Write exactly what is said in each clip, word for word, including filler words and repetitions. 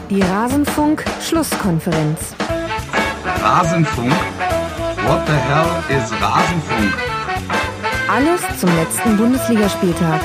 Die Rasenfunk-Schlusskonferenz. Rasenfunk? What the hell is Rasenfunk? Alles zum letzten Bundesligaspieltag.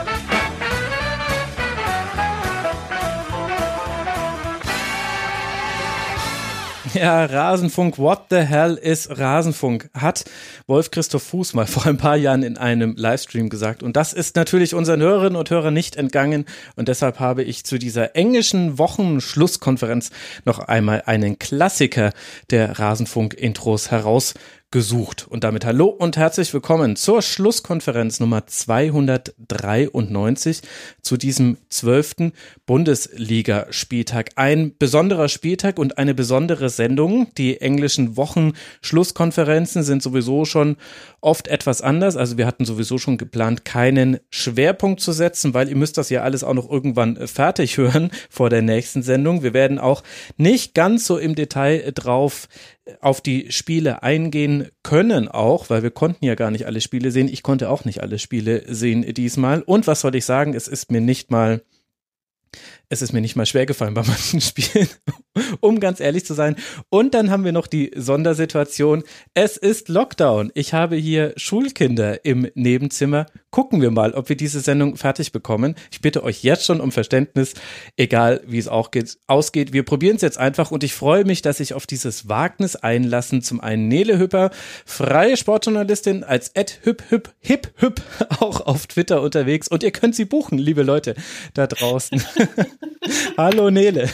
Ja, Rasenfunk, what the hell is Rasenfunk, hat Wolf-Christoph Fuß mal vor ein paar Jahren in einem Livestream gesagt. Und das ist natürlich unseren Hörerinnen und Hörern nicht entgangen. Und deshalb habe ich zu dieser englischen Wochenschlusskonferenz noch einmal einen Klassiker der Rasenfunk-Intros herausgesucht. Und damit hallo und herzlich willkommen zur Schlusskonferenz Nummer zweihundertdreiundneunzig zu diesem zwölften Bundesligaspieltag. Ein besonderer Spieltag und eine besondere Sendung. Die englischen Wochenschlusskonferenzen sind sowieso schon oft etwas anders. Also wir hatten sowieso schon geplant, keinen Schwerpunkt zu setzen, weil ihr müsst das ja alles auch noch irgendwann fertig hören vor der nächsten Sendung. Wir werden auch nicht ganz so im Detail drauf auf die Spiele eingehen können auch, weil wir konnten ja gar nicht alle Spiele sehen. Ich konnte auch nicht alle Spiele sehen diesmal. Und was soll ich sagen? Es ist mir nicht mal Es ist mir nicht mal schwer gefallen bei manchen Spielen, um ganz ehrlich zu sein. Und dann haben wir noch die Sondersituation. Es ist Lockdown. Ich habe hier Schulkinder im Nebenzimmer. Gucken wir mal, ob wir diese Sendung fertig bekommen. Ich bitte euch jetzt schon um Verständnis, egal wie es auch geht, ausgeht. Wir probieren es jetzt einfach und ich freue mich, dass ich auf dieses Wagnis einlassen. Zum einen Nele Hüpper, freie Sportjournalistin als at hüp hüp hip hüp auch auf Twitter unterwegs. Und ihr könnt sie buchen, liebe Leute da draußen. Hallo Nele.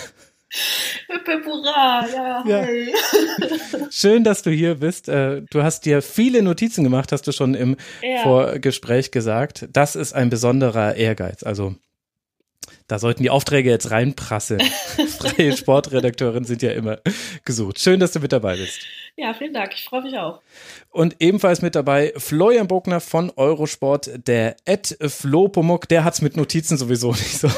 Hurra, ja, ja. Hey. Schön, dass du hier bist. Du hast dir viele Notizen gemacht, hast du schon im ja. Vorgespräch gesagt. Das ist ein besonderer Ehrgeiz. Also da sollten die Aufträge jetzt reinprasseln. Freie Sportredakteurin sind ja immer gesucht. Schön, dass du mit dabei bist. Ja, vielen Dank. Ich freue mich auch. Und ebenfalls mit dabei Florian Bogner von Eurosport, der at Flo Pomuk, der hat's mit Notizen sowieso nicht so.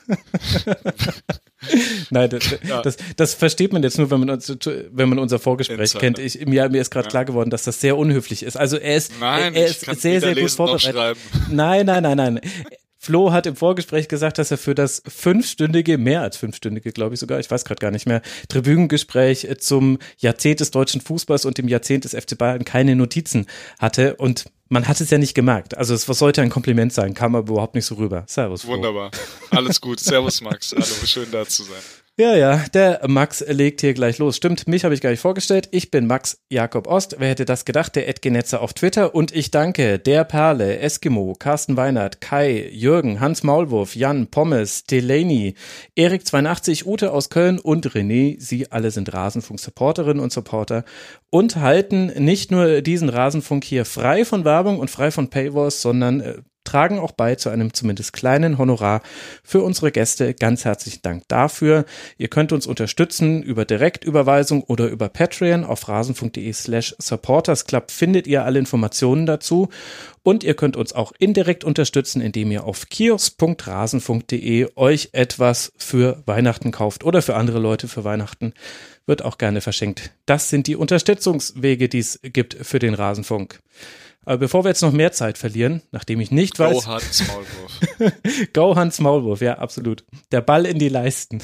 Nein, das, ja. das, das versteht man jetzt nur, wenn man, uns, wenn man unser Vorgespräch Insider. kennt. Ich, mir, mir ist gerade ja. klar geworden, dass das sehr unhöflich ist. Also er ist, nein, er ist sehr, sehr gut vorbereitet. Nein, nein, nein, nein. Flo hat im Vorgespräch gesagt, dass er für das fünfstündige, mehr als fünfstündige, glaube ich sogar, ich weiß gerade gar nicht mehr, Tribünengespräch zum Jahrzehnt des deutschen Fußballs und dem Jahrzehnt des F C Bayern keine Notizen hatte und man hat es ja nicht gemerkt. Also es sollte ein Kompliment sein, kam aber überhaupt nicht so rüber. Servus, Flo. Wunderbar. Alles gut. Servus, Max. Hallo, schön da zu sein. Ja, ja, der Max legt hier gleich los. Stimmt, mich habe ich gar nicht vorgestellt. Ich bin Max Jakob Ost. Wer hätte das gedacht? Der Ed Genetzer auf Twitter. Und ich danke der Perle, Eskimo, Carsten Weinert, Kai, Jürgen, Hans Maulwurf, Jan, Pommes, Delaney, Erik zweiundachtzig, Ute aus Köln und René. Sie alle sind Rasenfunk-Supporterinnen und Supporter und halten nicht nur diesen Rasenfunk hier frei von Werbung und frei von Paywalls, sondern äh, tragen auch bei zu einem zumindest kleinen Honorar für unsere Gäste. Ganz herzlichen Dank dafür. Ihr könnt uns unterstützen über Direktüberweisung oder über Patreon. Auf rasenfunk.de slash supportersclub findet ihr alle Informationen dazu. Und ihr könnt uns auch indirekt unterstützen, indem ihr auf kiosk punkt rasenfunk punkt de euch etwas für Weihnachten kauft oder für andere Leute für Weihnachten. Wird auch gerne verschenkt. Das sind die Unterstützungswege, die es gibt für den Rasenfunk. Aber bevor wir jetzt noch mehr Zeit verlieren, nachdem ich nicht weiß... Go Hans Maulwurf. Go Hans Maulwurf, ja, absolut. Der Ball in die Leisten.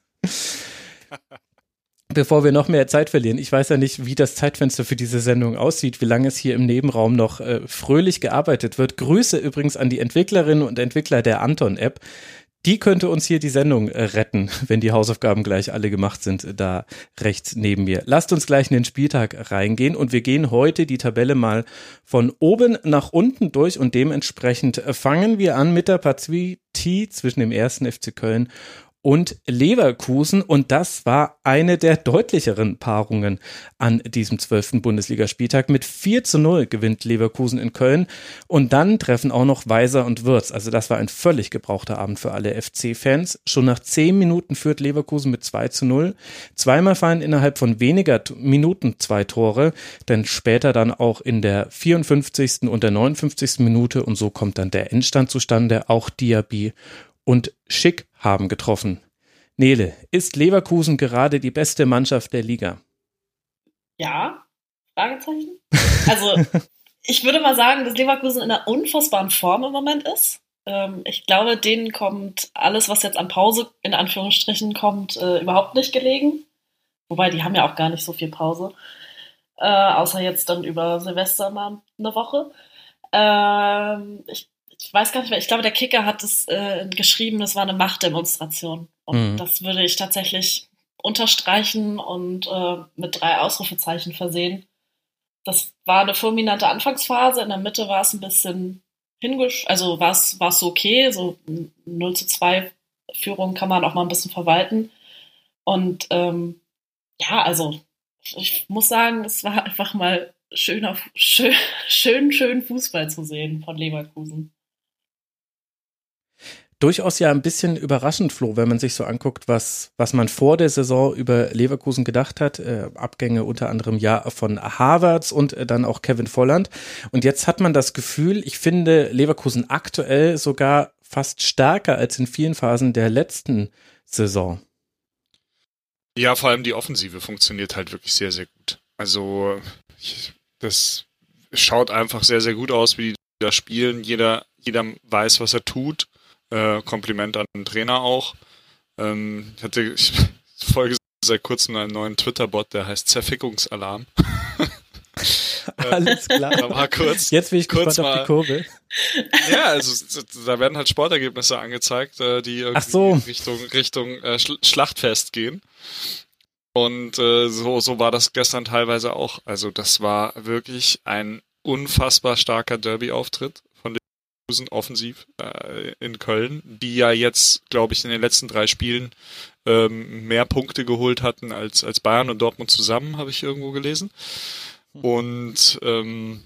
Bevor wir noch mehr Zeit verlieren, ich weiß ja nicht, wie das Zeitfenster für diese Sendung aussieht, wie lange es hier im Nebenraum noch äh, fröhlich gearbeitet wird. Grüße übrigens an die Entwicklerinnen und Entwickler der Anton-App. Die könnte uns hier die Sendung äh, retten, wenn die Hausaufgaben gleich alle gemacht sind, äh, da rechts neben mir. Lasst uns gleich in den Spieltag reingehen und wir gehen heute die Tabelle mal von oben nach unten durch und dementsprechend äh, fangen wir an mit der Partie zwischen dem ersten F C Köln und Leverkusen und das war eine der deutlicheren Paarungen an diesem zwölften Bundesligaspieltag. Mit vier zu null gewinnt Leverkusen in Köln und dann treffen auch noch Weiser und Wirtz. Also das war ein völlig gebrauchter Abend für alle F C-Fans. Schon nach zehn Minuten führt Leverkusen mit zwei zu null. Zweimal fallen innerhalb von weniger Minuten zwei Tore, denn später dann auch in der vierundfünfzigsten und der neunundfünfzigsten Minute und so kommt dann der Endstand zustande. Auch Diaby und Schick haben getroffen. Nele, ist Leverkusen gerade die beste Mannschaft der Liga? Ja, Fragezeichen. Also ich würde mal sagen, dass Leverkusen in einer unfassbaren Form im Moment ist. Ähm, ich glaube, denen kommt alles, was jetzt an Pause in Anführungsstrichen kommt, äh, überhaupt nicht gelegen. Wobei, die haben ja auch gar nicht so viel Pause. Äh, außer jetzt dann über Silvester mal eine Woche. Ähm, ich, ich weiß gar nicht mehr, ich glaube, der Kicker hat es äh, geschrieben, das war eine Machtdemonstration. Und mhm. das würde ich tatsächlich unterstreichen und äh, mit drei Ausrufezeichen versehen. Das war eine fulminante Anfangsphase, in der Mitte war es ein bisschen hingesch... Also war es war es so okay, so null zu zwei Führung kann man auch mal ein bisschen verwalten. Und ähm, ja, also ich muss sagen, es war einfach mal schöner, schön, schön, schön Fußball zu sehen von Leverkusen. Durchaus ja ein bisschen überraschend, Flo, wenn man sich so anguckt, was, was man vor der Saison über Leverkusen gedacht hat. Äh, Abgänge unter anderem ja von Havertz und äh, dann auch Kevin Volland. Und jetzt hat man das Gefühl, ich finde Leverkusen aktuell sogar fast stärker als in vielen Phasen der letzten Saison. Ja, vor allem die Offensive funktioniert halt wirklich sehr, sehr gut. Also ich, das schaut einfach sehr, sehr gut aus, wie die da spielen. Jeder, jeder weiß, was er tut. Äh, Kompliment an den Trainer auch. Ähm, ich hatte ich folge seit kurzem einen neuen Twitter-Bot, der heißt Zerfickungsalarm. Alles klar. Da war kurz, Jetzt bin ich kurz gespannt mal, auf die Kurve. Ja, also da werden halt Sportergebnisse angezeigt, äh, die irgendwie Ach so. Richtung, Richtung äh, Schl- Schlachtfest gehen. Und äh, so, so war das gestern teilweise auch. Also das war wirklich ein unfassbar starker Derby-Auftritt von Leverkusen offensiv äh, in Köln, die ja jetzt, glaube ich, in den letzten drei Spielen ähm, mehr Punkte geholt hatten als, als Bayern und Dortmund zusammen, habe ich irgendwo gelesen. Und ähm,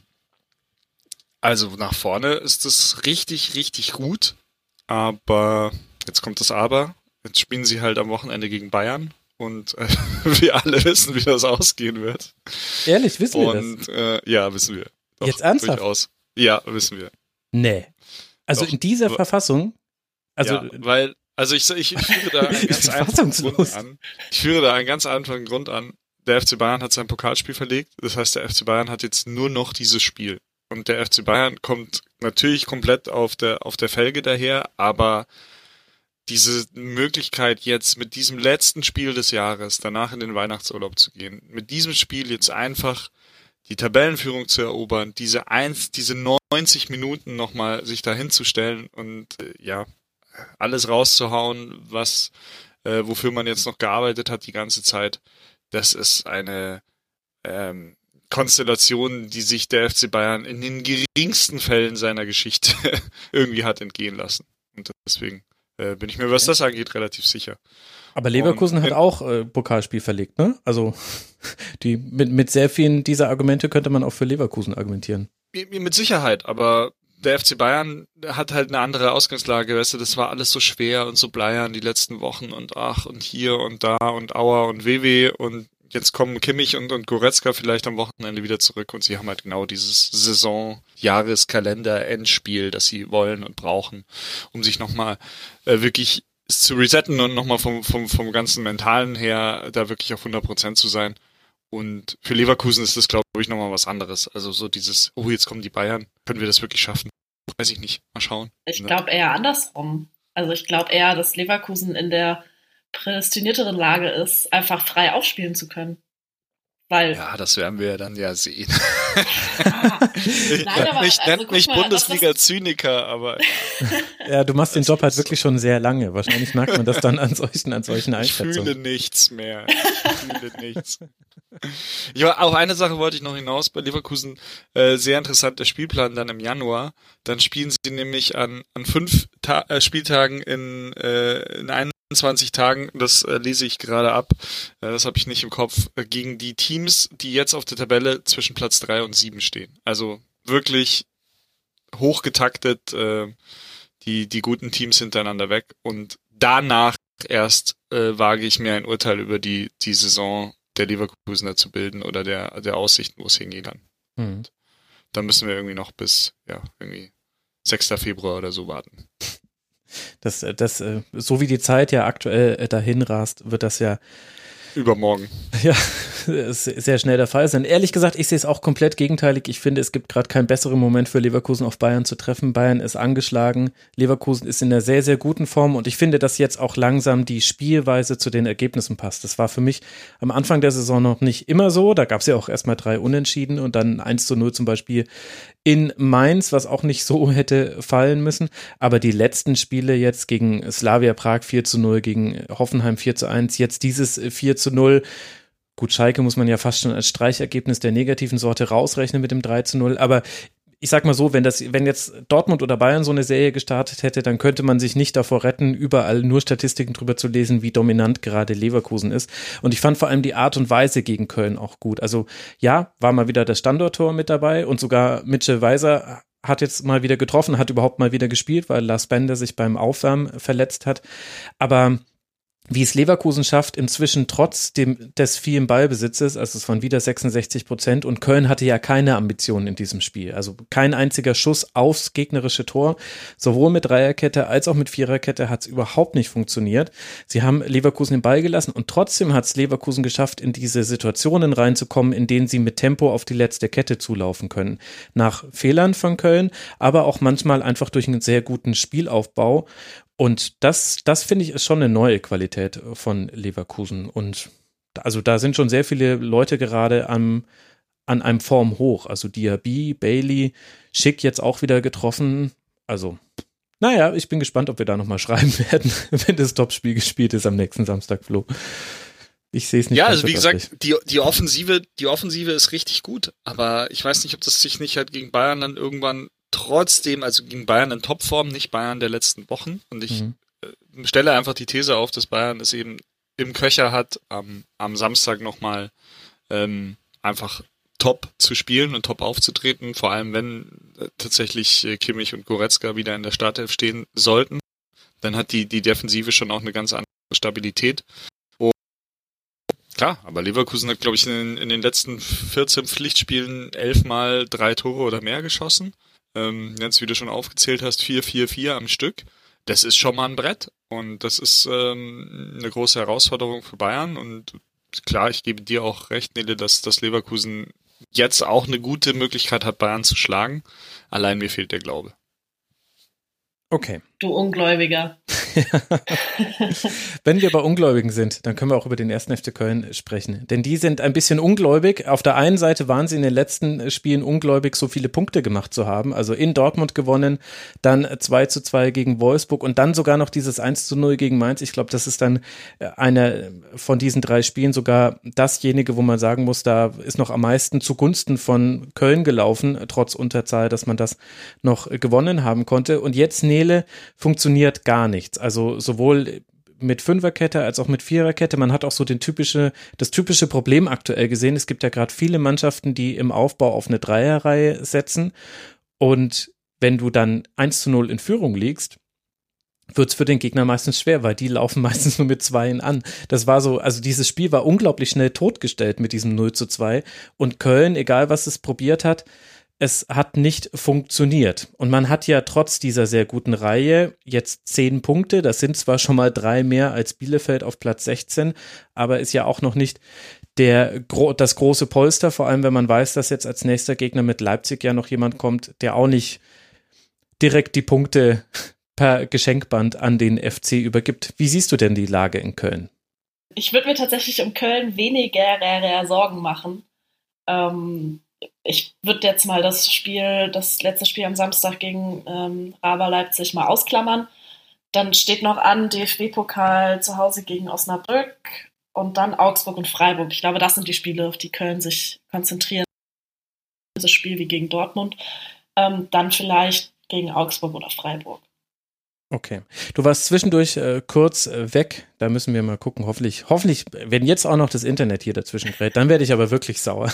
also nach vorne ist es richtig, richtig gut. Aber, jetzt kommt das Aber, jetzt spielen sie halt am Wochenende gegen Bayern. Und äh, wir alle wissen, wie das ausgehen wird. Ehrlich, wissen wir und, das? Und äh, ja, wissen wir. Doch, jetzt ernsthaft? Durchaus. Ja, wissen wir. Nee. Also Doch. in dieser Aber, Verfassung? Also, ja, weil, also ich, ich, ich führe da einen ganz einfachen Grund an. Ich führe da einen ganz einfachen Grund an. Der F C Bayern hat sein Pokalspiel verlegt. Das heißt, der F C Bayern hat jetzt nur noch dieses Spiel. Und der F C Bayern kommt natürlich komplett auf der, auf der Felge daher, aber diese Möglichkeit jetzt mit diesem letzten Spiel des Jahres danach in den Weihnachtsurlaub zu gehen, mit diesem Spiel jetzt einfach die Tabellenführung zu erobern, diese eins, diese neunzig Minuten nochmal sich da hinzustellen und äh, ja, alles rauszuhauen, was, äh, wofür man jetzt noch gearbeitet hat die ganze Zeit, das ist eine ähm, Konstellation, die sich der F C Bayern in den geringsten Fällen seiner Geschichte irgendwie hat entgehen lassen. Und deswegen äh, bin ich mir, was das angeht, relativ sicher. Aber Leverkusen und, hat auch äh, Pokalspiel verlegt, ne? Also die mit, mit sehr vielen dieser Argumente könnte man auch für Leverkusen argumentieren. Mit Sicherheit, aber der F C Bayern hat halt eine andere Ausgangslage, weißt du, das war alles so schwer und so bleiern die letzten Wochen und ach und hier und da und Aua und W W und jetzt kommen Kimmich und, und Goretzka vielleicht am Wochenende wieder zurück und sie haben halt genau dieses Saison-Jahreskalender-Endspiel, das sie wollen und brauchen, um sich nochmal äh, wirklich zu resetten und nochmal vom, vom, vom ganzen Mentalen her da wirklich auf hundert Prozent zu sein. Und für Leverkusen ist das, glaube ich, nochmal was anderes. Also so dieses, oh, jetzt kommen die Bayern, können wir das wirklich schaffen? Weiß ich nicht, mal schauen. Ich glaube eher andersrum. Also ich glaube eher, dass Leverkusen in der prädestinierteren Lage ist, einfach frei aufspielen zu können. Weil ja, das werden wir dann ja sehen. Ja. ich Nein, aber, ich also, nenne mich Bundesliga-Zyniker, aber ja, du machst den Job halt wirklich schon sehr lange. Wahrscheinlich merkt man das dann an solchen, an solchen Einschätzungen. Ich fühle nichts mehr. Ich fühle nichts. Ja, auf eine Sache wollte ich noch hinaus. Bei Leverkusen äh, sehr interessant der Spielplan dann im Januar. Dann spielen sie nämlich an, an fünf Ta- äh, Spieltagen in, äh, in einundzwanzig Tagen, das äh, lese ich gerade ab, äh, das habe ich nicht im Kopf, äh, gegen die Teams, die jetzt auf der Tabelle zwischen Platz drei und sieben stehen. Also wirklich hochgetaktet, äh, die, die guten Teams hintereinander weg und danach erst äh, wage ich mir ein Urteil über die, die Saison der Leverkusener zu bilden oder der, der Aussichten, wo es hingehen kann. Mhm. Dann müssen wir irgendwie noch bis, ja, irgendwie sechster Februar oder so warten. Das, das, so wie die Zeit ja aktuell dahin rast, wird das ja übermorgen. Ja, sehr schnell der Fall sein. Ehrlich gesagt, ich sehe es auch komplett gegenteilig. Ich finde, es gibt gerade keinen besseren Moment für Leverkusen auf Bayern zu treffen. Bayern ist angeschlagen. Leverkusen ist in einer sehr, sehr guten Form und ich finde, dass jetzt auch langsam die Spielweise zu den Ergebnissen passt. Das war für mich am Anfang der Saison noch nicht immer so. Da gab es ja auch erstmal drei Unentschieden und dann eins zu null zum Beispiel in Mainz, was auch nicht so hätte fallen müssen. Aber die letzten Spiele jetzt gegen Slavia Prag vier zu null, gegen Hoffenheim vier zu eins, jetzt dieses vier zu null. Gut, Schalke muss man ja fast schon als Streichergebnis der negativen Sorte rausrechnen mit dem drei zu null. Aber ich sag mal so, wenn das, wenn jetzt Dortmund oder Bayern so eine Serie gestartet hätte, dann könnte man sich nicht davor retten, überall nur Statistiken drüber zu lesen, wie dominant gerade Leverkusen ist. Und ich fand vor allem die Art und Weise gegen Köln auch gut. Also ja, war mal wieder das Standorttor mit dabei und sogar Mitchell Weiser hat jetzt mal wieder getroffen, hat überhaupt mal wieder gespielt, weil Lars Bender sich beim Aufwärmen verletzt hat. Aber wie es Leverkusen schafft, inzwischen trotz dem, des vielen Ballbesitzes, also es waren wieder sechsundsechzig Prozent und Köln hatte ja keine Ambitionen in diesem Spiel, also kein einziger Schuss aufs gegnerische Tor, sowohl mit Dreierkette als auch mit Viererkette hat es überhaupt nicht funktioniert. Sie haben Leverkusen den Ball gelassen und trotzdem hat es Leverkusen geschafft, in diese Situationen reinzukommen, in denen sie mit Tempo auf die letzte Kette zulaufen können. Nach Fehlern von Köln, aber auch manchmal einfach durch einen sehr guten Spielaufbau. Und das, das finde ich, ist schon eine neue Qualität von Leverkusen. Und also da sind schon sehr viele Leute gerade am, an einem Form hoch. Also Diaby, Bailey, Schick jetzt auch wieder getroffen. Also, naja, ich bin gespannt, ob wir da nochmal schreiben werden, wenn das Topspiel gespielt ist am nächsten Samstag, Flo. Ich sehe es nicht. Ja, also wie gesagt, die, die Offensive, die Offensive ist richtig gut. Aber ich weiß nicht, ob das sich nicht halt gegen Bayern dann irgendwann trotzdem, also gegen Bayern in Topform, nicht Bayern der letzten Wochen. Und ich mhm. äh, stelle einfach die These auf, dass Bayern es eben im Köcher hat, am, am Samstag nochmal ähm, einfach top zu spielen und top aufzutreten. Vor allem, wenn äh, tatsächlich äh, Kimmich und Goretzka wieder in der Startelf stehen sollten. Dann hat die, die Defensive schon auch eine ganz andere Stabilität. Und klar, aber Leverkusen hat, glaube ich, in, in den letzten vierzehn Pflichtspielen elfmal drei Tore oder mehr geschossen. Ähm, jetzt, wie du schon aufgezählt hast, vier vier vier am Stück. Das ist schon mal ein Brett und das ist ähm, eine große Herausforderung für Bayern und klar, ich gebe dir auch recht, Nele, dass, dass Leverkusen jetzt auch eine gute Möglichkeit hat, Bayern zu schlagen. Allein mir fehlt der Glaube. Okay. Du Ungläubiger. Wenn wir bei Ungläubigen sind, dann können wir auch über den ersten F C Köln sprechen. Denn die sind ein bisschen ungläubig. Auf der einen Seite waren sie in den letzten Spielen ungläubig, so viele Punkte gemacht zu haben. Also in Dortmund gewonnen, dann zwei zu zwei gegen Wolfsburg und dann sogar noch dieses eins zu null gegen Mainz. Ich glaube, das ist dann einer von diesen drei Spielen sogar dasjenige, wo man sagen muss, da ist noch am meisten zugunsten von Köln gelaufen, trotz Unterzahl, dass man das noch gewonnen haben konnte. Und jetzt, Nele, funktioniert gar nichts. Also sowohl mit Fünferkette als auch mit Viererkette. Man hat auch so den typische, das typische Problem aktuell gesehen. Es gibt ja gerade viele Mannschaften, die im Aufbau auf eine Dreierreihe setzen. Und wenn du dann eins zu null in Führung liegst, wird es für den Gegner meistens schwer, weil die laufen meistens nur mit Zweien an. Das war so, also dieses Spiel war unglaublich schnell totgestellt mit diesem null zu zwei. Und Köln, egal was es probiert hat, es hat nicht funktioniert. Und man hat ja trotz dieser sehr guten Reihe jetzt zehn Punkte. Das sind zwar schon mal drei mehr als Bielefeld auf Platz sechzehn, aber ist ja auch noch nicht der, das große Polster, vor allem wenn man weiß, dass jetzt als nächster Gegner mit Leipzig ja noch jemand kommt, der auch nicht direkt die Punkte per Geschenkband an den F C übergibt. Wie siehst du denn die Lage in Köln? Ich würde mir tatsächlich um Köln weniger Sorgen machen. Ähm, ich würde jetzt mal das Spiel, das letzte Spiel am Samstag gegen ähm, Raber Leipzig mal ausklammern. Dann steht noch an D F B-Pokal zu Hause gegen Osnabrück und dann Augsburg und Freiburg. Ich glaube, das sind die Spiele, auf die Köln sich konzentrieren. Das Spiel wie gegen Dortmund. Ähm, dann vielleicht gegen Augsburg oder Freiburg. Okay. Du warst zwischendurch äh, kurz äh, weg. Da müssen wir mal gucken. Hoffentlich, hoffentlich, wenn jetzt auch noch das Internet hier dazwischen gerät, dann werde ich aber wirklich sauer.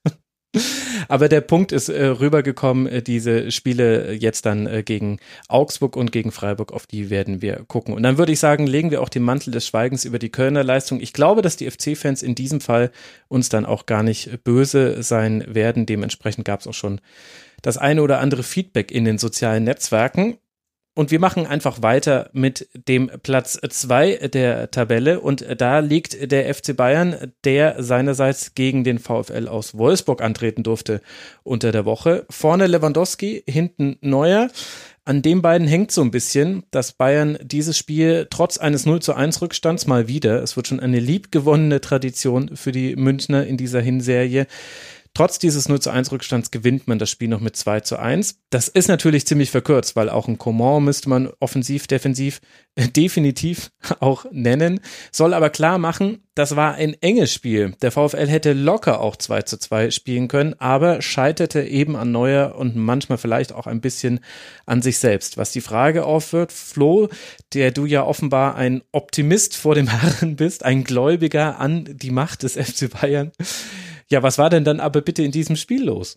Aber der Punkt ist äh, rübergekommen, äh, diese Spiele jetzt dann äh, gegen Augsburg und gegen Freiburg, auf die werden wir gucken. Und dann würde ich sagen, legen wir auch den Mantel des Schweigens über die Kölner Leistung. Ich glaube, dass die F C-Fans in diesem Fall uns dann auch gar nicht böse sein werden. Dementsprechend gab es auch schon das eine oder andere Feedback in den sozialen Netzwerken. Und wir machen einfach weiter mit dem Platz zwei der Tabelle und da liegt der F C Bayern, der seinerseits gegen den VfL aus Wolfsburg antreten durfte unter der Woche. Vorne Lewandowski, hinten Neuer. An den beiden hängt so ein bisschen, dass Bayern dieses Spiel trotz eines null zu eins Rückstands mal wieder, es wird schon eine liebgewonnene Tradition für die Münchner in dieser Hinserie, trotz dieses null zu eins Rückstands gewinnt man das Spiel noch mit zwei zu eins. Das ist natürlich ziemlich verkürzt, weil auch ein Coman müsste man offensiv, defensiv äh, definitiv auch nennen. Soll aber klar machen, das war ein enges Spiel. Der VfL hätte locker auch zwei zu zwei spielen können, aber scheiterte eben an Neuer und manchmal vielleicht auch ein bisschen an sich selbst. Was die Frage aufwirft, Flo, der du ja offenbar ein Optimist vor dem Herrn bist, ein Gläubiger an die Macht des F C Bayern. Ja, was war denn dann aber bitte in diesem Spiel los?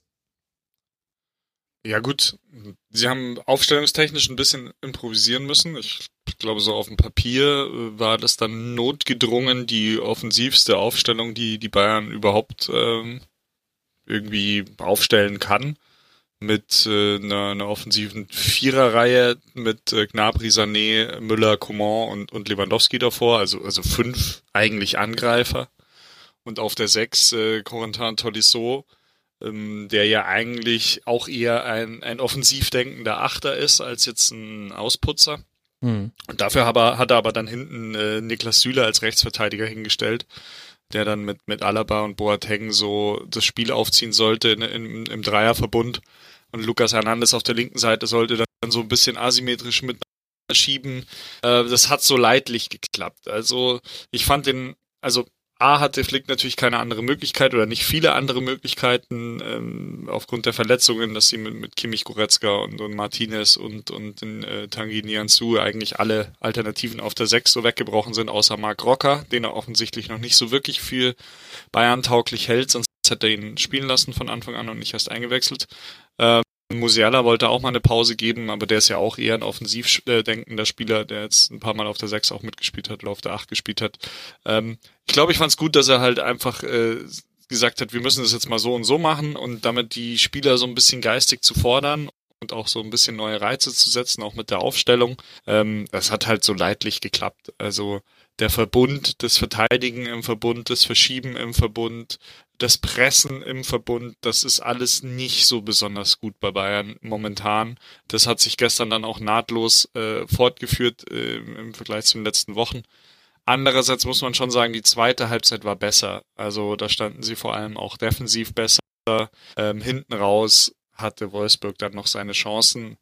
Ja gut, sie haben aufstellungstechnisch ein bisschen improvisieren müssen. Ich glaube, so auf dem Papier war das dann notgedrungen die offensivste Aufstellung, die die Bayern überhaupt ähm, irgendwie aufstellen kann. Mit äh, einer, einer offensiven Viererreihe mit äh, Gnabry, Sané, Müller, Coman und, und Lewandowski davor. Also, also fünf eigentlich Angreifer. Und auf der sechs äh, Corentin Tolisso, ähm, der ja eigentlich auch eher ein, ein offensiv denkender Achter ist, als jetzt ein Ausputzer. Mhm. Und dafür aber, hat er aber dann hinten äh, Niklas Süle als Rechtsverteidiger hingestellt, der dann mit, mit Alaba und Boateng so das Spiel aufziehen sollte in, in, im Dreierverbund. Und Lucas Hernandez auf der linken Seite sollte dann so ein bisschen asymmetrisch mit schieben. Äh, das hat so leidlich geklappt. Also ich fand den, also A hatte Flick natürlich keine andere Möglichkeit oder nicht viele andere Möglichkeiten ähm, aufgrund der Verletzungen, dass sie mit, mit Kimmich, Goretzka und, und Martinez und, und den, äh, Tanguy Nianzou eigentlich alle Alternativen auf der sechs so weggebrochen sind, außer Marc Rocker, den er offensichtlich noch nicht so wirklich für Bayern tauglich hält, sonst hätte er ihn spielen lassen von Anfang an und nicht erst eingewechselt. Ähm, Musiala wollte auch mal eine Pause geben, aber der ist ja auch eher ein offensiv denkender Spieler, der jetzt ein paar Mal auf der sechs auch mitgespielt hat oder auf der acht gespielt hat. Ähm, ich glaube, ich fand es gut, dass er halt einfach äh, gesagt hat, wir müssen das jetzt mal so und so machen und damit die Spieler so ein bisschen geistig zu fordern und auch so ein bisschen neue Reize zu setzen, auch mit der Aufstellung. Ähm, das hat halt so leidlich geklappt. Also der Verbund, das Verteidigen im Verbund, das Verschieben im Verbund, das Pressen im Verbund, das ist alles nicht so besonders gut bei Bayern momentan. Das hat sich gestern dann auch nahtlos äh, fortgeführt äh, im Vergleich zu den letzten Wochen. Andererseits muss man schon sagen, die zweite Halbzeit war besser. Also da standen sie vor allem auch defensiv besser. Ähm, hinten raus hatte Wolfsburg dann noch seine Chancen,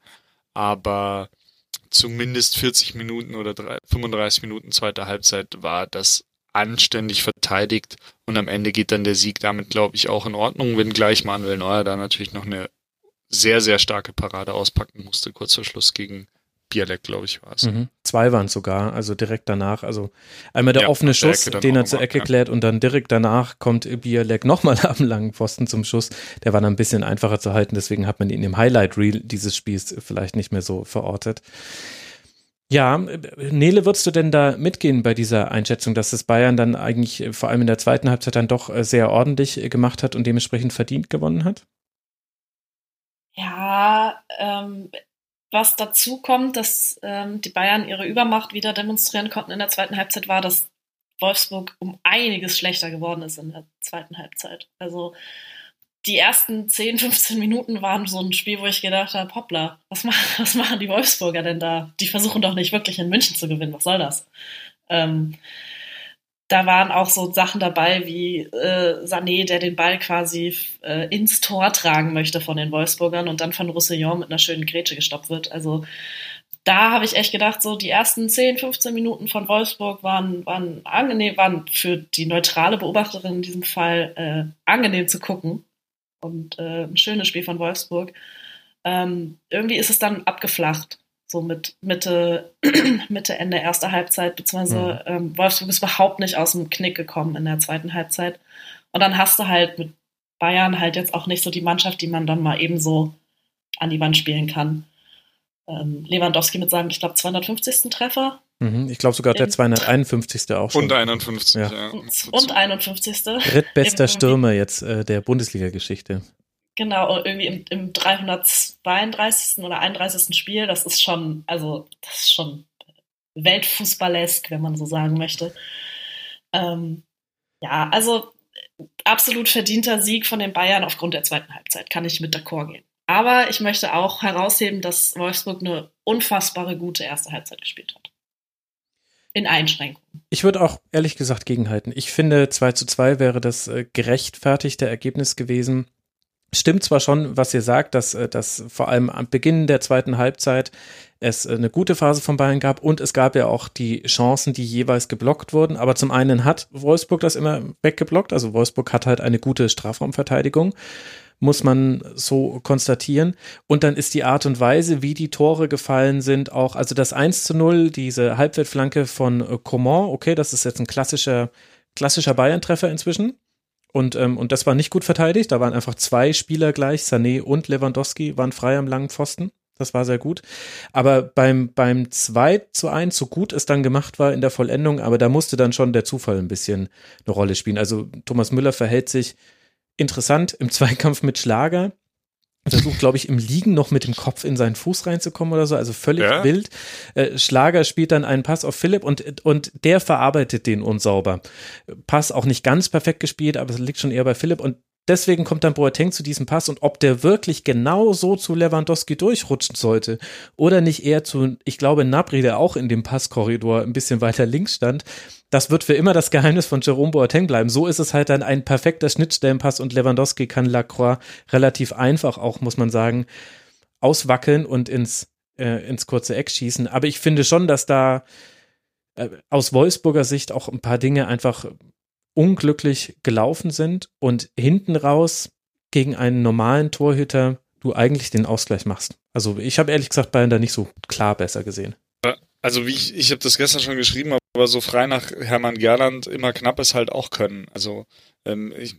aber zumindest vierzig Minuten oder fünfunddreißig Minuten zweiter Halbzeit war das anständig verteidigt und am Ende geht dann der Sieg damit, glaube ich, auch in Ordnung, wenngleich Manuel Neuer da natürlich noch eine sehr, sehr starke Parade auspacken musste, kurz vor Schluss gegen Bialek, glaube ich, war es. Mhm. Zwei waren es sogar, also direkt danach, also einmal der ja, offene der Schuss, den er zur Ecke ja. klärt und dann direkt danach kommt Bialek nochmal am langen Pfosten zum Schuss, der war dann ein bisschen einfacher zu halten, deswegen hat man ihn im Highlight-Reel dieses Spiels vielleicht nicht mehr so verortet. Ja, Nele, würdest du denn da mitgehen bei dieser Einschätzung, dass das Bayern dann eigentlich vor allem in der zweiten Halbzeit dann doch sehr ordentlich gemacht hat und dementsprechend verdient gewonnen hat? Ja, ähm, was dazu kommt, dass ähm, die Bayern ihre Übermacht wieder demonstrieren konnten in der zweiten Halbzeit, war, dass Wolfsburg um einiges schlechter geworden ist in der zweiten Halbzeit. Also die ersten zehn, fünfzehn Minuten waren so ein Spiel, wo ich gedacht habe, hoppla, was machen, was machen die Wolfsburger denn da? Die versuchen doch nicht wirklich in München zu gewinnen, was soll das? Ähm, da waren auch so Sachen dabei wie äh, Sané, der den Ball quasi äh, ins Tor tragen möchte von den Wolfsburgern und dann von Roussillon mit einer schönen Grätsche gestoppt wird. Also da habe ich echt gedacht, so die ersten zehn, fünfzehn Minuten von Wolfsburg waren, waren angenehm, waren für die neutrale Beobachterin in diesem Fall äh, angenehm zu gucken. Und äh, ein schönes Spiel von Wolfsburg. Ähm, irgendwie ist es dann abgeflacht, so mit Mitte, Mitte Ende erster Halbzeit, beziehungsweise mhm. ähm, Wolfsburg ist überhaupt nicht aus dem Knick gekommen in der zweiten Halbzeit. Und dann hast du halt mit Bayern halt jetzt auch nicht so die Mannschaft, die man dann mal eben so an die Wand spielen kann. Ähm, Lewandowski mit seinem, ich glaube, zweihundertfünfzigsten Treffer. Mhm, ich glaube sogar der zweihunderteinundfünfzigste auch schon. Und einundfünfzig. Ja. Und, und einundfünfzigste Drittbester Stürmer jetzt äh, der Bundesliga-Geschichte. Genau, irgendwie im, im dreihundertzweiunddreißigsten oder einunddreißigsten Spiel, das ist schon, also das ist schon weltfußballesk, wenn man so sagen möchte. Ähm, ja, also absolut verdienter Sieg von den Bayern aufgrund der zweiten Halbzeit, kann ich mit d'accord gehen. Aber ich möchte auch herausheben, dass Wolfsburg eine unfassbare gute erste Halbzeit gespielt hat. In Einschränkungen. Ich würde auch ehrlich gesagt gegenhalten. Ich finde, zwei zu zwei wäre das äh, gerechtfertigte Ergebnis gewesen. Stimmt zwar schon, was ihr sagt, dass, dass vor allem am Beginn der zweiten Halbzeit es eine gute Phase von Bayern gab und es gab ja auch die Chancen, die jeweils geblockt wurden, aber zum einen hat Wolfsburg das immer weggeblockt, also Wolfsburg hat halt eine gute Strafraumverteidigung, muss man so konstatieren, und dann ist die Art und Weise, wie die Tore gefallen sind, auch, also das eins zu null, diese Halbfeldflanke von Coman, okay, das ist jetzt ein klassischer, klassischer Bayern-Treffer inzwischen. Und, ähm, und das war nicht gut verteidigt. Da waren einfach zwei Spieler gleich, Sané und Lewandowski waren frei am langen Pfosten. Das war sehr gut. Aber beim, beim zwei zu eins, so gut es dann gemacht war in der Vollendung, aber da musste dann schon der Zufall ein bisschen eine Rolle spielen. Also Thomas Müller verhält sich interessant im Zweikampf mit Schlager. Versucht, glaube ich, im Liegen noch mit dem Kopf in seinen Fuß reinzukommen oder so, also völlig ja. wild. Äh, Schlager spielt dann einen Pass auf Philipp und, und der verarbeitet den unsauber. Pass auch nicht ganz perfekt gespielt, aber es liegt schon eher bei Philipp und deswegen kommt dann Boateng zu diesem Pass und ob der wirklich genau so zu Lewandowski durchrutschen sollte oder nicht eher zu, ich glaube, Gnabry, der auch in dem Passkorridor ein bisschen weiter links stand, das wird für immer das Geheimnis von Jerome Boateng bleiben. So ist es halt dann ein perfekter Schnittstellenpass und Lewandowski kann Lacroix relativ einfach auch, muss man sagen, auswackeln und ins, äh, ins kurze Eck schießen. Aber ich finde schon, dass da äh, aus Wolfsburger Sicht auch ein paar Dinge einfach unglücklich gelaufen sind und hinten raus gegen einen normalen Torhüter du eigentlich den Ausgleich machst. Also ich habe ehrlich gesagt Bayern da nicht so klar besser gesehen. Also wie ich, ich habe das gestern schon geschrieben, aber so frei nach Hermann Gerland immer knapp es halt auch können. Also ähm, ich,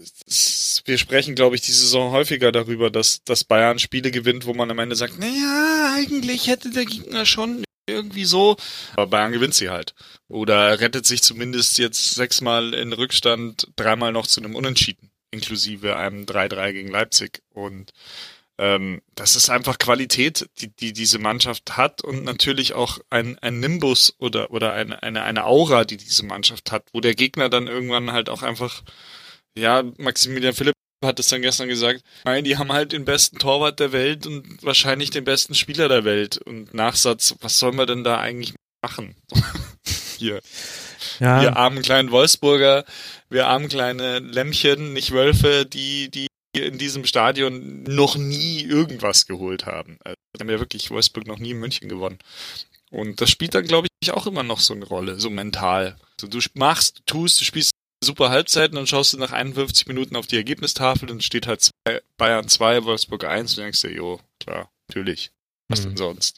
wir sprechen, glaube ich, die Saison häufiger darüber, dass, dass Bayern Spiele gewinnt, wo man am Ende sagt, naja, eigentlich hätte der Gegner schon irgendwie so, aber Bayern gewinnt sie halt. Oder rettet sich zumindest jetzt sechsmal in Rückstand, dreimal noch zu einem Unentschieden, inklusive einem drei drei gegen Leipzig. Und ähm, das ist einfach Qualität, die, die diese Mannschaft hat und natürlich auch ein, ein Nimbus oder, oder eine, eine, eine Aura, die diese Mannschaft hat, wo der Gegner dann irgendwann halt auch einfach, ja, Maximilian Philipp hat es dann gestern gesagt, nein, die haben halt den besten Torwart der Welt und wahrscheinlich den besten Spieler der Welt. Und Nachsatz, was soll man denn da eigentlich machen? Hier. Ja. Wir armen kleinen Wolfsburger, wir armen kleine Lämmchen, nicht Wölfe, die, die in diesem Stadion noch nie irgendwas geholt haben. Also, haben ja wirklich Wolfsburg noch nie in München gewonnen. Und das spielt dann, glaube ich, auch immer noch so eine Rolle, so mental. Also du machst, du tust, du spielst super Halbzeit und dann schaust du nach einundfünfzig Minuten auf die Ergebnistafel und steht halt zwei, Bayern zwei, Wolfsburg eins und du denkst dir, jo, klar, natürlich. Was mhm. denn sonst?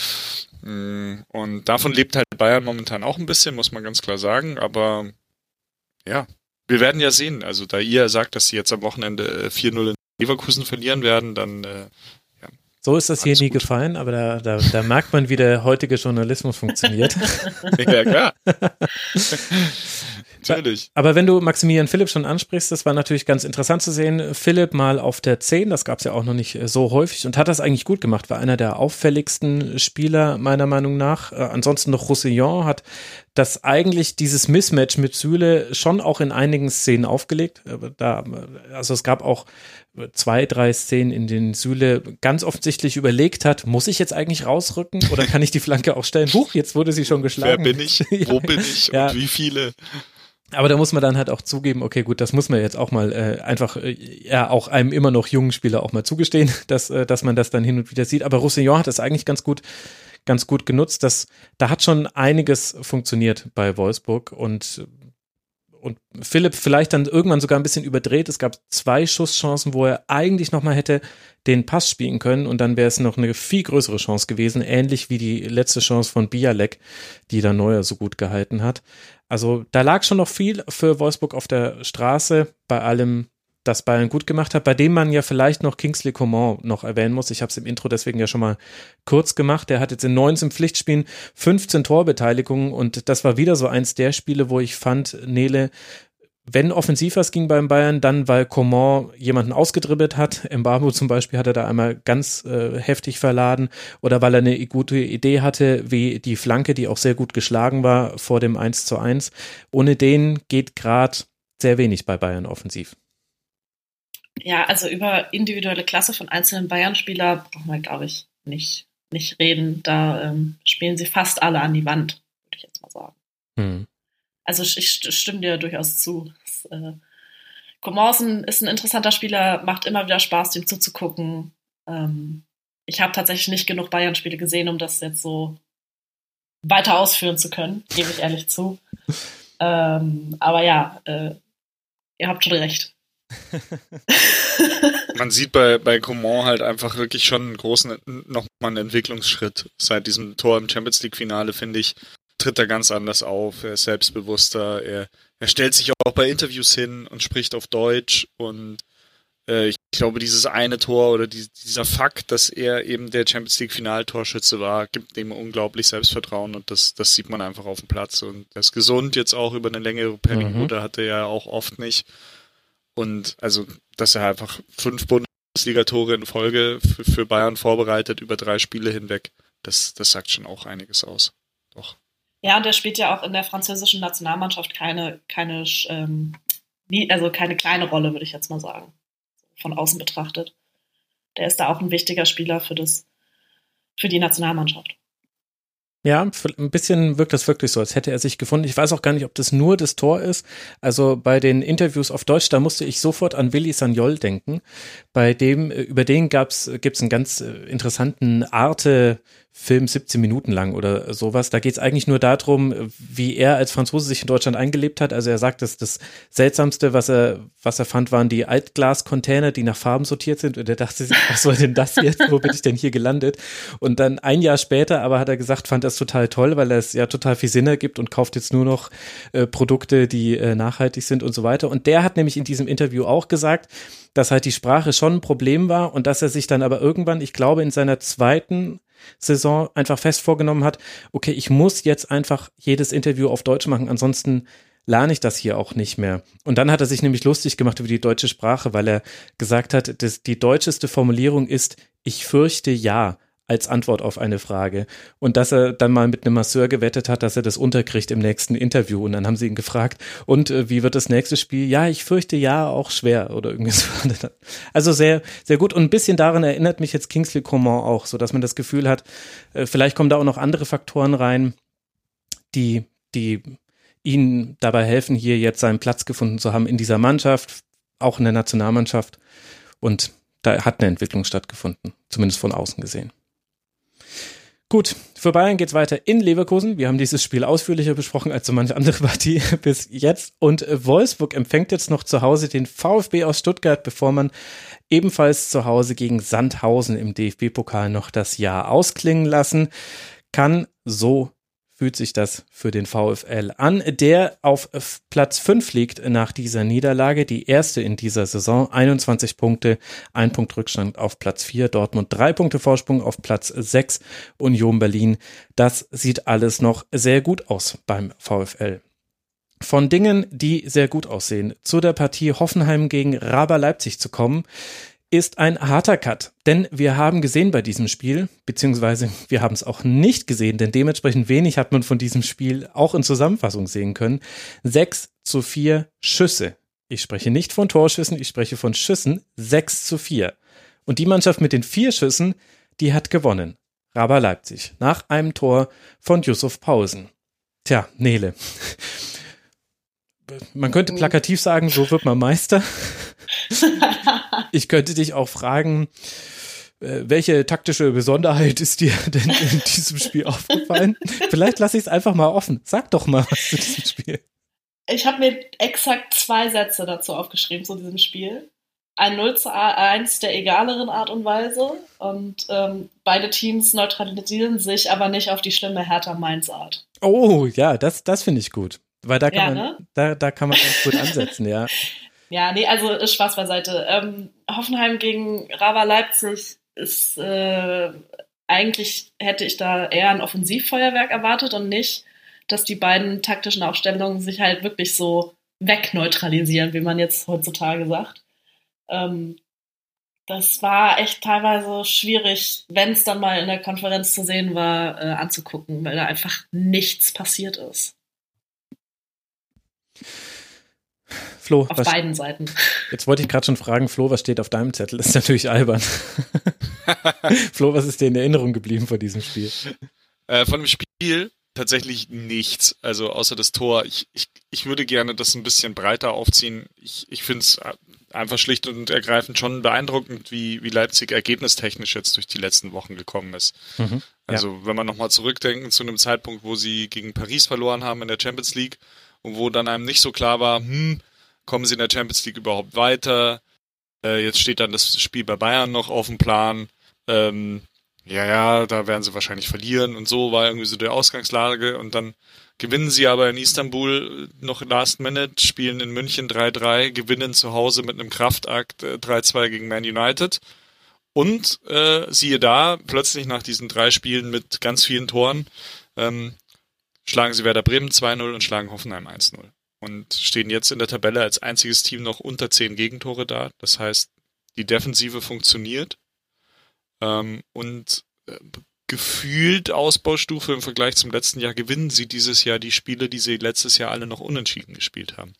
Und davon lebt halt Bayern momentan auch ein bisschen, muss man ganz klar sagen, aber ja, wir werden ja sehen. Also da ihr sagt, dass sie jetzt am Wochenende vier null in Leverkusen verlieren werden, dann äh, ja. So ist das hier nie gut gefallen, aber da, da, da merkt man, wie der heutige Journalismus funktioniert. Ja, klar. Natürlich. Aber wenn du Maximilian Philipp schon ansprichst, das war natürlich ganz interessant zu sehen. Philipp mal auf der zehn, das gab es ja auch noch nicht so häufig und hat das eigentlich gut gemacht, war einer der auffälligsten Spieler meiner Meinung nach. Äh, ansonsten noch Roussillon hat das eigentlich dieses Mismatch mit Süle schon auch in einigen Szenen aufgelegt. Da, also es gab auch zwei, drei Szenen, in denen Süle ganz offensichtlich überlegt hat, muss ich jetzt eigentlich rausrücken oder kann ich die Flanke auch stellen? Huch, jetzt wurde sie schon geschlagen. Wer bin ich? Wo bin ich? Und ja. Wie viele? Aber da muss man dann halt auch zugeben, okay, gut, das muss man jetzt auch mal äh, einfach, äh, ja, auch einem immer noch jungen Spieler auch mal zugestehen, dass, äh, dass man das dann hin und wieder sieht. Aber Roussillon hat das eigentlich ganz gut, ganz gut genutzt. Das, da hat schon einiges funktioniert bei Wolfsburg und und Philipp vielleicht dann irgendwann sogar ein bisschen überdreht. Es gab zwei Schusschancen, wo er eigentlich nochmal hätte den Pass spielen können und dann wäre es noch eine viel größere Chance gewesen, ähnlich wie die letzte Chance von Bialek, die da Neuer so gut gehalten hat. Also da lag schon noch viel für Wolfsburg auf der Straße, bei allem, das Bayern gut gemacht hat, bei dem man ja vielleicht noch Kingsley Coman noch erwähnen muss. Ich habe es im Intro deswegen ja schon mal kurz gemacht. Der hat jetzt in neunzehn Pflichtspielen fünfzehn Torbeteiligungen und das war wieder so eins der Spiele, wo ich fand, Nele, wenn offensiv was ging beim Bayern, dann weil Coman jemanden ausgedribbelt hat. Mbabo zum Beispiel hat er da einmal ganz äh, heftig verladen oder weil er eine gute Idee hatte, wie die Flanke, die auch sehr gut geschlagen war vor dem eins zu eins. Ohne den geht gerade sehr wenig bei Bayern offensiv. Ja, also über individuelle Klasse von einzelnen Bayern-Spieler brauchen wir, glaube ich, nicht, nicht reden. Da ähm, spielen sie fast alle an die Wand, würde ich jetzt mal sagen. Hm. Also ich, ich stimme dir durchaus zu. Das, äh, Coman ist ein, ist ein interessanter Spieler, macht immer wieder Spaß, dem zuzugucken. Ähm, ich habe tatsächlich nicht genug Bayern-Spiele gesehen, um das jetzt so weiter ausführen zu können, gebe ich ehrlich zu. ähm, aber ja, äh, ihr habt schon recht. Man sieht bei, bei Coman halt einfach wirklich schon einen großen, nochmal einen Entwicklungsschritt. Seit diesem Tor im Champions-League-Finale, finde ich, tritt er ganz anders auf, er ist selbstbewusster, er, er stellt sich auch bei Interviews hin und spricht auf Deutsch und äh, ich glaube, dieses eine Tor oder die, dieser Fakt, dass er eben der Champions-League-Finaltorschütze war, gibt ihm unglaublich Selbstvertrauen und das, das sieht man einfach auf dem Platz und er ist gesund jetzt auch über eine längere Periode, mhm. hatte er ja auch oft nicht und also, dass er einfach fünf Bundesliga-Tore in Folge für, für Bayern vorbereitet über drei Spiele hinweg, das, das sagt schon auch einiges aus. Doch. Ja, und der spielt ja auch in der französischen Nationalmannschaft keine, keine, ähm, nie, also keine kleine Rolle, würde ich jetzt mal sagen, von außen betrachtet. Der ist da auch ein wichtiger Spieler für das, für die Nationalmannschaft. Ja, ein bisschen wirkt das wirklich so, als hätte er sich gefunden. Ich weiß auch gar nicht, ob das nur das Tor ist. Also bei den Interviews auf Deutsch, da musste ich sofort an Willi Sagnol denken. Bei dem, über den gab's, gibt's einen ganz interessanten Arte-Film, siebzehn Minuten lang oder sowas. Da geht's eigentlich nur darum, wie er als Franzose sich in Deutschland eingelebt hat. Also er sagt, dass das Seltsamste, was er, was er fand, waren die Altglas-Container, die nach Farben sortiert sind. Und er dachte sich, was soll denn das jetzt? Wo bin ich denn hier gelandet? Und dann ein Jahr später, aber hat er gesagt, fand er das total toll, weil es ja total viel Sinn ergibt und kauft jetzt nur noch äh, Produkte, die äh, nachhaltig sind und so weiter. Und der hat nämlich in diesem Interview auch gesagt, dass halt die Sprache schon ein Problem war und dass er sich dann aber irgendwann, ich glaube in seiner zweiten Saison einfach fest vorgenommen hat, okay, ich muss jetzt einfach jedes Interview auf Deutsch machen, ansonsten lerne ich das hier auch nicht mehr. Und dann hat er sich nämlich lustig gemacht über die deutsche Sprache, weil er gesagt hat, dass die deutscheste Formulierung ist, ich fürchte ja, als Antwort auf eine Frage. Und dass er dann mal mit einem Masseur gewettet hat, dass er das unterkriegt im nächsten Interview. Und dann haben sie ihn gefragt, und äh, wie wird das nächste Spiel? Ja, ich fürchte ja, auch schwer oder irgendwie so. Also sehr, sehr gut. Und ein bisschen daran erinnert mich jetzt Kingsley Coman auch, so dass man das Gefühl hat, äh, vielleicht kommen da auch noch andere Faktoren rein, die, die ihnen dabei helfen, hier jetzt seinen Platz gefunden zu haben in dieser Mannschaft, auch in der Nationalmannschaft. Und da hat eine Entwicklung stattgefunden, zumindest von außen gesehen. Gut, für Bayern geht's weiter in Leverkusen. Wir haben dieses Spiel ausführlicher besprochen als so manche andere Partie bis jetzt. Und Wolfsburg empfängt jetzt noch zu Hause den VfB aus Stuttgart, bevor man ebenfalls zu Hause gegen Sandhausen im D F B-Pokal noch das Jahr ausklingen lassen kann. So fühlt sich das für den VfL an, der auf Platz fünf liegt nach dieser Niederlage, die erste in dieser Saison, einundzwanzig Punkte, ein Punkt Rückstand auf Platz vier, Dortmund drei Punkte Vorsprung auf Platz sechs, Union Berlin. Das sieht alles noch sehr gut aus beim VfL. Von Dingen, die sehr gut aussehen, zu der Partie Hoffenheim gegen Raber Leipzig zu kommen, ist ein harter Cut, denn wir haben gesehen bei diesem Spiel, beziehungsweise wir haben es auch nicht gesehen, denn dementsprechend wenig hat man von diesem Spiel auch in Zusammenfassung sehen können. sechs zu vier Schüsse. Ich spreche nicht von Torschüssen, ich spreche von Schüssen. sechs zu vier. Und die Mannschaft mit den vier Schüssen, die hat gewonnen. Raber Leipzig. Nach einem Tor von Yusuf Paulsen. Tja, Nele. Man könnte plakativ sagen, so wird man Meister. Ich könnte dich auch fragen, welche taktische Besonderheit ist dir denn in diesem Spiel aufgefallen? Vielleicht lasse ich es einfach mal offen. Sag doch mal was zu diesem Spiel. Ich habe mir exakt zwei Sätze dazu aufgeschrieben zu diesem Spiel. Ein null zu eins der egaleren Art und Weise und ähm, beide Teams neutralisieren sich, aber nicht auf die schlimme Hertha-Mainz-Art. Oh, ja, das, das finde ich gut. Weil da kann, ja, man, ne? da, da kann man ganz gut ansetzen, ja. Ja, nee, also Spaß beiseite. Ähm, Hoffenheim gegen Raber Leipzig ist, äh, eigentlich hätte ich da eher ein Offensivfeuerwerk erwartet und nicht, dass die beiden taktischen Aufstellungen sich halt wirklich so wegneutralisieren, wie man jetzt heutzutage sagt. Ähm, das war echt teilweise schwierig, wenn es dann mal in der Konferenz zu sehen war, äh, anzugucken, weil da einfach nichts passiert ist. Flo, auf was, beiden Seiten. Jetzt wollte ich gerade schon fragen, Flo, was steht auf deinem Zettel? Das ist natürlich albern. Flo, was ist dir in Erinnerung geblieben von diesem Spiel? Äh, von dem Spiel tatsächlich nichts, also außer das Tor. Ich, ich, ich würde gerne das ein bisschen breiter aufziehen. Ich, ich finde es einfach schlicht und ergreifend schon beeindruckend, wie, wie Leipzig ergebnistechnisch jetzt durch die letzten Wochen gekommen ist. Mhm, ja. Also wenn man nochmal zurückdenken zu einem Zeitpunkt, wo sie gegen Paris verloren haben in der Champions League und wo dann einem nicht so klar war, hm, kommen sie in der Champions League überhaupt weiter? Äh, jetzt steht dann das Spiel bei Bayern noch auf dem Plan. Ähm, ja, ja, da werden sie wahrscheinlich verlieren und so war irgendwie so die Ausgangslage und dann gewinnen sie aber in Istanbul noch Last Minute, spielen in München drei drei, gewinnen zu Hause mit einem Kraftakt äh, drei zwei gegen Man United und äh, siehe da, plötzlich nach diesen drei Spielen mit ganz vielen Toren ähm, schlagen sie Werder Bremen zwei null und schlagen Hoffenheim eins null. Und stehen jetzt in der Tabelle als einziges Team noch unter zehn Gegentore da. Das heißt, die Defensive funktioniert. Ähm, und äh, gefühlt Ausbaustufe im Vergleich zum letzten Jahr gewinnen sie dieses Jahr die Spiele, die sie letztes Jahr alle noch unentschieden gespielt haben.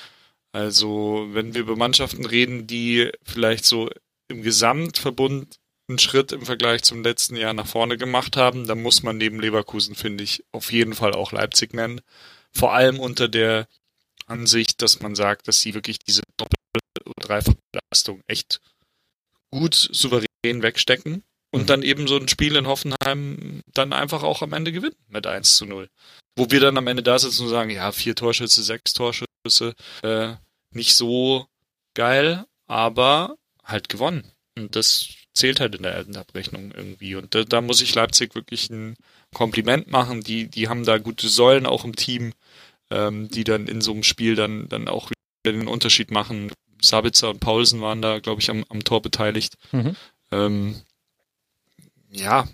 Also, wenn wir über Mannschaften reden, die vielleicht so im Gesamtverbund einen Schritt im Vergleich zum letzten Jahr nach vorne gemacht haben, dann muss man neben Leverkusen, finde ich, auf jeden Fall auch Leipzig nennen. Vor allem unter der Ansicht, dass man sagt, dass sie wirklich diese Doppel- oder Dreifachbelastung echt gut souverän wegstecken und mhm. dann eben so ein Spiel in Hoffenheim dann einfach auch am Ende gewinnen mit eins zu null. Wo wir dann am Ende da sitzen und sagen, ja, vier Torschüsse, sechs Torschüsse, äh, nicht so geil, aber halt gewonnen. Und das zählt halt in der Endabrechnung irgendwie. Und da, da muss ich Leipzig wirklich ein Kompliment machen. Die, die haben da gute Säulen auch im Team, ähm, die dann in so einem Spiel dann, dann auch wieder den Unterschied machen. Sabitzer und Paulsen waren da, glaube ich, am, am Tor beteiligt. Mhm. Ähm, ja,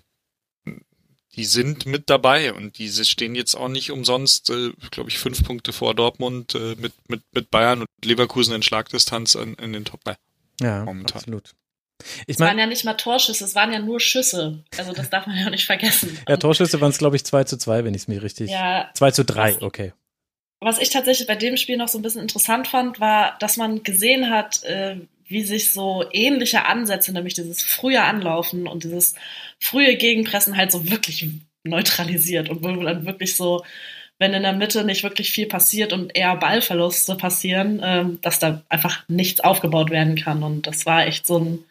die sind mit dabei und diese stehen jetzt auch nicht umsonst, äh, glaube ich, fünf Punkte vor Dortmund äh, mit, mit, mit Bayern und Leverkusen in Schlagdistanz in, in den Top drei. Ja, momentan. Absolut. Ich mein, es waren ja nicht mal Torschüsse, es waren ja nur Schüsse. Also das darf man ja auch nicht vergessen. Ja, Torschüsse waren es, glaube ich, zwei zu zwei, wenn ich es mir richtig... Ja, zwei zu drei, okay. Was ich tatsächlich bei dem Spiel noch so ein bisschen interessant fand, war, dass man gesehen hat, äh, wie sich so ähnliche Ansätze, nämlich dieses frühe Anlaufen und dieses frühe Gegenpressen halt so wirklich neutralisiert und wo dann wirklich so, wenn in der Mitte nicht wirklich viel passiert und eher Ballverluste passieren, ähm, dass da einfach nichts aufgebaut werden kann. Und das war echt so ein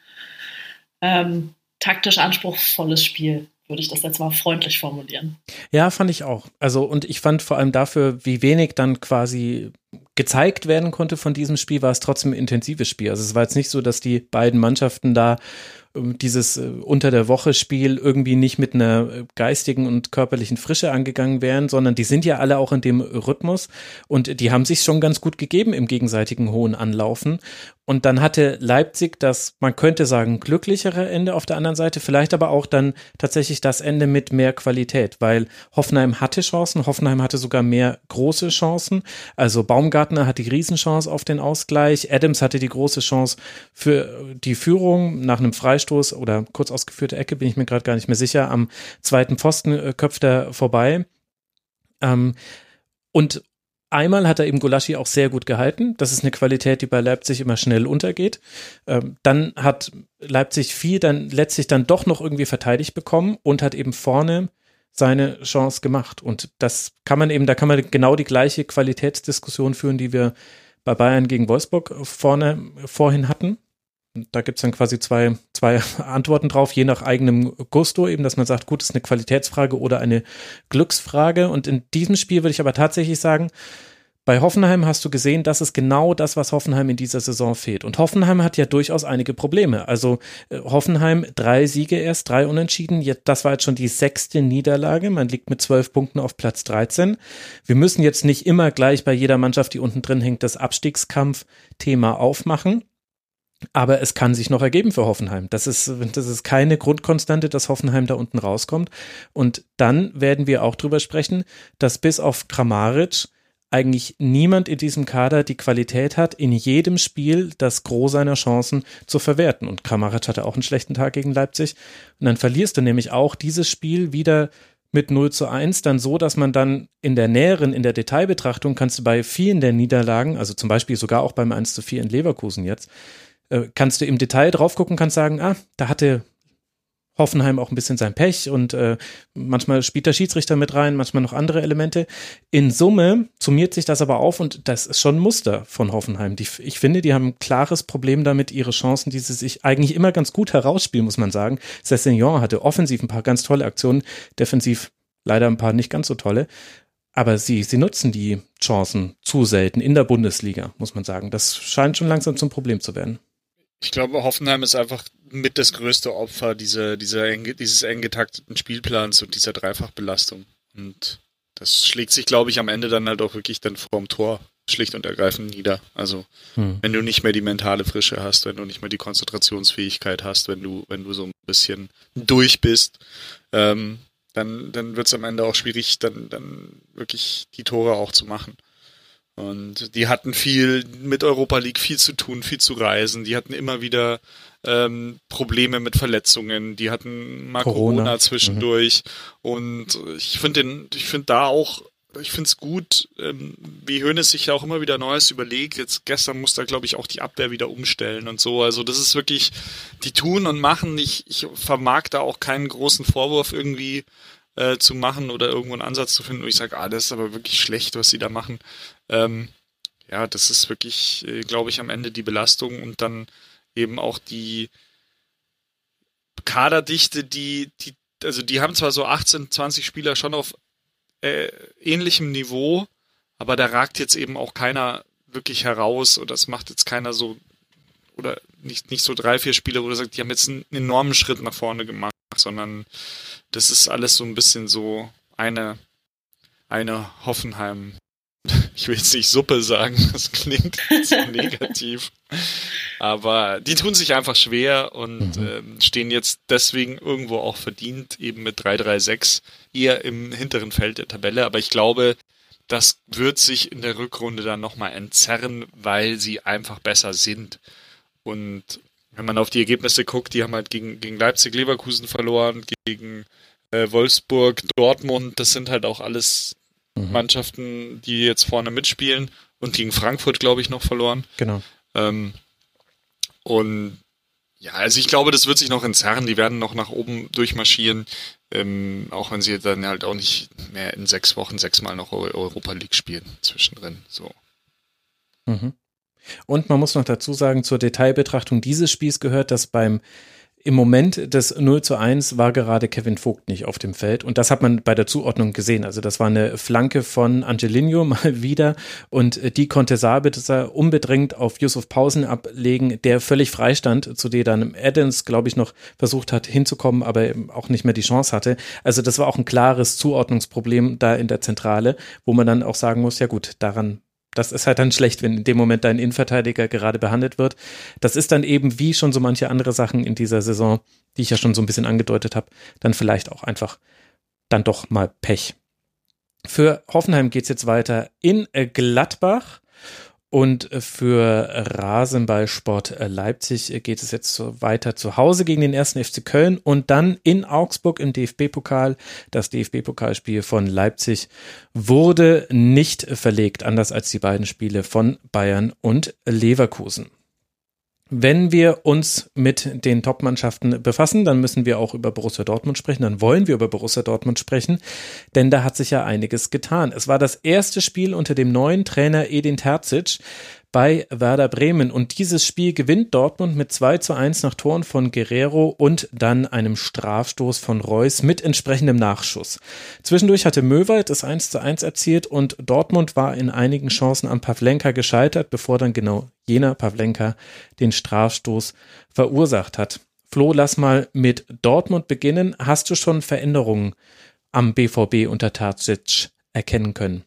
ähm, taktisch anspruchsvolles Spiel, würde ich das jetzt mal freundlich formulieren. Ja, fand ich auch. Also, und ich fand vor allem dafür, wie wenig dann quasi gezeigt werden konnte von diesem Spiel, war es trotzdem ein intensives Spiel. Also es war jetzt nicht so, dass die beiden Mannschaften da dieses äh, unter der Woche Spiel irgendwie nicht mit einer geistigen und körperlichen Frische angegangen wären, sondern die sind ja alle auch in dem Rhythmus und die haben sich schon ganz gut gegeben im gegenseitigen hohen Anlaufen. Und dann hatte Leipzig das, man könnte sagen, glücklichere Ende auf der anderen Seite, vielleicht aber auch dann tatsächlich das Ende mit mehr Qualität, weil Hoffenheim hatte Chancen, Hoffenheim hatte sogar mehr große Chancen. Also Baumgartner hat die Riesenchance auf den Ausgleich, Adams hatte die große Chance für die Führung nach einem Freistoß oder kurz ausgeführte Ecke, bin ich mir gerade gar nicht mehr sicher, am zweiten Pfosten äh, köpft er vorbei. Ähm, und Einmal hat er eben Gulaschi auch sehr gut gehalten. Das ist eine Qualität, die bei Leipzig immer schnell untergeht. Ähm, dann hat Leipzig viel dann letztlich dann doch noch irgendwie verteidigt bekommen und hat eben vorne seine Chance gemacht. Und das kann man eben, da kann man genau die gleiche Qualitätsdiskussion führen, die wir bei Bayern gegen Wolfsburg vorne vorhin hatten. Da gibt es dann quasi zwei, zwei Antworten drauf, je nach eigenem Gusto, eben, dass man sagt, gut, das ist eine Qualitätsfrage oder eine Glücksfrage. Und in diesem Spiel würde ich aber tatsächlich sagen, bei Hoffenheim hast du gesehen, das ist genau das, was Hoffenheim in dieser Saison fehlt. Und Hoffenheim hat ja durchaus einige Probleme. Also äh, Hoffenheim, drei Siege erst, drei Unentschieden. Jetzt, das war jetzt schon die sechste Niederlage. Man liegt mit zwölf Punkten auf Platz dreizehn. Wir müssen jetzt nicht immer gleich bei jeder Mannschaft, die unten drin hängt, das Abstiegskampf-Thema aufmachen. Aber es kann sich noch ergeben für Hoffenheim. Das ist, das ist keine Grundkonstante, dass Hoffenheim da unten rauskommt. Und dann werden wir auch drüber sprechen, dass bis auf Kramaric eigentlich niemand in diesem Kader die Qualität hat, in jedem Spiel das Gros seiner Chancen zu verwerten. Und Kramaric hatte auch einen schlechten Tag gegen Leipzig. Und dann verlierst du nämlich auch dieses Spiel wieder mit null zu eins, dann so, dass man dann in der näheren, in der Detailbetrachtung kannst du bei vielen der Niederlagen, also zum Beispiel sogar auch beim eins zu vier in Leverkusen jetzt, äh, kannst du im Detail drauf gucken, kannst sagen, ah, da hatte Hoffenheim auch ein bisschen sein Pech und äh, manchmal spielt der Schiedsrichter mit rein, manchmal noch andere Elemente. In Summe summiert sich das aber auf und das ist schon ein Muster von Hoffenheim. Die, ich finde, die haben ein klares Problem damit, ihre Chancen, die sie sich eigentlich immer ganz gut herausspielen, muss man sagen. Sessegnon hatte offensiv ein paar ganz tolle Aktionen, defensiv leider ein paar nicht ganz so tolle. Aber sie, sie nutzen die Chancen zu selten in der Bundesliga, muss man sagen. Das scheint schon langsam zum Problem zu werden. Ich glaube, Hoffenheim ist einfach mit das größte Opfer dieser, dieser eng, dieses eng getakteten Spielplans und dieser Dreifachbelastung. Und das schlägt sich, glaube ich, am Ende dann halt auch wirklich dann vorm Tor schlicht und ergreifend nieder. Also, hm. wenn du nicht mehr die mentale Frische hast, wenn du nicht mehr die Konzentrationsfähigkeit hast, wenn du, wenn du so ein bisschen durch bist, ähm, dann, dann wird es am Ende auch schwierig, dann, dann wirklich die Tore auch zu machen. Und die hatten viel mit Europa League viel zu tun, viel zu reisen. Die hatten immer wieder ähm, Probleme mit Verletzungen. Die hatten mal Corona, Corona zwischendurch. Mhm. Und ich finde den, ich finde da auch, ich finde es gut, ähm, wie Hoeneß sich ja auch immer wieder Neues überlegt. Jetzt gestern musste er, glaube ich, auch die Abwehr wieder umstellen und so. Also das ist wirklich, die tun und machen. Ich, ich vermag da auch keinen großen Vorwurf irgendwie äh, zu machen oder irgendwo einen Ansatz zu finden, wo ich sage, ah, das ist aber wirklich schlecht, was sie da machen. Ähm, ja, das ist wirklich, äh, glaube ich, am Ende die Belastung und dann eben auch die Kaderdichte, die, die, also die haben zwar so achtzehn, zwanzig Spieler schon auf äh, ähnlichem Niveau, aber da ragt jetzt eben auch keiner wirklich heraus oder es macht jetzt keiner so, oder nicht, nicht so drei, vier Spieler, wo du sagst, die haben jetzt einen enormen Schritt nach vorne gemacht, sondern das ist alles so ein bisschen so eine, eine Hoffenheim, ich will jetzt nicht Suppe sagen, das klingt so negativ, aber die tun sich einfach schwer und mhm. ähm, stehen jetzt deswegen irgendwo auch verdient, eben mit drei drei sechs eher im hinteren Feld der Tabelle, aber ich glaube, das wird sich in der Rückrunde dann nochmal entzerren, weil sie einfach besser sind. Und wenn man auf die Ergebnisse guckt, die haben halt gegen, gegen Leipzig, Leverkusen verloren, gegen äh, Wolfsburg, Dortmund, das sind halt auch alles mhm. Mannschaften, die jetzt vorne mitspielen und gegen Frankfurt, glaube ich, noch verloren. Genau. Ähm, und ja, also ich glaube, das wird sich noch entzerren, die werden noch nach oben durchmarschieren, ähm, auch wenn sie dann halt auch nicht mehr in sechs Wochen sechsmal noch Europa League spielen zwischendrin, so. Mhm. Und man muss noch dazu sagen, zur Detailbetrachtung dieses Spiels gehört, dass beim im Moment des null zu eins war gerade Kevin Vogt nicht auf dem Feld und das hat man bei der Zuordnung gesehen. Also das war eine Flanke von Angelino mal wieder und die konnte Sabitzer unbedingt auf Yusuf Pausen ablegen, der völlig frei stand, zu der dann Adams, glaube ich, noch versucht hat hinzukommen, aber auch nicht mehr die Chance hatte. Also das war auch ein klares Zuordnungsproblem da in der Zentrale, wo man dann auch sagen muss, ja gut, daran das ist halt dann schlecht, wenn in dem Moment dein Innenverteidiger gerade behandelt wird. Das ist dann eben wie schon so manche andere Sachen in dieser Saison, die ich ja schon so ein bisschen angedeutet habe, dann vielleicht auch einfach dann doch mal Pech. Für Hoffenheim geht's jetzt weiter in Gladbach und für Rasenballsport Leipzig geht es jetzt so weiter zu Hause gegen den ersten F C Köln und dann in Augsburg im D F B-Pokal. Das D F B-Pokalspiel von Leipzig wurde nicht verlegt, anders als die beiden Spiele von Bayern und Leverkusen. Wenn wir uns mit den Top-Mannschaften befassen, dann müssen wir auch über Borussia Dortmund sprechen, dann wollen wir über Borussia Dortmund sprechen, denn da hat sich ja einiges getan. Es war das erste Spiel unter dem neuen Trainer Edin Terzic bei Werder Bremen und dieses Spiel gewinnt Dortmund mit zwei zu eins nach Toren von Guerrero und dann einem Strafstoß von Reus mit entsprechendem Nachschuss. Zwischendurch hatte Möwald das eins zu eins erzielt und Dortmund war in einigen Chancen an Pavlenka gescheitert, bevor dann genau jener Pavlenka den Strafstoß verursacht hat. Flo, lass mal mit Dortmund beginnen. Hast du schon Veränderungen am B V B unter Terzic erkennen können?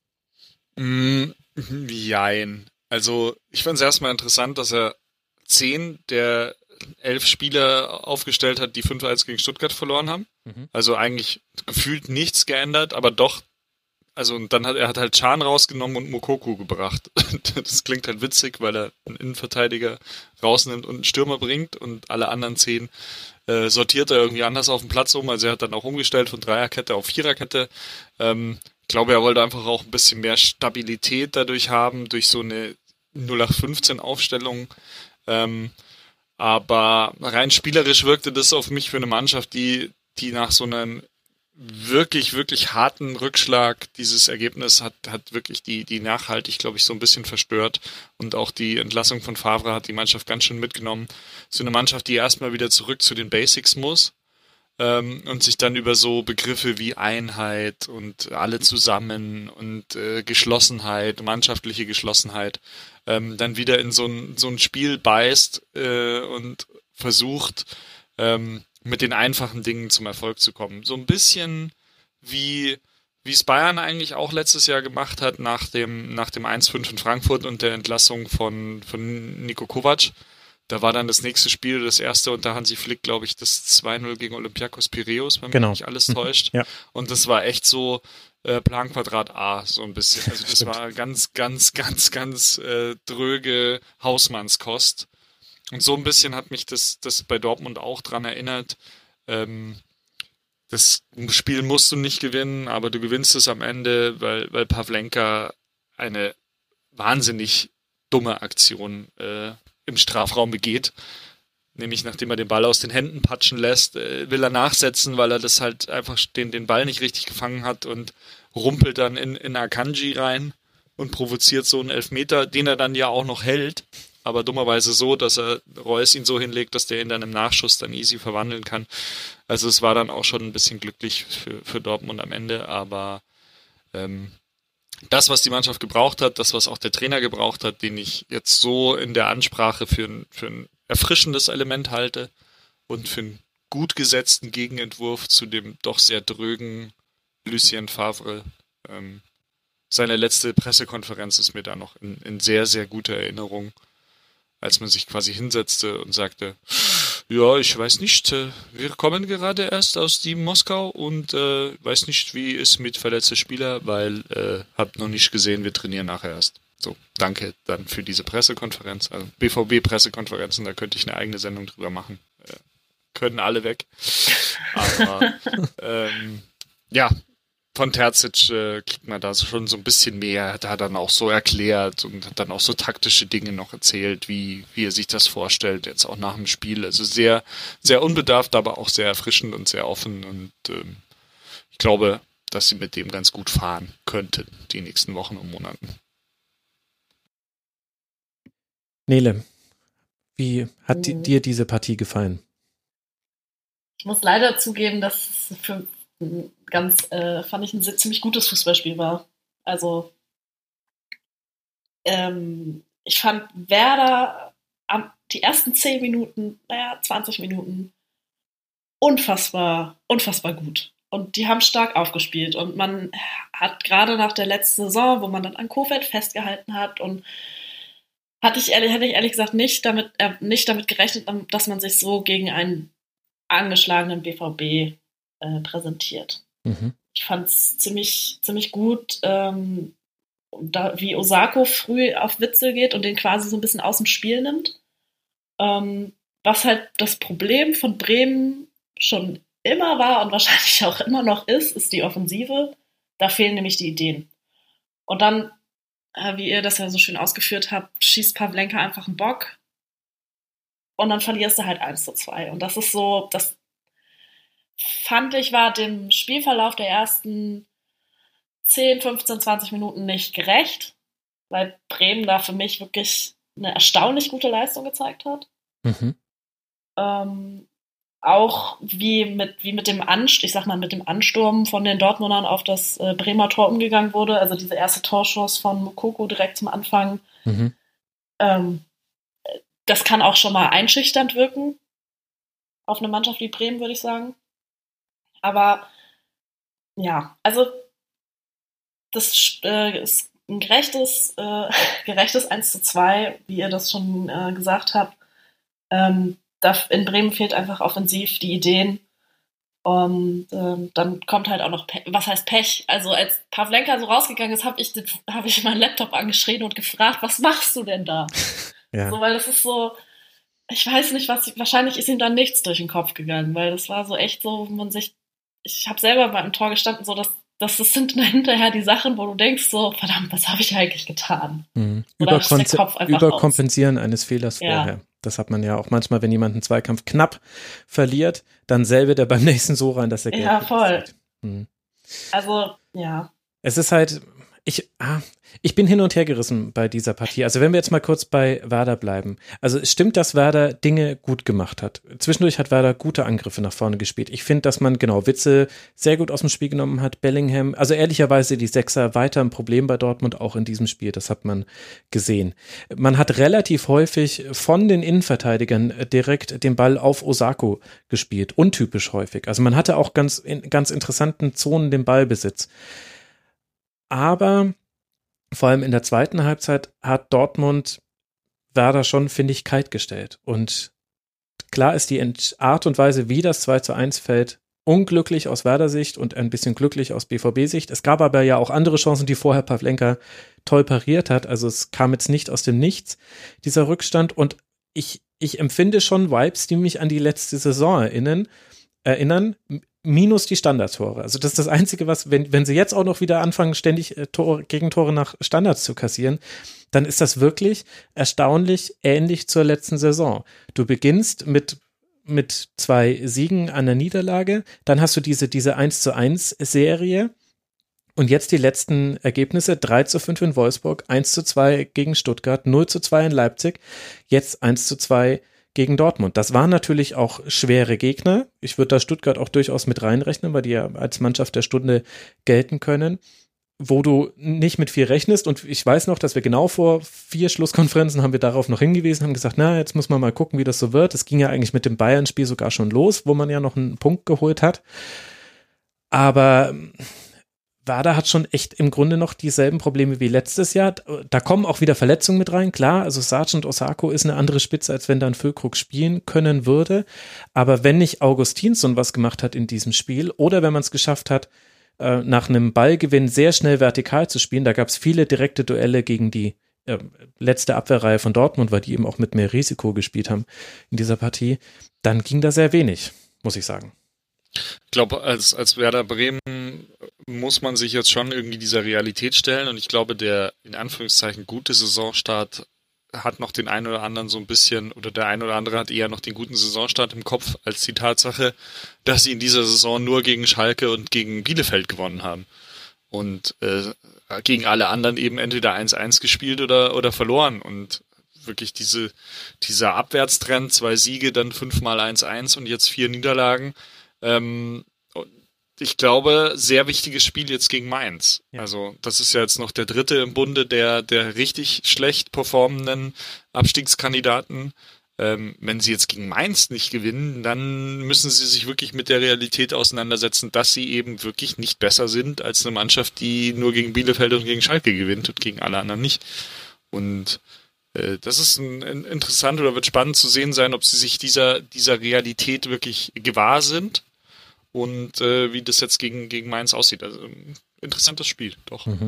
Mm, jein. Also ich fand es erstmal interessant, dass er zehn der elf Spieler aufgestellt hat, die fünf eins gegen Stuttgart verloren haben. Mhm. Also eigentlich gefühlt nichts geändert, aber doch also und dann hat er hat halt Can rausgenommen und Moukoko gebracht. Das klingt halt witzig, weil er einen Innenverteidiger rausnimmt und einen Stürmer bringt und alle anderen zehn äh, sortiert er irgendwie anders auf dem Platz um. Also er hat dann auch umgestellt von Dreierkette auf Viererkette. Ähm, ich glaube, er wollte einfach auch ein bisschen mehr Stabilität dadurch haben, durch so eine null acht fünfzehn Aufstellung. Ähm, aber rein spielerisch wirkte das auf mich für eine Mannschaft, die, die nach so einem wirklich, wirklich harten Rückschlag dieses Ergebnis hat, hat wirklich die, die nachhaltig, glaube ich, so ein bisschen verstört. Und auch die Entlassung von Favre hat die Mannschaft ganz schön mitgenommen. So eine Mannschaft, die erstmal wieder zurück zu den Basics muss. Ähm, und sich dann über so Begriffe wie Einheit und alle zusammen und äh, Geschlossenheit, mannschaftliche Geschlossenheit, ähm, dann wieder in so ein, so ein Spiel beißt äh, und versucht, ähm, mit den einfachen Dingen zum Erfolg zu kommen. So ein bisschen wie wie es Bayern eigentlich auch letztes Jahr gemacht hat nach dem nach dem eins fünf in Frankfurt und der Entlassung von von Niko Kovac. Da war dann das nächste Spiel, das erste unter Hansi Flick, glaube ich, das zwei null gegen Olympiakos Piräus, wenn genau. mich nicht alles täuscht. Ja. Und das war echt so äh, Planquadrat A, so ein bisschen. Also das war ganz, ganz, ganz, ganz äh, dröge Hausmannskost. Und so ein bisschen hat mich das, das bei Dortmund auch dran erinnert. Ähm, das Spiel musst du nicht gewinnen, aber du gewinnst es am Ende, weil, weil Pavlenka eine wahnsinnig dumme Aktion äh, im Strafraum begeht. Nämlich nachdem er den Ball aus den Händen patschen lässt, äh, will er nachsetzen, weil er das halt einfach den, den Ball nicht richtig gefangen hat und rumpelt dann in, in Akanji rein und provoziert so einen Elfmeter, den er dann ja auch noch hält, aber dummerweise so, dass er Reus ihn so hinlegt, dass der ihn dann im Nachschuss dann easy verwandeln kann. Also es war dann auch schon ein bisschen glücklich für, für Dortmund am Ende, aber ähm, das, was die Mannschaft gebraucht hat, das, was auch der Trainer gebraucht hat, den ich jetzt so in der Ansprache für ein, für ein erfrischendes Element halte und für einen gut gesetzten Gegenentwurf zu dem doch sehr drögen Lucien Favre. Ähm, seine letzte Pressekonferenz ist mir da noch in, in sehr, sehr guter Erinnerung, als man sich quasi hinsetzte und sagte, ja, ich weiß nicht, wir kommen gerade erst aus Team Moskau und äh, weiß nicht, wie es mit verletzten Spielern, weil äh, hab noch nicht gesehen, wir trainieren nachher erst. So, danke dann für diese Pressekonferenz. Also B V B-Pressekonferenzen, da könnte ich eine eigene Sendung drüber machen. Äh, können alle weg. Aber ähm, ja, von Terzic äh, kriegt man da schon so ein bisschen mehr, hat er dann auch so erklärt und hat dann auch so taktische Dinge noch erzählt, wie, wie er sich das vorstellt, jetzt auch nach dem Spiel. Also sehr, sehr unbedarft, aber auch sehr erfrischend und sehr offen und ähm, ich glaube, dass sie mit dem ganz gut fahren könnten, die nächsten Wochen und Monaten. Nele, wie hat mhm. dir diese Partie gefallen? Ich muss leider zugeben, dass es für ganz, äh, fand ich ein ziemlich gutes Fußballspiel war. Also ähm, ich fand Werder am, die ersten zehn Minuten, naja, zwanzig Minuten unfassbar, unfassbar gut. Und die haben stark aufgespielt. Und man hat gerade nach der letzten Saison, wo man dann an Kofeld festgehalten hat und hatte ich ehrlich, hätte ich ehrlich gesagt nicht damit, äh, nicht damit gerechnet, dass man sich so gegen einen angeschlagenen B V B äh, präsentiert. Mhm. Ich fand es ziemlich, ziemlich gut, ähm, da, wie Osako früh auf Witzel geht und den quasi so ein bisschen aus dem Spiel nimmt. Ähm, was halt das Problem von Bremen schon immer war und wahrscheinlich auch immer noch ist, ist die Offensive. Da fehlen nämlich die Ideen. Und dann, äh, wie ihr das ja so schön ausgeführt habt, schießt Pavlenka einfach einen Bock und dann verlierst du halt eins zu zwei. Und das ist so, das fand ich, war dem Spielverlauf der ersten zehn, fünfzehn, zwanzig Minuten nicht gerecht, weil Bremen da für mich wirklich eine erstaunlich gute Leistung gezeigt hat. Mhm. Ähm, auch wie mit, wie mit dem Anst- ich sag mal, mit dem Ansturm von den Dortmundern auf das äh, Bremer Tor umgegangen wurde, also diese erste Torschuss von Moukoko direkt zum Anfang. Mhm. Ähm, das kann auch schon mal einschüchternd wirken auf eine Mannschaft wie Bremen, würde ich sagen. Aber ja, also das äh, ist ein gerechtes, äh, gerechtes eins zu zwei, wie ihr das schon äh, gesagt habt. Ähm, da in Bremen fehlt einfach offensiv die Ideen. Und ähm, dann kommt halt auch noch, Pe- was heißt Pech? Also als Pavlenka so rausgegangen ist, habe ich, hab ich meinen Laptop angeschrien und gefragt, was machst du denn da? Ja. So, weil das ist so, ich weiß nicht, was, wahrscheinlich ist ihm dann nichts durch den Kopf gegangen, weil das war so echt so, man sich, ich habe selber beim Tor gestanden, so dass das sind dann hinterher die Sachen, wo du denkst so, verdammt, was habe ich eigentlich getan? Mhm. Überkonze- Überkompensieren aus. eines Fehlers ja. vorher. Das hat man ja auch manchmal, wenn jemand einen Zweikampf knapp verliert, dann selber der beim nächsten so rein, dass er Geld Ja, voll. Mhm. Also, ja. Es ist halt, ich, ah, ich bin hin und her gerissen bei dieser Partie. Also wenn wir jetzt mal kurz bei Werder bleiben. Also es stimmt, dass Werder Dinge gut gemacht hat. Zwischendurch hat Werder gute Angriffe nach vorne gespielt. Ich finde, dass man, genau, Witzel sehr gut aus dem Spiel genommen hat, Bellingham, also ehrlicherweise die Sechser weiter ein Problem bei Dortmund, auch in diesem Spiel, das hat man gesehen. Man hat relativ häufig von den Innenverteidigern direkt den Ball auf Osako gespielt, untypisch häufig. Also man hatte auch ganz, in ganz interessanten Zonen den Ballbesitz. Aber vor allem in der zweiten Halbzeit hat Dortmund Werder schon, finde ich, kalt gestellt. Und klar ist die Art und Weise, wie das zwei zu eins fällt, unglücklich aus Werder-Sicht und ein bisschen glücklich aus B V B-Sicht. Es gab aber ja auch andere Chancen, die vorher Pavlenka toll pariert hat. Also es kam jetzt nicht aus dem Nichts, dieser Rückstand. Und ich, ich empfinde schon Vibes, die mich an die letzte Saison erinnern, erinnern, minus die Standardtore. Also das ist das Einzige, was, wenn, wenn sie jetzt auch noch wieder anfangen, ständig äh, Tore, Gegentore nach Standards zu kassieren, dann ist das wirklich erstaunlich ähnlich zur letzten Saison. Du beginnst mit, mit zwei Siegen an der Niederlage, dann hast du diese, diese eins zu eins Serie und jetzt die letzten Ergebnisse, drei zu fünf in Wolfsburg, eins zu zwei gegen Stuttgart, null zu zwei in Leipzig, jetzt eins zu zwei gegen Dortmund. Das waren natürlich auch schwere Gegner. Ich würde da Stuttgart auch durchaus mit reinrechnen, weil die ja als Mannschaft der Stunde gelten können, wo du nicht mit viel rechnest. Und ich weiß noch, dass wir genau vor vier Schlusskonferenzen haben wir darauf noch hingewiesen, haben gesagt, na, jetzt muss man mal gucken, wie das so wird. Es ging ja eigentlich mit dem Bayern-Spiel sogar schon los, wo man ja noch einen Punkt geholt hat. Aber Werder hat schon echt im Grunde noch dieselben Probleme wie letztes Jahr. Da kommen auch wieder Verletzungen mit rein, klar. Also Sargent Osako ist eine andere Spitze, als wenn dann Füllkrug spielen können würde. Aber wenn nicht Augustinsson was gemacht hat in diesem Spiel oder wenn man es geschafft hat, nach einem Ballgewinn sehr schnell vertikal zu spielen, da gab es viele direkte Duelle gegen die äh, letzte Abwehrreihe von Dortmund, weil die eben auch mit mehr Risiko gespielt haben in dieser Partie, dann ging da sehr wenig, muss ich sagen. Ich glaube, als, als Werder Bremen muss man sich jetzt schon irgendwie dieser Realität stellen und ich glaube, der in Anführungszeichen gute Saisonstart hat noch den einen oder anderen so ein bisschen, oder der ein oder andere hat eher noch den guten Saisonstart im Kopf, als die Tatsache, dass sie in dieser Saison nur gegen Schalke und gegen Bielefeld gewonnen haben. Und äh, gegen alle anderen eben entweder eins eins gespielt oder, oder verloren. Und wirklich diese, dieser Abwärtstrend, zwei Siege, dann fünfmal eins eins und jetzt vier Niederlagen. Ähm, ich glaube, sehr wichtiges Spiel jetzt gegen Mainz. Ja. Also das ist ja jetzt noch der dritte im Bunde der, der richtig schlecht performenden Abstiegskandidaten. Ähm, wenn sie jetzt gegen Mainz nicht gewinnen, dann müssen sie sich wirklich mit der Realität auseinandersetzen, dass sie eben wirklich nicht besser sind als eine Mannschaft, die nur gegen Bielefeld und gegen Schalke gewinnt und gegen alle anderen nicht. Und äh, das ist ein, ein interessant oder wird spannend zu sehen sein, ob sie sich dieser, dieser Realität wirklich gewahr sind. Und äh, wie das jetzt gegen, gegen Mainz aussieht. Also ein interessantes Spiel, doch. Mhm.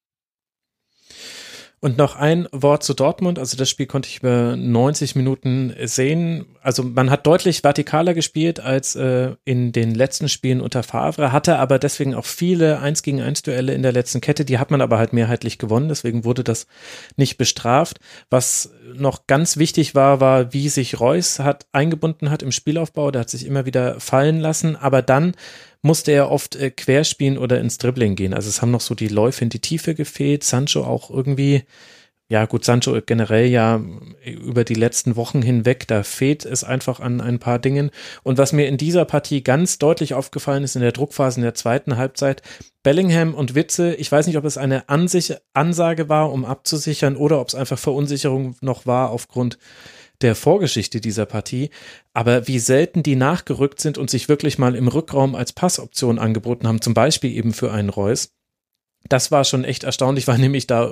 Und noch ein Wort zu Dortmund. Also das Spiel konnte ich über neunzig Minuten sehen. Also man hat deutlich vertikaler gespielt als äh, in den letzten Spielen unter Favre, hatte aber deswegen auch viele eins gegen eins Duelle in der letzten Kette. Die hat man aber halt mehrheitlich gewonnen, deswegen wurde das nicht bestraft. Was noch ganz wichtig war, war, wie sich Reus hat eingebunden hat im Spielaufbau. Der hat sich immer wieder fallen lassen, aber dann musste er oft äh, querspielen oder ins Dribbling gehen. Also es haben noch so die Läufe in die Tiefe gefehlt. Sancho auch irgendwie, ja gut, Sancho generell ja über die letzten Wochen hinweg, da fehlt es einfach an ein paar Dingen. Und was mir in dieser Partie ganz deutlich aufgefallen ist in der Druckphase in der zweiten Halbzeit, Bellingham und Witzel, ich weiß nicht, ob es eine Ansich- Ansage war, um abzusichern oder ob es einfach Verunsicherung noch war aufgrund der Vorgeschichte dieser Partie, aber wie selten die nachgerückt sind und sich wirklich mal im Rückraum als Passoption angeboten haben, zum Beispiel eben für einen Reus, das war schon echt erstaunlich, weil nämlich da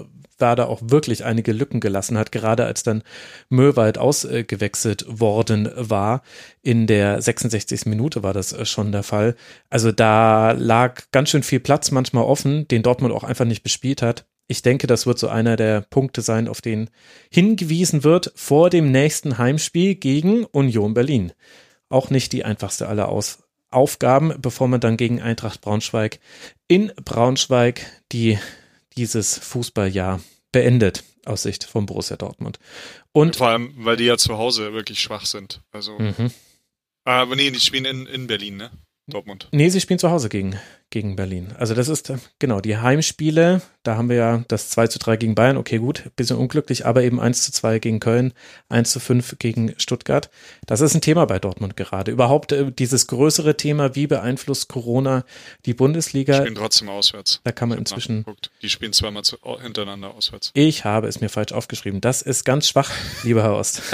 Werder auch wirklich einige Lücken gelassen hat, gerade als dann Möwald ausgewechselt worden war. In der sechsundsechzigsten Minute war das schon der Fall. Also da lag ganz schön viel Platz manchmal offen, den Dortmund auch einfach nicht bespielt hat. Ich denke, das wird so einer der Punkte sein, auf den hingewiesen wird vor dem nächsten Heimspiel gegen Union Berlin. Auch nicht die einfachste aller Aus- Aufgaben, bevor man dann gegen Eintracht Braunschweig in Braunschweig die dieses Fußballjahr beendet, aus Sicht von Borussia Dortmund. Und vor allem, weil die ja zu Hause wirklich schwach sind. Also, mhm. aber nee, die spielen in, in Berlin, ne? Dortmund. Nee, sie spielen zu Hause gegen, gegen Berlin. Also das ist, genau, die Heimspiele, da haben wir ja das zwei zu drei gegen Bayern, okay gut, bisschen unglücklich, aber eben eins zu zwei gegen Köln, eins zu fünf gegen Stuttgart. Das ist ein Thema bei Dortmund gerade. Überhaupt äh, dieses größere Thema, wie beeinflusst Corona die Bundesliga? Die spielen trotzdem auswärts. Da kann man inzwischen... Die spielen zweimal zu, hintereinander auswärts. Ich habe es mir falsch aufgeschrieben. Das ist ganz schwach, lieber Herr Ost.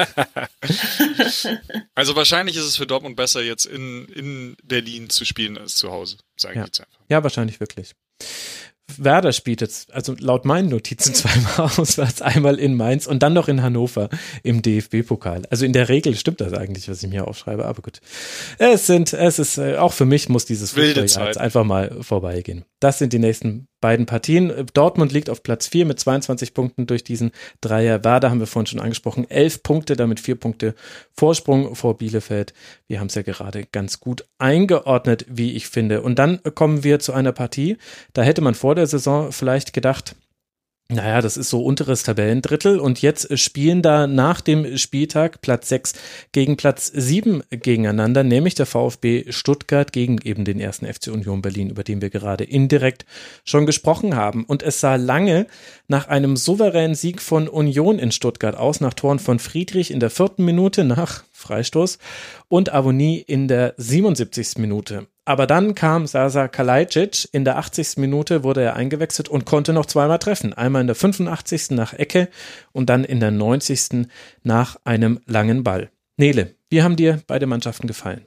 Also wahrscheinlich ist es für Dortmund besser, jetzt in, in Berlin zu spielen als zu Hause, sage ich ja. jetzt einfach. Ja, wahrscheinlich wirklich. Werder spielt jetzt, also laut meinen Notizen zweimal auswärts, einmal in Mainz und dann noch in Hannover im D F B-Pokal. Also in der Regel stimmt das eigentlich, was ich mir aufschreibe, aber gut. Es sind, es ist, auch für mich muss dieses Fußballjahr jetzt einfach mal vorbeigehen. Das sind die nächsten beiden Partien. Dortmund liegt auf Platz vier mit zweiundzwanzig Punkten durch diesen Dreier. Werder haben wir vorhin schon angesprochen, elf Punkte, damit vier Punkte Vorsprung vor Bielefeld. Wir haben es ja gerade ganz gut eingeordnet, wie ich finde. Und dann kommen wir zu einer Partie, da hätte man vor der Saison vielleicht gedacht, naja, das ist so unteres Tabellendrittel und jetzt spielen da nach dem Spieltag Platz sechs gegen Platz sieben gegeneinander, nämlich der VfB Stuttgart gegen eben den ersten F C Union Berlin, über den wir gerade indirekt schon gesprochen haben. Und es sah lange nach einem souveränen Sieg von Union in Stuttgart aus, nach Toren von Friedrich in der vierten Minute nach Freistoß und Avonie in der siebenundsiebzigsten Minute. Aber dann kam Sasa Kalajdzic, in der achtzigsten Minute wurde er eingewechselt und konnte noch zweimal treffen. Einmal in der fünfundachtzigsten nach Ecke und dann in der neunzigsten nach einem langen Ball. Nele, wie haben dir beide Mannschaften gefallen?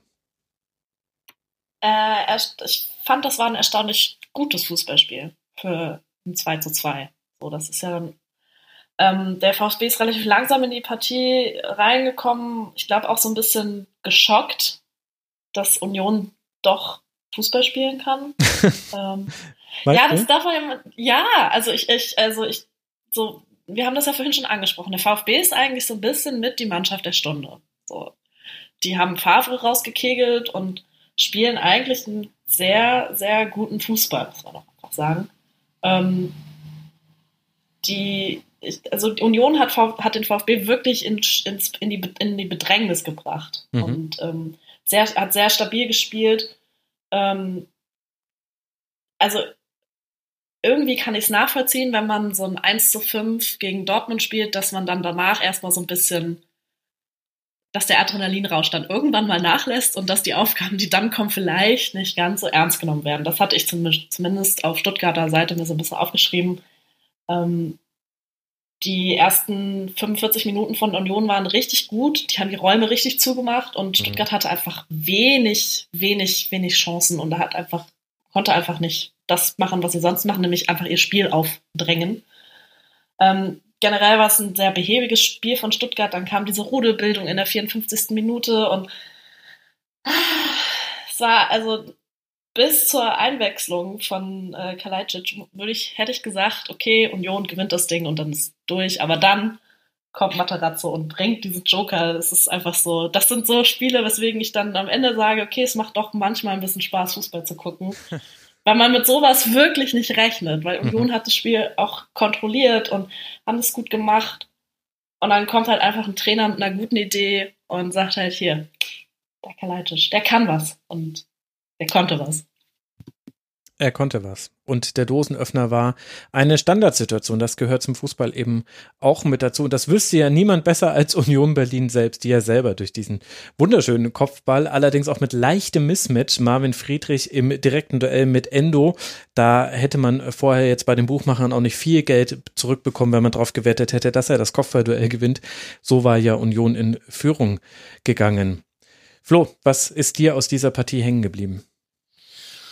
Äh, ich fand, das war ein erstaunlich gutes Fußballspiel für ein zwei zu zwei. So, das ist ja dann, ähm, der VfB ist relativ langsam in die Partie reingekommen. Ich glaube auch so ein bisschen geschockt, dass Union doch Fußball spielen kann. ähm, ja, das darf man ja, ja, also ich, ich, also ich, so, wir haben das ja vorhin schon angesprochen. Der VfB ist eigentlich so ein bisschen mit die Mannschaft der Stunde. So, die haben Favre rausgekegelt und spielen eigentlich einen sehr, sehr guten Fußball, muss man auch einfach sagen. Ähm, die, also die Union hat, hat den VfB wirklich in, ins, in, die, in die Bedrängnis gebracht mhm. und ähm, sehr, hat sehr stabil gespielt. Ähm, also irgendwie kann ich es nachvollziehen, wenn man so ein eins zu fünf gegen Dortmund spielt, dass man dann danach erstmal so ein bisschen, dass der Adrenalinrausch dann irgendwann mal nachlässt und dass die Aufgaben, die dann kommen, vielleicht nicht ganz so ernst genommen werden. Das hatte ich zumindest auf Stuttgarter Seite mir so ein bisschen aufgeschrieben. Ähm, die ersten fünfundvierzig Minuten von Union waren richtig gut. Die haben die Räume richtig zugemacht und Stuttgart hatte einfach wenig, wenig, wenig Chancen und hat einfach, konnte einfach nicht das machen, was sie sonst machen, nämlich einfach ihr Spiel aufdrängen. Ähm, generell war es ein sehr behäbiges Spiel von Stuttgart. Dann kam diese Rudelbildung in der vierundfünfzigsten Minute und ah, es war also bis zur Einwechslung von äh, Kalajdzic würde ich, hätte ich gesagt, okay, Union gewinnt das Ding und dann ist durch. Aber dann kommt Materazzo und bringt diesen Joker. Das ist einfach so, das sind so Spiele, weswegen ich dann am Ende sage, okay, es macht doch manchmal ein bisschen Spaß, Fußball zu gucken. Weil man mit sowas wirklich nicht rechnet. Weil Union hat das Spiel auch kontrolliert und haben es gut gemacht. Und dann kommt halt einfach ein Trainer mit einer guten Idee und sagt halt hier, der Kalajdzic, der kann was. Und er konnte was. Er konnte was. Und der Dosenöffner war eine Standardsituation. Das gehört zum Fußball eben auch mit dazu. Und das wüsste ja niemand besser als Union Berlin selbst, die ja selber durch diesen wunderschönen Kopfball, allerdings auch mit leichtem Mismatch, Marvin Friedrich im direkten Duell mit Endo. Da hätte man vorher jetzt bei den Buchmachern auch nicht viel Geld zurückbekommen, wenn man darauf gewettet hätte, dass er das Kopfballduell gewinnt. So war ja Union in Führung gegangen. Flo, was ist dir aus dieser Partie hängen geblieben?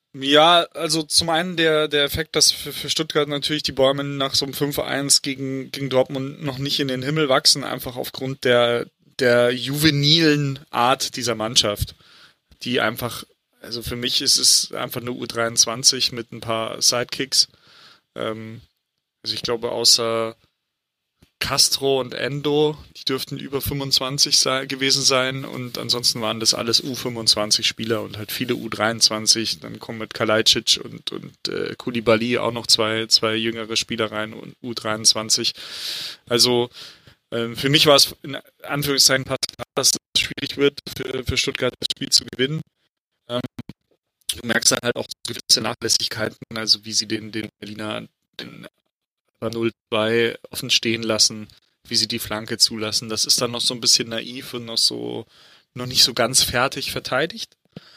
Ja, also zum einen der der Effekt, dass für, für Stuttgart natürlich die Bäume nach so einem fünf eins gegen gegen Dortmund noch nicht in den Himmel wachsen, einfach aufgrund der der juvenilen Art dieser Mannschaft, die einfach, also für mich ist es einfach eine U dreiundzwanzig mit ein paar Sidekicks. Ähm, also ich glaube, außer Castro und Endo, die dürften über fünfundzwanzig sei, gewesen sein, und ansonsten waren das alles U fünfundzwanzig Spieler und halt viele U dreiundzwanzig. Dann kommen mit Kalajdzic und und äh, Koulibaly auch noch zwei zwei jüngere Spieler rein und U dreiundzwanzig. Also ähm, für mich war es in Anführungszeichen klar, dass es schwierig wird für für Stuttgart das Spiel zu gewinnen. Ähm, du merkst dann halt auch gewisse Nachlässigkeiten, also wie sie den den Berliner den null zwei offen stehen lassen, wie sie die Flanke zulassen. Das ist dann noch so ein bisschen naiv und noch so noch nicht so ganz fertig verteidigt.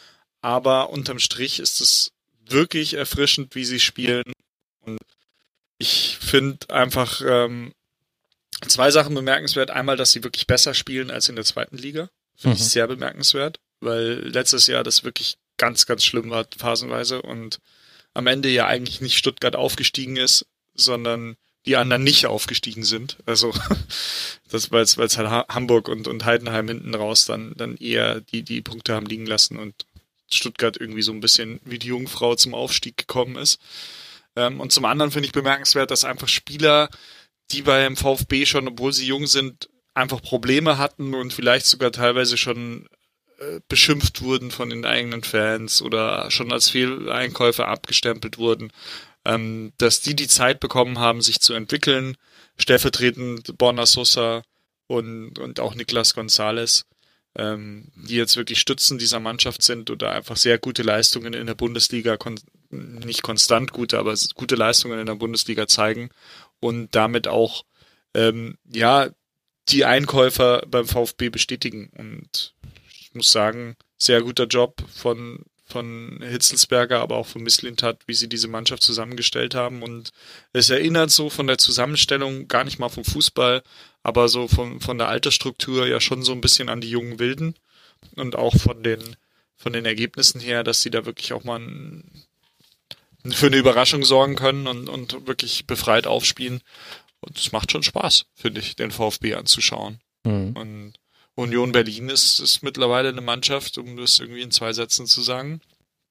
Aber unterm Strich ist es wirklich erfrischend, wie sie spielen. Und ich finde einfach ähm, zwei Sachen bemerkenswert. Einmal, dass sie wirklich besser spielen als in der zweiten Liga. Finde mhm. ich sehr bemerkenswert, weil letztes Jahr das wirklich ganz, ganz schlimm war, phasenweise. Und am Ende ja eigentlich nicht Stuttgart aufgestiegen ist, sondern die anderen nicht aufgestiegen sind. Also das, weil es weil es halt Hamburg und und Heidenheim hinten raus dann dann eher die die Punkte haben liegen lassen und Stuttgart irgendwie so ein bisschen wie die Jungfrau zum Aufstieg gekommen ist. Ähm, und zum anderen finde ich bemerkenswert, dass einfach Spieler, die beim VfB schon, obwohl sie jung sind, einfach Probleme hatten und vielleicht sogar teilweise schon äh, beschimpft wurden von den eigenen Fans oder schon als Fehleinkäufe abgestempelt wurden, Ähm, dass die die Zeit bekommen haben, sich zu entwickeln, stellvertretend Borna Sosa und und auch Nicolas Gonzalez, ähm, die jetzt wirklich Stützen dieser Mannschaft sind oder einfach sehr gute Leistungen in der Bundesliga, kon- nicht konstant gute, aber gute Leistungen in der Bundesliga zeigen und damit auch ähm, ja die Einkäufer beim VfB bestätigen. Und ich muss sagen, sehr guter Job von von Hitzelsberger, aber auch von Mislintat, wie sie diese Mannschaft zusammengestellt haben. Und es erinnert so von der Zusammenstellung gar nicht mal vom Fußball, aber so von, von der Altersstruktur ja schon so ein bisschen an die jungen Wilden und auch von den, von den Ergebnissen her, dass sie da wirklich auch mal ein, für eine Überraschung sorgen können und, und wirklich befreit aufspielen. Und es macht schon Spaß, finde ich, den VfB anzuschauen. Mhm. Und Union Berlin ist, ist mittlerweile eine Mannschaft, um das irgendwie in zwei Sätzen zu sagen,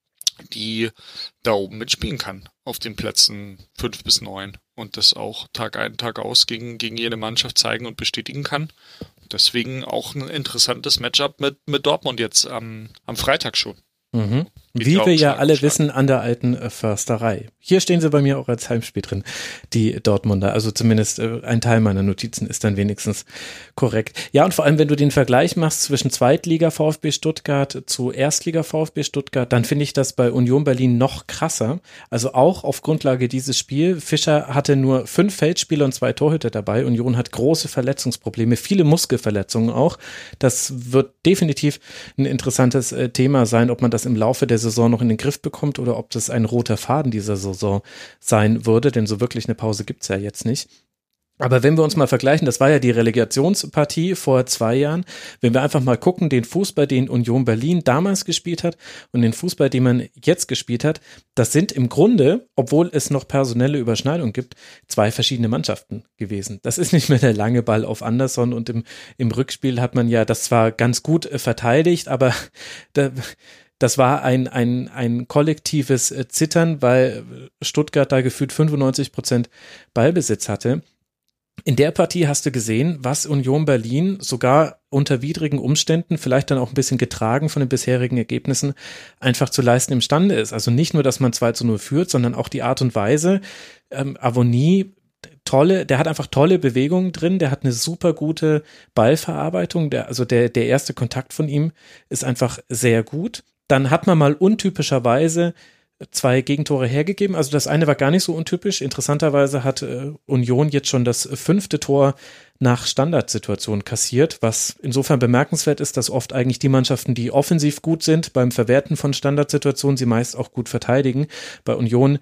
die da oben mitspielen kann, auf den Plätzen fünf bis neun und das auch Tag ein, Tag aus gegen, gegen jede Mannschaft zeigen und bestätigen kann. Deswegen auch ein interessantes Matchup mit, mit Dortmund jetzt am, am Freitag schon. Mhm. Wie wir ja alle wissen, an der alten äh, Försterei. Hier stehen sie bei mir auch als Heimspiel drin, die Dortmunder. Also zumindest äh, ein Teil meiner Notizen ist dann wenigstens korrekt. Ja, und vor allem, wenn du den Vergleich machst zwischen Zweitliga VfB Stuttgart zu Erstliga VfB Stuttgart, dann finde ich das bei Union Berlin noch krasser. Also auch auf Grundlage dieses Spiels. Fischer hatte nur fünf Feldspieler und zwei Torhüter dabei. Union hat große Verletzungsprobleme, viele Muskelverletzungen auch. Das wird definitiv ein interessantes äh, Thema sein, ob man das im Laufe der Saison noch in den Griff bekommt oder ob das ein roter Faden dieser Saison sein würde, denn so wirklich eine Pause gibt's ja jetzt nicht. Aber wenn wir uns mal vergleichen, das war ja die Relegationspartie vor zwei Jahren, wenn wir einfach mal gucken, den Fußball, den Union Berlin damals gespielt hat und den Fußball, den man jetzt gespielt hat, das sind im Grunde, obwohl es noch personelle Überschneidungen gibt, zwei verschiedene Mannschaften gewesen. Das ist nicht mehr der lange Ball auf Anderson und im, im Rückspiel hat man ja das zwar ganz gut verteidigt, aber da Das war ein, ein, ein kollektives Zittern, weil Stuttgart da gefühlt fünfundneunzig Prozent Ballbesitz hatte. In der Partie hast du gesehen, was Union Berlin sogar unter widrigen Umständen, vielleicht dann auch ein bisschen getragen von den bisherigen Ergebnissen, einfach zu leisten imstande ist. Also nicht nur, dass man zwei zu null führt, sondern auch die Art und Weise. Ähm, Avoni, tolle, der hat einfach tolle Bewegungen drin, der hat eine super gute Ballverarbeitung, der, also der, der erste Kontakt von ihm ist einfach sehr gut. Dann hat man mal untypischerweise zwei Gegentore hergegeben. Also das eine war gar nicht so untypisch. Interessanterweise hat äh, Union jetzt schon das fünfte Tor nach Standardsituation kassiert, was insofern bemerkenswert ist, dass oft eigentlich die Mannschaften, die offensiv gut sind, beim Verwerten von Standardsituationen sie meist auch gut verteidigen. Bei Union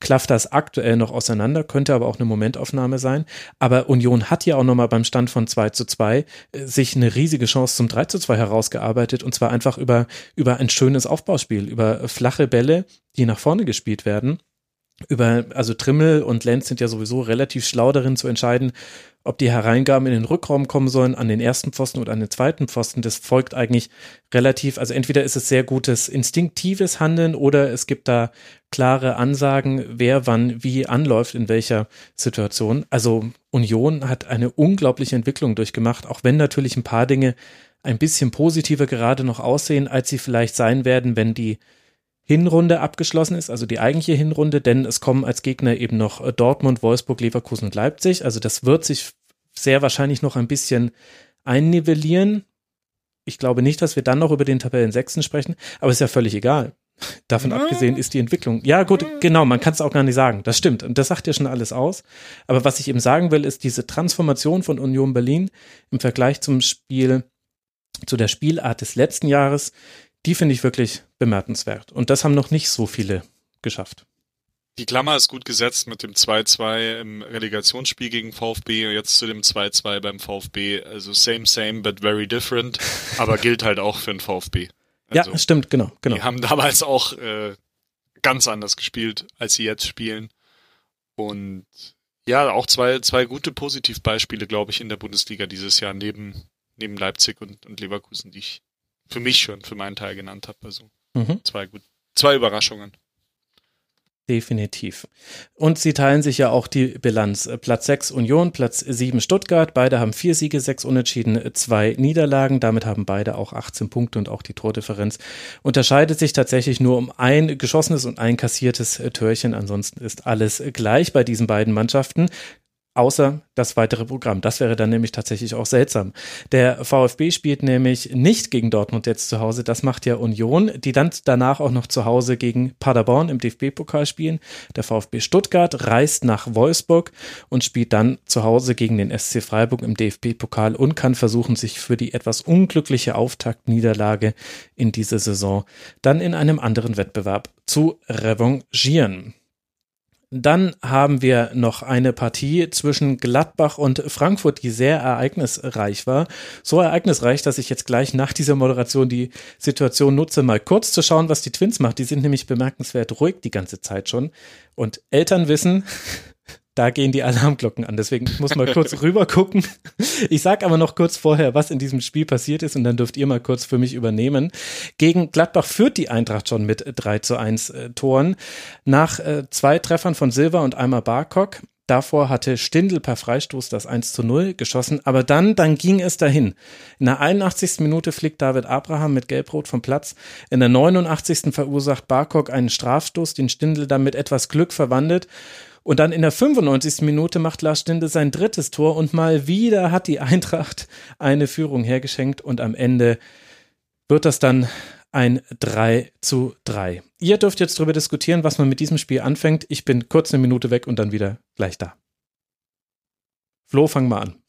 klafft das aktuell noch auseinander, könnte aber auch eine Momentaufnahme sein. Aber Union hat ja auch nochmal beim Stand von zwei zu zwei äh, sich eine riesige Chance zum drei zu zwei herausgearbeitet und zwar einfach über, über ein schönes Aufbauspiel, über flache Bälle, die nach vorne gespielt werden. Über, also Trimmel und Lenz sind ja sowieso relativ schlau darin zu entscheiden, ob die Hereingaben in den Rückraum kommen sollen, an den ersten Pfosten oder an den zweiten Pfosten. Das folgt eigentlich relativ, also entweder ist es sehr gutes instinktives Handeln oder es gibt da klare Ansagen, wer wann wie anläuft, in welcher Situation. Also Union hat eine unglaubliche Entwicklung durchgemacht, auch wenn natürlich ein paar Dinge ein bisschen positiver gerade noch aussehen, als sie vielleicht sein werden, wenn die Hinrunde abgeschlossen ist, also die eigentliche Hinrunde, denn es kommen als Gegner eben noch Dortmund, Wolfsburg, Leverkusen und Leipzig. Also das wird sich sehr wahrscheinlich noch ein bisschen einnivellieren. Ich glaube nicht, dass wir dann noch über den Tabellensechsten sprechen, aber ist ja völlig egal. Davon ja. abgesehen ist die Entwicklung. Ja gut, genau, man kann es auch gar nicht sagen. Das stimmt und das sagt ja schon alles aus. Aber was ich eben sagen will, ist diese Transformation von Union Berlin im Vergleich zum Spiel, zu der Spielart des letzten Jahres, die finde ich wirklich bemerkenswert. Und das haben noch nicht so viele geschafft. Die Klammer ist gut gesetzt mit dem zwei zwei im Relegationsspiel gegen VfB und jetzt zu dem zwei zwei beim VfB. Also same, same, but very different. Aber gilt halt auch für den VfB. Also, ja, stimmt, genau, genau. Die haben damals auch äh, ganz anders gespielt, als sie jetzt spielen. Und ja, auch zwei, zwei gute Positivbeispiele, glaube ich, in der Bundesliga dieses Jahr neben, neben Leipzig und, und Leverkusen, die ich für mich schon, für meinen Teil genannt habe. Also mhm. zwei gut, zwei Überraschungen. Definitiv. Und sie teilen sich ja auch die Bilanz. Platz sechs Union, Platz sieben Stuttgart. Beide haben vier Siege, sechs Unentschieden, zwei Niederlagen. Damit haben beide auch achtzehn Punkte und auch die Tordifferenz unterscheidet sich tatsächlich nur um ein geschossenes und ein kassiertes Törchen. Ansonsten ist alles gleich bei diesen beiden Mannschaften. Außer das weitere Programm. Das wäre dann nämlich tatsächlich auch seltsam. Der VfB spielt nämlich nicht gegen Dortmund jetzt zu Hause. Das macht ja Union, die dann danach auch noch zu Hause gegen Paderborn im D F B-Pokal spielen. Der VfB Stuttgart reist nach Wolfsburg und spielt dann zu Hause gegen den S C Freiburg im D F B-Pokal und kann versuchen, sich für die etwas unglückliche Auftaktniederlage in dieser Saison dann in einem anderen Wettbewerb zu revanchieren. Dann haben wir noch eine Partie zwischen Gladbach und Frankfurt, die sehr ereignisreich war. So ereignisreich, dass ich jetzt gleich nach dieser Moderation die Situation nutze, mal kurz zu schauen, was die Twins macht. Die sind nämlich bemerkenswert ruhig die ganze Zeit schon. Und Eltern wissen, da gehen die Alarmglocken an. Deswegen ich muss mal kurz rüber gucken. Ich sag aber noch kurz vorher, was in diesem Spiel passiert ist und dann dürft ihr mal kurz für mich übernehmen. Gegen Gladbach führt die Eintracht schon mit drei zu eins äh, Toren. Nach äh, zwei Treffern von Silva und einmal Barkok. Davor hatte Stindl per Freistoß das eins zu null geschossen. Aber dann, dann ging es dahin. In der einundachtzigsten Minute fliegt David Abraham mit Gelb-Rot vom Platz. In der neunundachtzigsten verursacht Barkok einen Strafstoß, den Stindl dann mit etwas Glück verwandelt. Und dann in der fünfundneunzigsten Minute macht Lars Stindl sein drittes Tor und mal wieder hat die Eintracht eine Führung hergeschenkt und am Ende wird das dann ein drei zu drei. Ihr dürft jetzt darüber diskutieren, was man mit diesem Spiel anfängt. Ich bin kurz eine Minute weg und dann wieder gleich da. Flo, fang mal an.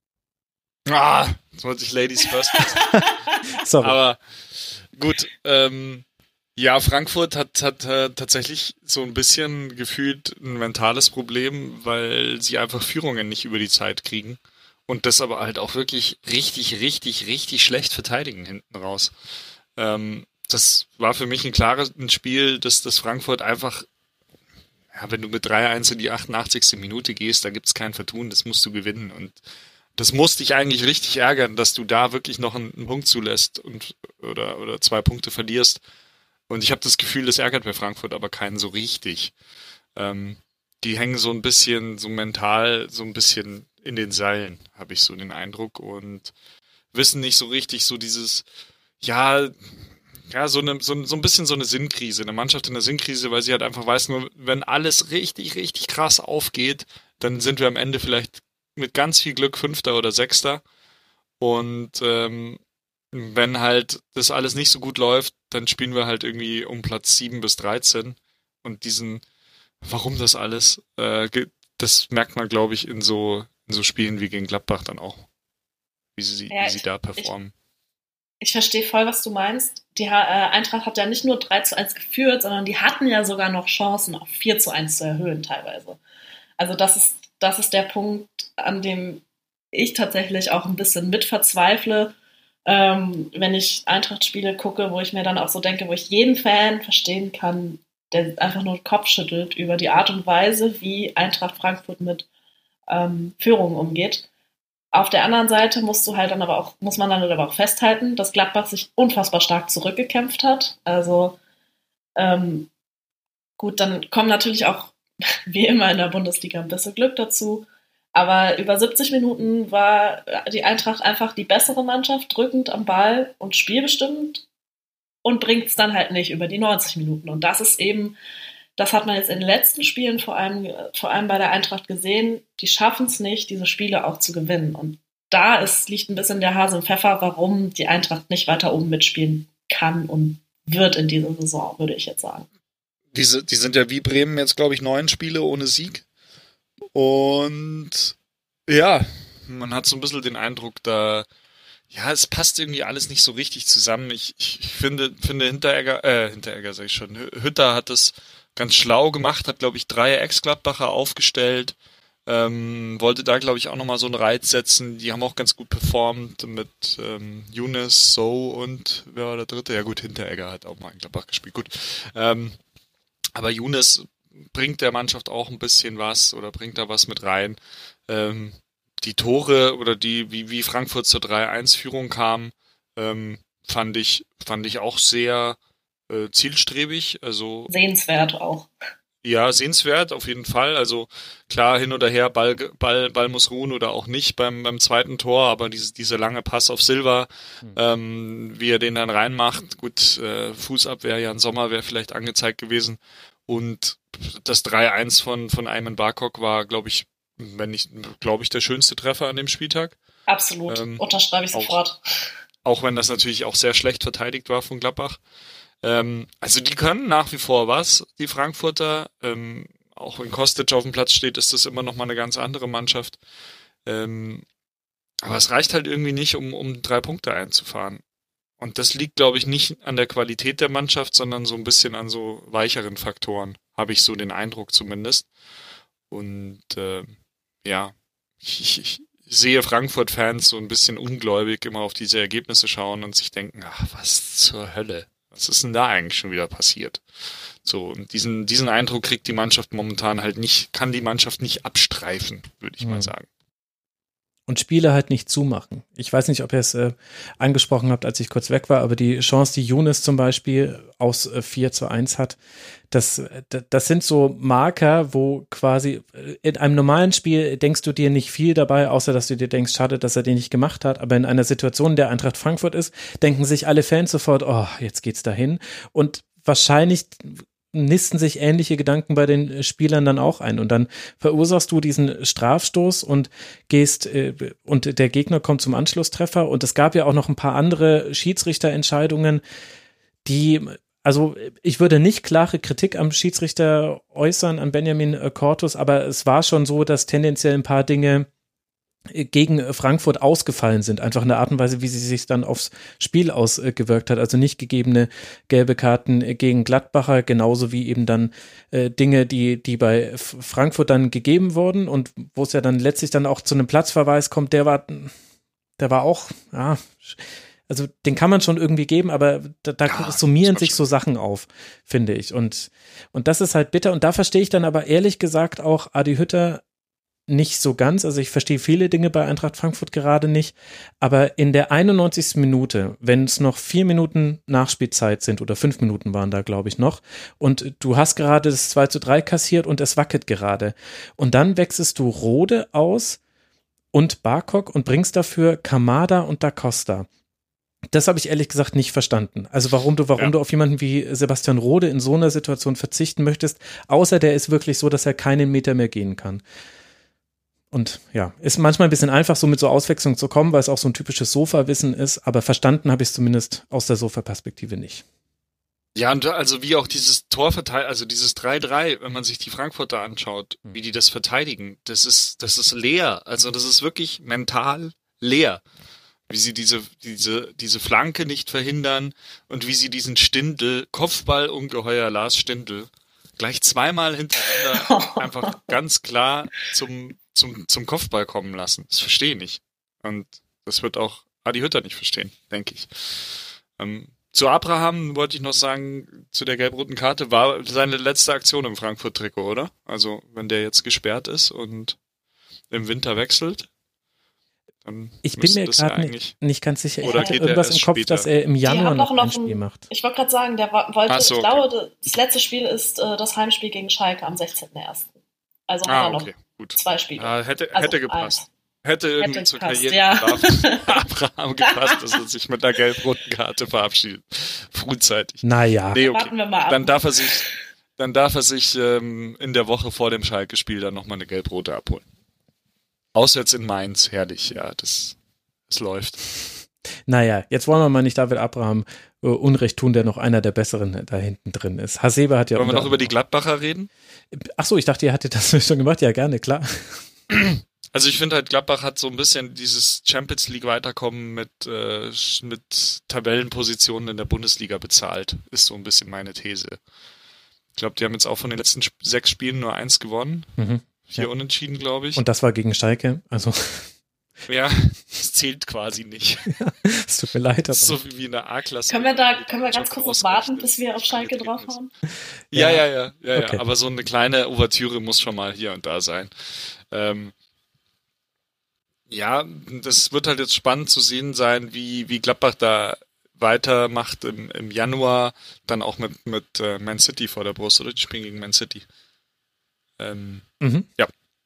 Ah, jetzt wollte ich Ladies first. Sorry. Aber gut, ähm, ja, Frankfurt hat, hat äh, tatsächlich so ein bisschen gefühlt ein mentales Problem, weil sie einfach Führungen nicht über die Zeit kriegen und das aber halt auch wirklich richtig, richtig, richtig schlecht verteidigen hinten raus. Ähm, das war für mich ein klares ein Spiel, dass das Frankfurt einfach, ja, wenn du mit drei eins in die achtundachtzigste Minute gehst, da gibt's kein Vertun, das musst du gewinnen und das muss dich eigentlich richtig ärgern, dass du da wirklich noch einen, einen Punkt zulässt und oder oder zwei Punkte verlierst. Und ich habe das Gefühl, das ärgert bei Frankfurt aber keinen so richtig. Ähm, die hängen so ein bisschen, so mental, so ein bisschen in den Seilen, habe ich so den Eindruck. Und wissen nicht so richtig, so dieses, ja, ja, so, eine, so, so ein bisschen so eine Sinnkrise, eine Mannschaft in der Sinnkrise, weil sie halt einfach weiß, nur wenn alles richtig, richtig krass aufgeht, dann sind wir am Ende vielleicht mit ganz viel Glück Fünfter oder Sechster. Und ähm, wenn halt das alles nicht so gut läuft, dann spielen wir halt irgendwie um Platz sieben bis dreizehn. Und diesen, warum das alles, äh, das merkt man, glaube ich, in so in so Spielen wie gegen Gladbach dann auch, wie sie, ja, wie sie da performen. Ich verstehe voll, was du meinst. Die äh, Eintracht hat ja nicht nur drei zu eins geführt, sondern die hatten ja sogar noch Chancen, auf vier zu eins zu erhöhen teilweise. Also das ist, das ist der Punkt, an dem ich tatsächlich auch ein bisschen mit verzweifle, ähm, wenn ich Eintracht-Spiele gucke, wo ich mir dann auch so denke, wo ich jeden Fan verstehen kann, der einfach nur den Kopf schüttelt über die Art und Weise, wie Eintracht Frankfurt mit ähm, Führungen umgeht. Auf der anderen Seite musst du halt dann aber auch, muss man dann aber auch festhalten, dass Gladbach sich unfassbar stark zurückgekämpft hat. Also ähm, gut, dann kommt natürlich auch wie immer in der Bundesliga ein bisschen Glück dazu. Aber über siebzig Minuten war die Eintracht einfach die bessere Mannschaft, drückend am Ball und spielbestimmt und bringt es dann halt nicht über die neunzig Minuten. Und das ist eben, das hat man jetzt in den letzten Spielen vor allem, vor allem bei der Eintracht gesehen, die schaffen es nicht, diese Spiele auch zu gewinnen. Und da ist, liegt ein bisschen der Hase im Pfeffer, warum die Eintracht nicht weiter oben mitspielen kann und wird in dieser Saison, würde ich jetzt sagen. Diese, die sind ja wie Bremen jetzt, glaube ich, neun Spiele ohne Sieg. Und ja, man hat so ein bisschen den Eindruck, da ja, es passt irgendwie alles nicht so richtig zusammen. Ich, ich finde, finde Hinteregger, äh, Hinteregger sag ich schon, Hütter hat das ganz schlau gemacht, hat, glaube ich, drei Ex-Gladbacher aufgestellt, ähm, wollte da, glaube ich, auch nochmal so einen Reiz setzen. Die haben auch ganz gut performt mit ähm, Younes, So und wer war der dritte? Ja gut, Hinteregger hat auch mal in Gladbach gespielt, gut. Ähm, aber Younes bringt der Mannschaft auch ein bisschen was oder bringt da was mit rein. Ähm, die Tore oder die, wie, wie Frankfurt zur drei eins Führung kam, ähm, fand ich, fand ich auch sehr äh, zielstrebig. Also sehenswert auch. Ja, sehenswert auf jeden Fall. Also klar, hin oder her, Ball, Ball, Ball muss ruhen oder auch nicht beim, beim zweiten Tor, aber diese, diese lange Pass auf Silva, mhm. ähm, wie er den dann reinmacht, gut, äh, Fußabwehr, Jan Sommer wäre vielleicht angezeigt gewesen. Und das drei eins von, von Ayman Barkok war, glaube ich, wenn nicht, glaube ich, der schönste Treffer an dem Spieltag. Absolut, ähm, unterschreibe ich sofort. Auch, auch wenn das natürlich auch sehr schlecht verteidigt war von Gladbach. Ähm, also die können nach wie vor was, die Frankfurter. Ähm, auch wenn Kostic auf dem Platz steht, ist das immer noch mal eine ganz andere Mannschaft. Ähm, aber es reicht halt irgendwie nicht, um, um drei Punkte einzufahren. Und das liegt, glaube ich, nicht an der Qualität der Mannschaft, sondern so ein bisschen an so weicheren Faktoren, habe ich so den Eindruck zumindest. Und äh, ja, ich, ich sehe Frankfurt-Fans so ein bisschen ungläubig immer auf diese Ergebnisse schauen und sich denken, ach, was zur Hölle, was ist denn da eigentlich schon wieder passiert? So, und diesen, diesen Eindruck kriegt die Mannschaft momentan halt nicht, kann die Mannschaft nicht abstreifen, würde ich mhm. mal sagen. Und Spiele halt nicht zumachen. Ich weiß nicht, ob ihr es äh, angesprochen habt, als ich kurz weg war, aber die Chance, die Younes zum Beispiel aus äh, vier zu eins hat, das, das sind so Marker, wo quasi in einem normalen Spiel denkst du dir nicht viel dabei, außer dass du dir denkst, schade, dass er den nicht gemacht hat, aber in einer Situation, in der Eintracht Frankfurt ist, denken sich alle Fans sofort, oh, jetzt geht's dahin. Und wahrscheinlich nisten sich ähnliche Gedanken bei den Spielern dann auch ein und dann verursachst du diesen Strafstoß und gehst äh, und der Gegner kommt zum Anschlusstreffer und es gab ja auch noch ein paar andere Schiedsrichterentscheidungen, die, also ich würde nicht klare Kritik am Schiedsrichter äußern, an Benjamin Cortus, aber es war schon so, dass tendenziell ein paar Dinge gegen Frankfurt ausgefallen sind, einfach in der Art und Weise, wie sie sich dann aufs Spiel ausgewirkt hat, also nicht gegebene gelbe Karten gegen Gladbacher, genauso wie eben dann äh, Dinge, die die bei Frankfurt dann gegeben wurden und wo es ja dann letztlich dann auch zu einem Platzverweis kommt, der war der war auch, ja, also den kann man schon irgendwie geben, aber da, da ja, summieren sich so Sachen auf, finde ich, und und das ist halt bitter und da verstehe ich dann aber ehrlich gesagt auch Adi Hütter nicht so ganz, also ich verstehe viele Dinge bei Eintracht Frankfurt gerade nicht, aber in der einundneunzigsten Minute, wenn es noch vier Minuten Nachspielzeit sind oder fünf Minuten waren da, glaube ich, noch und du hast gerade das zwei zu drei kassiert und es wackelt gerade und dann wechselst du Rode aus und Barkok und bringst dafür Kamada und Da Costa. Das habe ich ehrlich gesagt nicht verstanden. Also warum du, warum ja. du auf jemanden wie Sebastian Rode in so einer Situation verzichten möchtest, außer der ist wirklich so, dass er keinen Meter mehr gehen kann. Und ja, ist manchmal ein bisschen einfach, so mit so Auswechslung zu kommen, weil es auch so ein typisches Sofa-Wissen ist, aber verstanden habe ich es zumindest aus der Sofa-Perspektive nicht. Ja, und also wie auch dieses Tor verteidigt, also dieses drei drei, wenn man sich die Frankfurter anschaut, wie die das verteidigen, das ist, das ist leer. Also das ist wirklich mental leer. wie sie diese, diese, diese Flanke nicht verhindern und wie sie diesen Stindl, Kopfballungeheuer Lars Stindl, gleich zweimal hintereinander einfach ganz klar zum, zum, zum Kopfball kommen lassen. Das verstehe ich nicht. Und das wird auch Adi Hütter nicht verstehen, denke ich. Ähm, zu Abraham wollte ich noch sagen, zu der gelb-roten Karte, war seine letzte Aktion im Frankfurt-Trikot, oder? Also, wenn der jetzt gesperrt ist und im Winter wechselt, dann ich bin mir gerade ja nicht, nicht ganz sicher. Oder ich hatte irgendwas im Kopf, später? Dass er im Januar noch, noch ein Spiel ein, macht. Ich wollte gerade sagen, der wollte, so, ich okay. glaube, das letzte Spiel ist äh, das Heimspiel gegen Schalke am sechzehnten ersten Also ah, hat er okay, noch gut. zwei Spiele. Ah, hätte, also hätte gepasst. Eins. Hätte irgendwie Hätte zur gepasst, Karriere ja. Abraham gepasst, dass er sich mit einer gelb-roten Karte verabschiedet. Frühzeitig. Naja. Nee, okay. Warten wir mal ab. Dann darf er sich, dann darf er sich ähm, in der Woche vor dem Schalke-Spiel dann nochmal eine gelb-rote abholen. Auswärts in Mainz, herrlich, ja, das, das läuft. Naja, jetzt wollen wir mal nicht David Abraham äh, Unrecht tun, der noch einer der Besseren da hinten drin ist. Hasebe hat ja... Wollen wir noch über die Gladbacher reden? Ach so, ich dachte, ihr hattet das schon gemacht. Ja, gerne, klar. Also ich finde halt, Gladbach hat so ein bisschen dieses Champions League Weiterkommen mit, äh, mit Tabellenpositionen in der Bundesliga bezahlt, ist so ein bisschen meine These. Ich glaube, die haben jetzt auch von den letzten sp- sechs Spielen nur eins gewonnen. Mhm. Vier Ja. Unentschieden, glaube ich. Und das war gegen Schalke, also... Ja, das zählt quasi nicht. Es tut mir leid, aber... Das ist so wie in der A-Klasse. Können wir da können wir ganz Job kurz noch warten, ausgerechnet. bis wir auf Schalke draufhauen? Ja, ja, ja, ja, Okay. ja. Aber so eine kleine Ouvertüre muss schon mal hier und da sein. Ähm, ja, das wird halt jetzt spannend zu sehen sein, wie, wie Gladbach da weitermacht im, im Januar, dann auch mit, mit äh, Man City vor der Brust, oder? Die spielen gegen Man City. Ähm, Mhm. ja.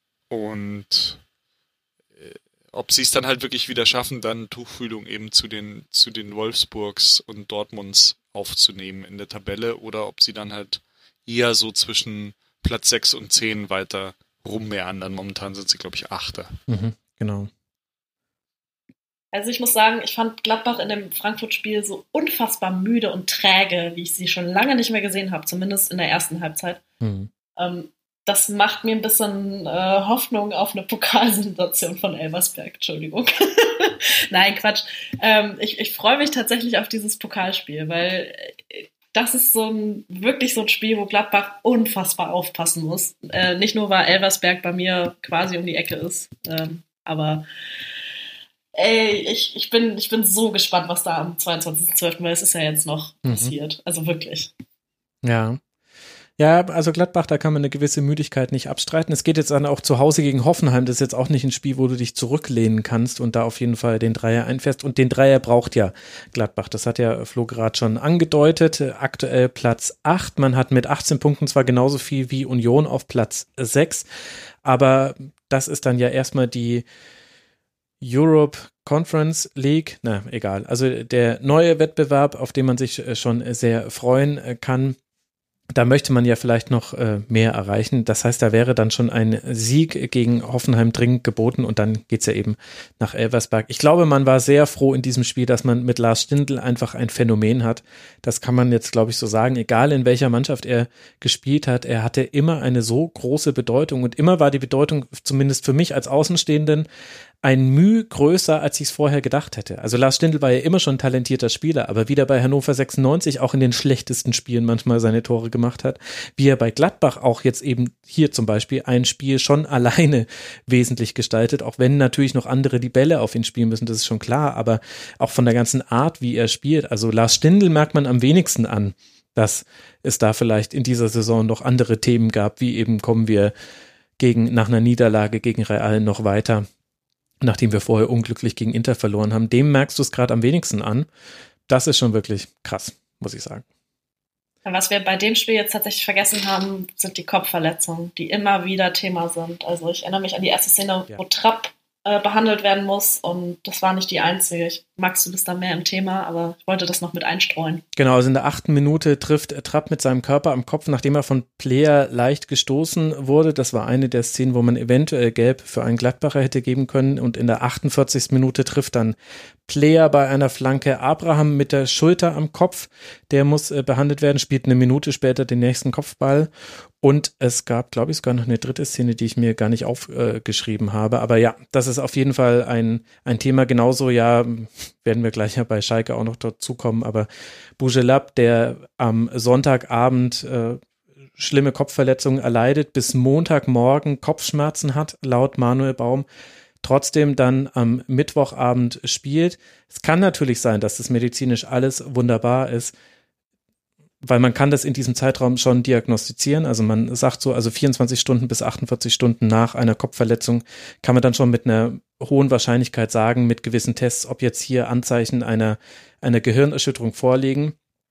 Und äh, ob sie es dann halt wirklich wieder schaffen, dann Tuchfühlung eben zu den, zu den Wolfsburgs und Dortmunds aufzunehmen in der Tabelle, oder ob sie dann halt eher so zwischen Platz sechs und zehn weiter rummeandern. Momentan sind sie, glaube ich, Achter. Mhm, genau. Also ich muss sagen, ich fand Gladbach in dem Frankfurt-Spiel so unfassbar müde und träge, wie ich sie schon lange nicht mehr gesehen habe, zumindest in der ersten Halbzeit. Mhm. Ähm, das macht mir ein bisschen äh, Hoffnung auf eine Pokalsensation von Elversberg. Entschuldigung. Nein, Quatsch. Ähm, ich ich freue mich tatsächlich auf dieses Pokalspiel, weil äh, das ist so ein wirklich so ein Spiel, wo Gladbach unfassbar aufpassen muss. Äh, nicht nur, weil Elversberg bei mir quasi um die Ecke ist, ähm, aber ey, ich, ich, bin, ich bin so gespannt, was da am zweiundzwanzigsten zwölften weil es ist ja jetzt noch Mhm. passiert. Also wirklich. Ja. Ja, also Gladbach, da kann man eine gewisse Müdigkeit nicht abstreiten. Es geht jetzt dann auch zu Hause gegen Hoffenheim. Das ist jetzt auch nicht ein Spiel, wo du dich zurücklehnen kannst und da auf jeden Fall den Dreier einfährst. Und den Dreier braucht ja Gladbach. Das hat ja Flo gerade schon angedeutet. Aktuell Platz acht. Man hat mit achtzehn Punkten zwar genauso viel wie Union auf Platz sechs, aber das ist dann ja erstmal die Europe Conference League, na egal, also der neue Wettbewerb, auf den man sich schon sehr freuen kann. Da möchte man ja vielleicht noch äh, mehr erreichen. Das heißt, da wäre dann schon ein Sieg gegen Hoffenheim dringend geboten und dann geht's ja eben nach Elversberg. Ich glaube, man war sehr froh in diesem Spiel, dass man mit Lars Stindl einfach ein Phänomen hat. Das kann man jetzt, glaube ich, so sagen. Egal in welcher Mannschaft er gespielt hat, er hatte immer eine so große Bedeutung und immer war die Bedeutung, zumindest für mich als Außenstehenden, ein Mühe größer, als ich es vorher gedacht hätte. Also Lars Stindl war ja immer schon ein talentierter Spieler, aber wieder bei Hannover sechsundneunzig auch in den schlechtesten Spielen manchmal seine Tore gemacht hat, wie er bei Gladbach auch jetzt eben hier zum Beispiel ein Spiel schon alleine wesentlich gestaltet, auch wenn natürlich noch andere die Bälle auf ihn spielen müssen, das ist schon klar, aber auch von der ganzen Art, wie er spielt. Also Lars Stindl merkt man am wenigsten an, dass es da vielleicht in dieser Saison noch andere Themen gab, wie eben kommen wir gegen nach einer Niederlage gegen Real noch weiter, nachdem wir vorher unglücklich gegen Inter verloren haben. Dem merkst du es gerade am wenigsten an. Das ist schon wirklich krass, muss ich sagen. Was wir bei dem Spiel jetzt tatsächlich vergessen haben, sind die Kopfverletzungen, die immer wieder Thema sind. Also ich erinnere mich an die erste Szene, Ja. wo Trapp äh, behandelt werden muss und das war nicht die einzige. Ich Max, du bist da mehr im Thema, aber ich wollte das noch mit einstreuen. Genau, also in der achten Minute trifft Trapp mit seinem Körper am Kopf, nachdem er von Player leicht gestoßen wurde. Das war eine der Szenen, wo man eventuell gelb für einen Gladbacher hätte geben können. Und in der achtundvierzigsten Minute trifft dann Player bei einer Flanke Abraham mit der Schulter am Kopf. Der muss äh, behandelt werden, spielt eine Minute später den nächsten Kopfball. Und es gab, glaube ich, sogar noch eine dritte Szene, die ich mir gar nicht aufgeschrieben äh, habe. Aber ja, das ist auf jeden Fall ein, ein Thema. Genauso, ja, werden wir gleich ja bei Schalke auch noch dazukommen. Aber Bougelab, der am Sonntagabend äh, schlimme Kopfverletzungen erleidet, bis Montagmorgen Kopfschmerzen hat, laut Manuel Baum, trotzdem dann am Mittwochabend spielt. Es kann natürlich sein, dass das medizinisch alles wunderbar ist, weil man kann das in diesem Zeitraum schon diagnostizieren. Also man sagt so, also vierundzwanzig Stunden bis achtundvierzig Stunden nach einer Kopfverletzung kann man dann schon mit einer hohen Wahrscheinlichkeit sagen, mit gewissen Tests, ob jetzt hier Anzeichen einer, einer Gehirnerschütterung vorliegen.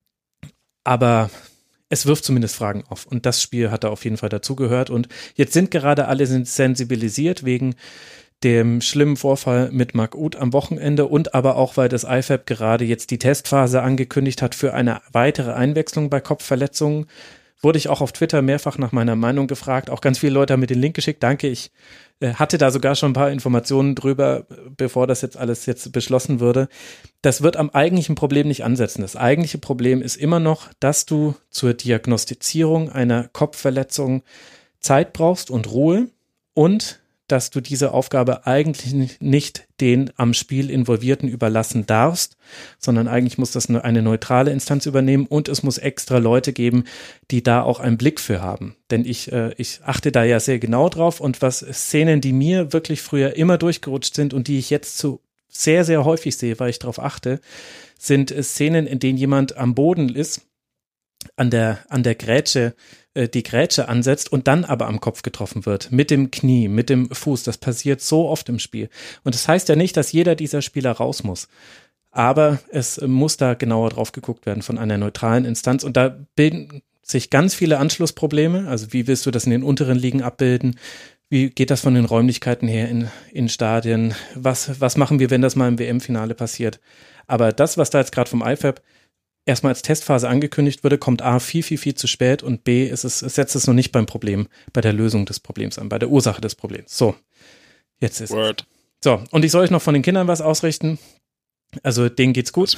Aber es wirft zumindest Fragen auf. Und das Spiel hat da auf jeden Fall dazugehört. Und jetzt sind gerade alle sensibilisiert wegen dem schlimmen Vorfall mit Marc Uth am Wochenende und aber auch, weil das I F A B gerade jetzt die Testphase angekündigt hat für eine weitere Einwechslung bei Kopfverletzungen, wurde ich auch auf Twitter mehrfach nach meiner Meinung gefragt. Auch ganz viele Leute haben mir den Link geschickt. Danke, ich äh, hatte da sogar schon ein paar Informationen drüber, bevor das jetzt alles jetzt beschlossen würde. Das wird am eigentlichen Problem nicht ansetzen. Das eigentliche Problem ist immer noch, dass du zur Diagnostizierung einer Kopfverletzung Zeit brauchst und Ruhe und dass du diese Aufgabe eigentlich nicht den am Spiel Involvierten überlassen darfst, sondern eigentlich muss das eine neutrale Instanz übernehmen und es muss extra Leute geben, die da auch einen Blick für haben. Denn ich, äh, ich achte da ja sehr genau drauf und was Szenen, die mir wirklich früher immer durchgerutscht sind und die ich jetzt zu sehr, sehr häufig sehe, weil ich darauf achte, sind Szenen, in denen jemand am Boden ist, an der, an der Grätsche, die Grätsche ansetzt und dann aber am Kopf getroffen wird, mit dem Knie, mit dem Fuß. Das passiert so oft im Spiel. Und das heißt ja nicht, dass jeder dieser Spieler raus muss. Aber es muss da genauer drauf geguckt werden von einer neutralen Instanz. Und da bilden sich ganz viele Anschlussprobleme. Also wie willst du das in den unteren Ligen abbilden? Wie geht das von den Räumlichkeiten her in, in Stadien? Was, was machen wir, wenn das mal im W M-Finale passiert? Aber das, was da jetzt gerade vom I F A B erstmal als Testphase angekündigt wurde, kommt A, viel, viel, viel zu spät und B, ist es, es setzt es noch nicht beim Problem, bei der Lösung des Problems an, bei der Ursache des Problems. So, jetzt ist Word. es. So, und ich soll euch noch von den Kindern was ausrichten. Also, denen geht's gut.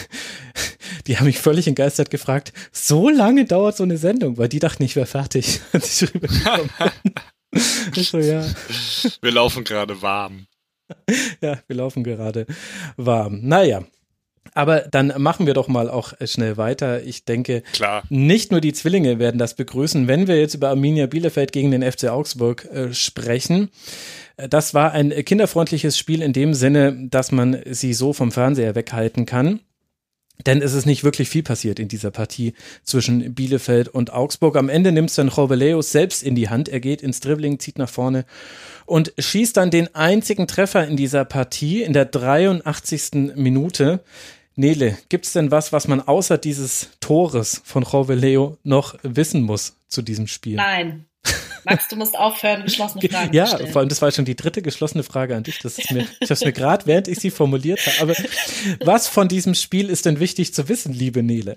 Die haben mich völlig entgeistert gefragt, so lange dauert so eine Sendung, weil die dachten, ich wäre fertig, als ich rübergekommen bin. Ich so, ja. Wir laufen gerade warm. Ja, wir laufen gerade warm. Naja. Aber dann machen wir doch mal auch schnell weiter. Ich denke, Klar. Nicht nur die Zwillinge werden das begrüßen, wenn wir jetzt über Arminia Bielefeld gegen den F C Augsburg äh, sprechen. Das war ein kinderfreundliches Spiel in dem Sinne, dass man sie so vom Fernseher weghalten kann. Denn es ist nicht wirklich viel passiert in dieser Partie zwischen Bielefeld und Augsburg. Am Ende nimmt es dann Jovellaeus selbst in die Hand. Er geht ins Dribbling, zieht nach vorne und schießt dann den einzigen Treffer in dieser Partie in der dreiundachtzigsten Minute. Nele, gibt's denn was, was man außer dieses Tores von Jovellaeus noch wissen muss zu diesem Spiel? Nein. Max, du musst aufhören, geschlossene Fragen ja, zu stellen. Ja, vor allem, das war schon die dritte geschlossene Frage an dich. Das ist mir, ich habe es mir gerade, während ich sie formuliert habe. Aber was von diesem Spiel ist denn wichtig zu wissen, liebe Nele?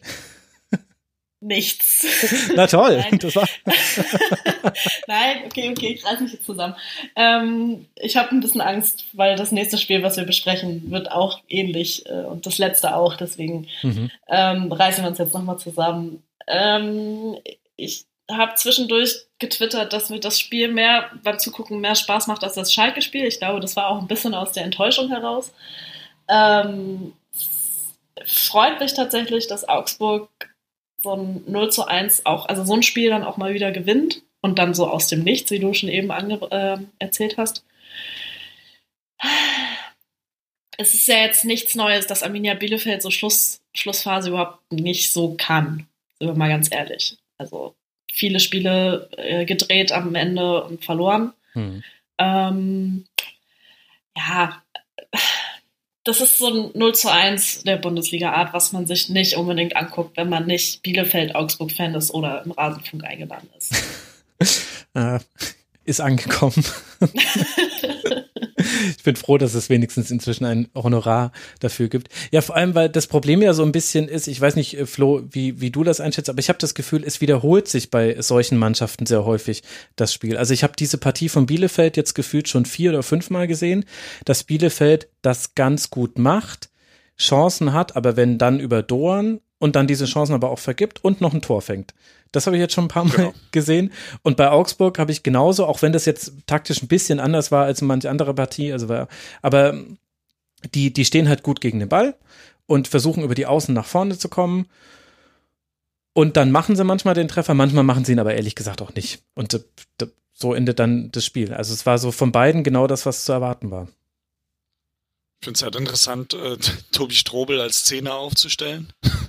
Nichts. Na toll. Nein. Das war Nein, okay, okay, ich reiße mich jetzt zusammen. Ähm, ich habe ein bisschen Angst, weil das nächste Spiel, was wir besprechen, wird auch ähnlich äh, und das letzte auch. Deswegen mhm. ähm, reißen wir uns jetzt nochmal zusammen. Ähm, ich habe zwischendurch getwittert, dass mir das Spiel mehr beim Zugucken mehr Spaß macht als das Schalke-Spiel. Ich glaube, das war auch ein bisschen aus der Enttäuschung heraus. Ähm, freut mich tatsächlich, dass Augsburg so ein null zu eins auch, also so ein Spiel dann auch mal wieder gewinnt und dann so aus dem Nichts, wie du schon eben ange- äh, erzählt hast. Es ist ja jetzt nichts Neues, dass Arminia Bielefeld so Schluss, Schlussphase überhaupt nicht so kann. Sind wir mal ganz ehrlich. Also viele Spiele äh, gedreht am Ende und verloren. Hm. Ähm, ja, das ist so ein null zu eins der Bundesliga-Art, was man sich nicht unbedingt anguckt, wenn man nicht Bielefeld-Augsburg-Fan ist oder im Rasenfunk eingeladen ist. äh, ist angekommen. Ich bin froh, dass es wenigstens inzwischen ein Honorar dafür gibt. Ja, vor allem, weil das Problem ja so ein bisschen ist, ich weiß nicht, Flo, wie, wie du das einschätzt, aber ich habe das Gefühl, es wiederholt sich bei solchen Mannschaften sehr häufig, das Spiel. Also ich habe diese Partie von Bielefeld jetzt gefühlt schon vier oder fünfmal gesehen, dass Bielefeld das ganz gut macht, Chancen hat, aber wenn dann über Doan und dann diese Chancen aber auch vergibt und noch ein Tor fängt. Das habe ich jetzt schon ein paar Mal genau. gesehen. Und bei Augsburg habe ich genauso, auch wenn das jetzt taktisch ein bisschen anders war als manche andere Partie, also war, aber die, die stehen halt gut gegen den Ball und versuchen über die Außen nach vorne zu kommen. Und dann machen sie manchmal den Treffer, manchmal machen sie ihn aber ehrlich gesagt auch nicht. Und d- d- so endet dann das Spiel. Also es war so von beiden genau das, was zu erwarten war. Ich finde es halt interessant, äh, Tobi Strobel als Zehner aufzustellen.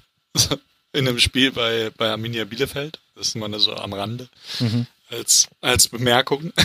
In einem Spiel bei, bei Arminia Bielefeld. Das ist mal so am Rande. Mhm. Als, als Bemerkung.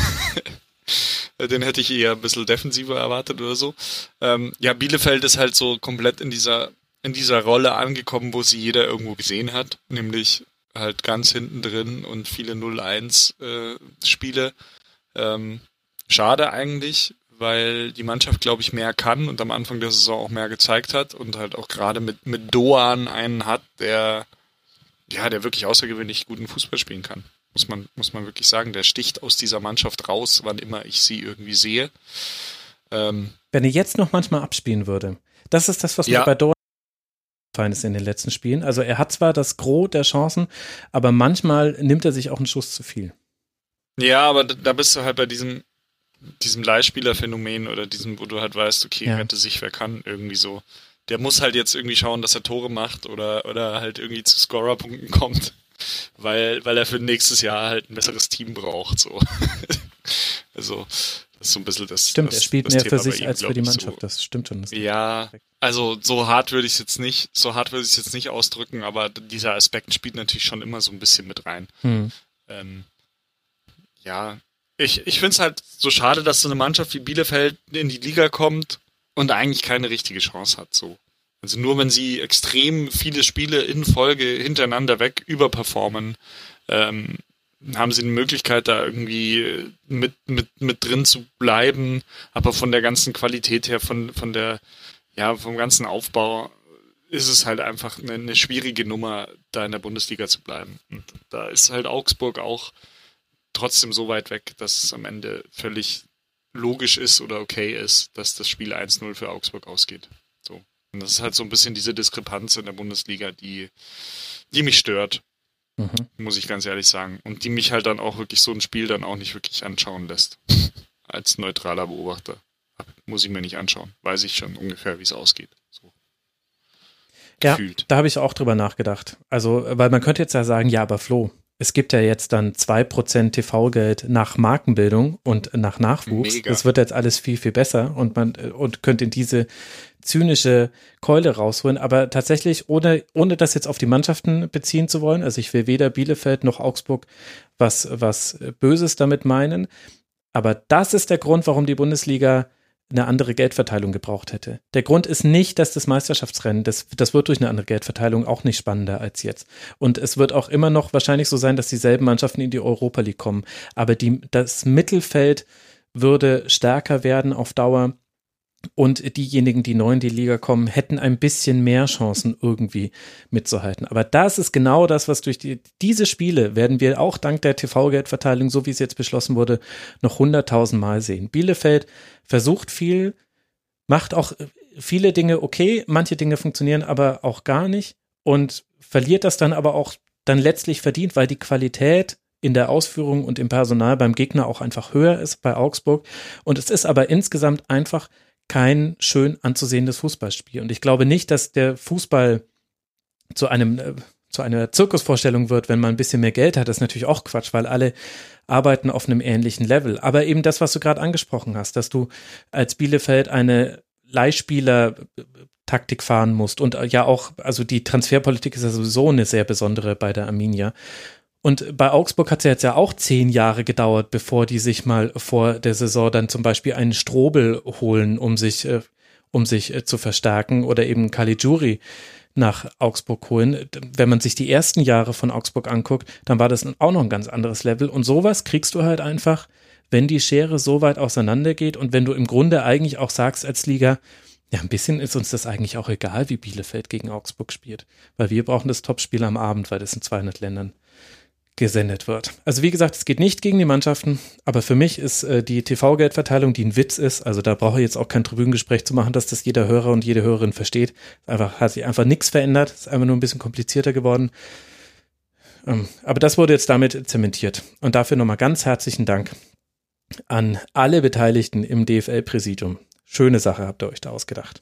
Den hätte ich eher ein bisschen defensiver erwartet oder so. Ähm, ja, Bielefeld ist halt so komplett in dieser, in dieser Rolle angekommen, wo sie jeder irgendwo gesehen hat. Nämlich halt ganz hinten drin und viele null eins äh, Spiele. Ähm, schade eigentlich, weil die Mannschaft, glaube ich, mehr kann und am Anfang der Saison auch mehr gezeigt hat und halt auch gerade mit, mit Doan einen hat, der, ja, der wirklich außergewöhnlich guten Fußball spielen kann. Muss man, muss man wirklich sagen. Der sticht aus dieser Mannschaft raus, wann immer ich sie irgendwie sehe. Ähm, Wenn er jetzt noch manchmal abspielen würde, das ist das, was ja. mir bei Doan gefallen ist in den letzten Spielen. Also er hat zwar das Gros der Chancen, aber manchmal nimmt er sich auch einen Schuss zu viel. Ja, aber da, da bist du halt bei diesem diesem Leihspielerphänomen oder diesem, wo du halt weißt, okay, ja. rette sich, wer kann, irgendwie so. Der muss halt jetzt irgendwie schauen, dass er Tore macht oder, oder halt irgendwie zu Scorerpunkten kommt, weil, weil er für nächstes Jahr halt ein besseres Team braucht, so. Also, das ist so ein bisschen das Stimmt, das, er spielt das mehr Thema für sich ihm, als für die Mannschaft, so. Das stimmt schon. Das ja, also so hart würde ich es jetzt nicht, so hart würde ich es jetzt nicht ausdrücken, aber dieser Aspekt spielt natürlich schon immer so ein bisschen mit rein. Hm. Ähm, ja, Ich, ich finde es halt so schade, dass so eine Mannschaft wie Bielefeld in die Liga kommt und eigentlich keine richtige Chance hat. So. Also nur wenn sie extrem viele Spiele in Folge hintereinander weg überperformen, ähm, haben sie eine Möglichkeit, da irgendwie mit, mit, mit drin zu bleiben. Aber von der ganzen Qualität her, von, von der, ja, vom ganzen Aufbau ist es halt einfach eine, eine schwierige Nummer, da in der Bundesliga zu bleiben. Und da ist halt Augsburg auch trotzdem so weit weg, dass es am Ende völlig logisch ist oder okay ist, dass das Spiel eins null für Augsburg ausgeht. So. Und das ist halt so ein bisschen diese Diskrepanz in der Bundesliga, die, die mich stört, mhm. muss ich ganz ehrlich sagen. Und die mich halt dann auch wirklich so ein Spiel dann auch nicht wirklich anschauen lässt. Als neutraler Beobachter. Muss ich mir nicht anschauen. Weiß ich schon ungefähr, wie es ausgeht. So. Ja, Gefühlt. Da habe ich auch drüber nachgedacht. Also, weil man könnte jetzt ja sagen, ja, aber Flo, es gibt ja jetzt dann zwei Prozent T V-Geld nach Markenbildung und nach Nachwuchs. Mega. Das wird jetzt alles viel, viel besser und man und könnte in diese zynische Keule rausholen. Aber tatsächlich, ohne, ohne das jetzt auf die Mannschaften beziehen zu wollen, also ich will weder Bielefeld noch Augsburg was, was Böses damit meinen, aber das ist der Grund, warum die Bundesliga eine andere Geldverteilung gebraucht hätte. Der Grund ist nicht, dass das Meisterschaftsrennen, das, das wird durch eine andere Geldverteilung auch nicht spannender als jetzt. Und es wird auch immer noch wahrscheinlich so sein, dass dieselben Mannschaften in die Europa League kommen. Aber die, das Mittelfeld würde stärker werden auf Dauer und diejenigen, die neu in die Liga kommen, hätten ein bisschen mehr Chancen irgendwie mitzuhalten. Aber das ist genau das, was durch die, diese Spiele werden wir auch dank der T V-Geldverteilung, so wie es jetzt beschlossen wurde, noch hunderttausend Mal sehen. Bielefeld versucht viel, macht auch viele Dinge okay, manche Dinge funktionieren aber auch gar nicht und verliert das dann aber auch dann letztlich verdient, weil die Qualität in der Ausführung und im Personal beim Gegner auch einfach höher ist bei Augsburg. Und es ist aber insgesamt einfach kein schön anzusehendes Fußballspiel. Und ich glaube nicht, dass der Fußball zu einem äh, zu einer Zirkusvorstellung wird, wenn man ein bisschen mehr Geld hat. Das ist natürlich auch Quatsch, weil alle arbeiten auf einem ähnlichen Level. Aber eben das, was du gerade angesprochen hast, dass du als Bielefeld eine Leihspieler-Taktik fahren musst und ja auch, also die Transferpolitik ist ja sowieso eine sehr besondere bei der Arminia. Und bei Augsburg hat es ja jetzt ja auch zehn Jahre gedauert, bevor die sich mal vor der Saison dann zum Beispiel einen Strobel holen, um sich, äh, um sich äh, zu verstärken oder eben Caligiuri nach Augsburg holen. Wenn man sich die ersten Jahre von Augsburg anguckt, dann war das auch noch ein ganz anderes Level. Und sowas kriegst du halt einfach, wenn die Schere so weit auseinandergeht und wenn du im Grunde eigentlich auch sagst als Liga, ja, ein bisschen ist uns das eigentlich auch egal, wie Bielefeld gegen Augsburg spielt, weil wir brauchen das Topspiel am Abend, weil das in zweihundert Ländern gesendet wird. Also wie gesagt, es geht nicht gegen die Mannschaften, aber für mich ist äh, die T V-Geldverteilung, die ein Witz ist, also da brauche ich jetzt auch kein Tribünengespräch zu machen, dass das jeder Hörer und jede Hörerin versteht. Einfach hat sich einfach nichts verändert, ist einfach nur ein bisschen komplizierter geworden. Ähm, aber das wurde jetzt damit zementiert. Und dafür nochmal ganz herzlichen Dank an alle Beteiligten im D F L-Präsidium. Schöne Sache habt ihr euch da ausgedacht.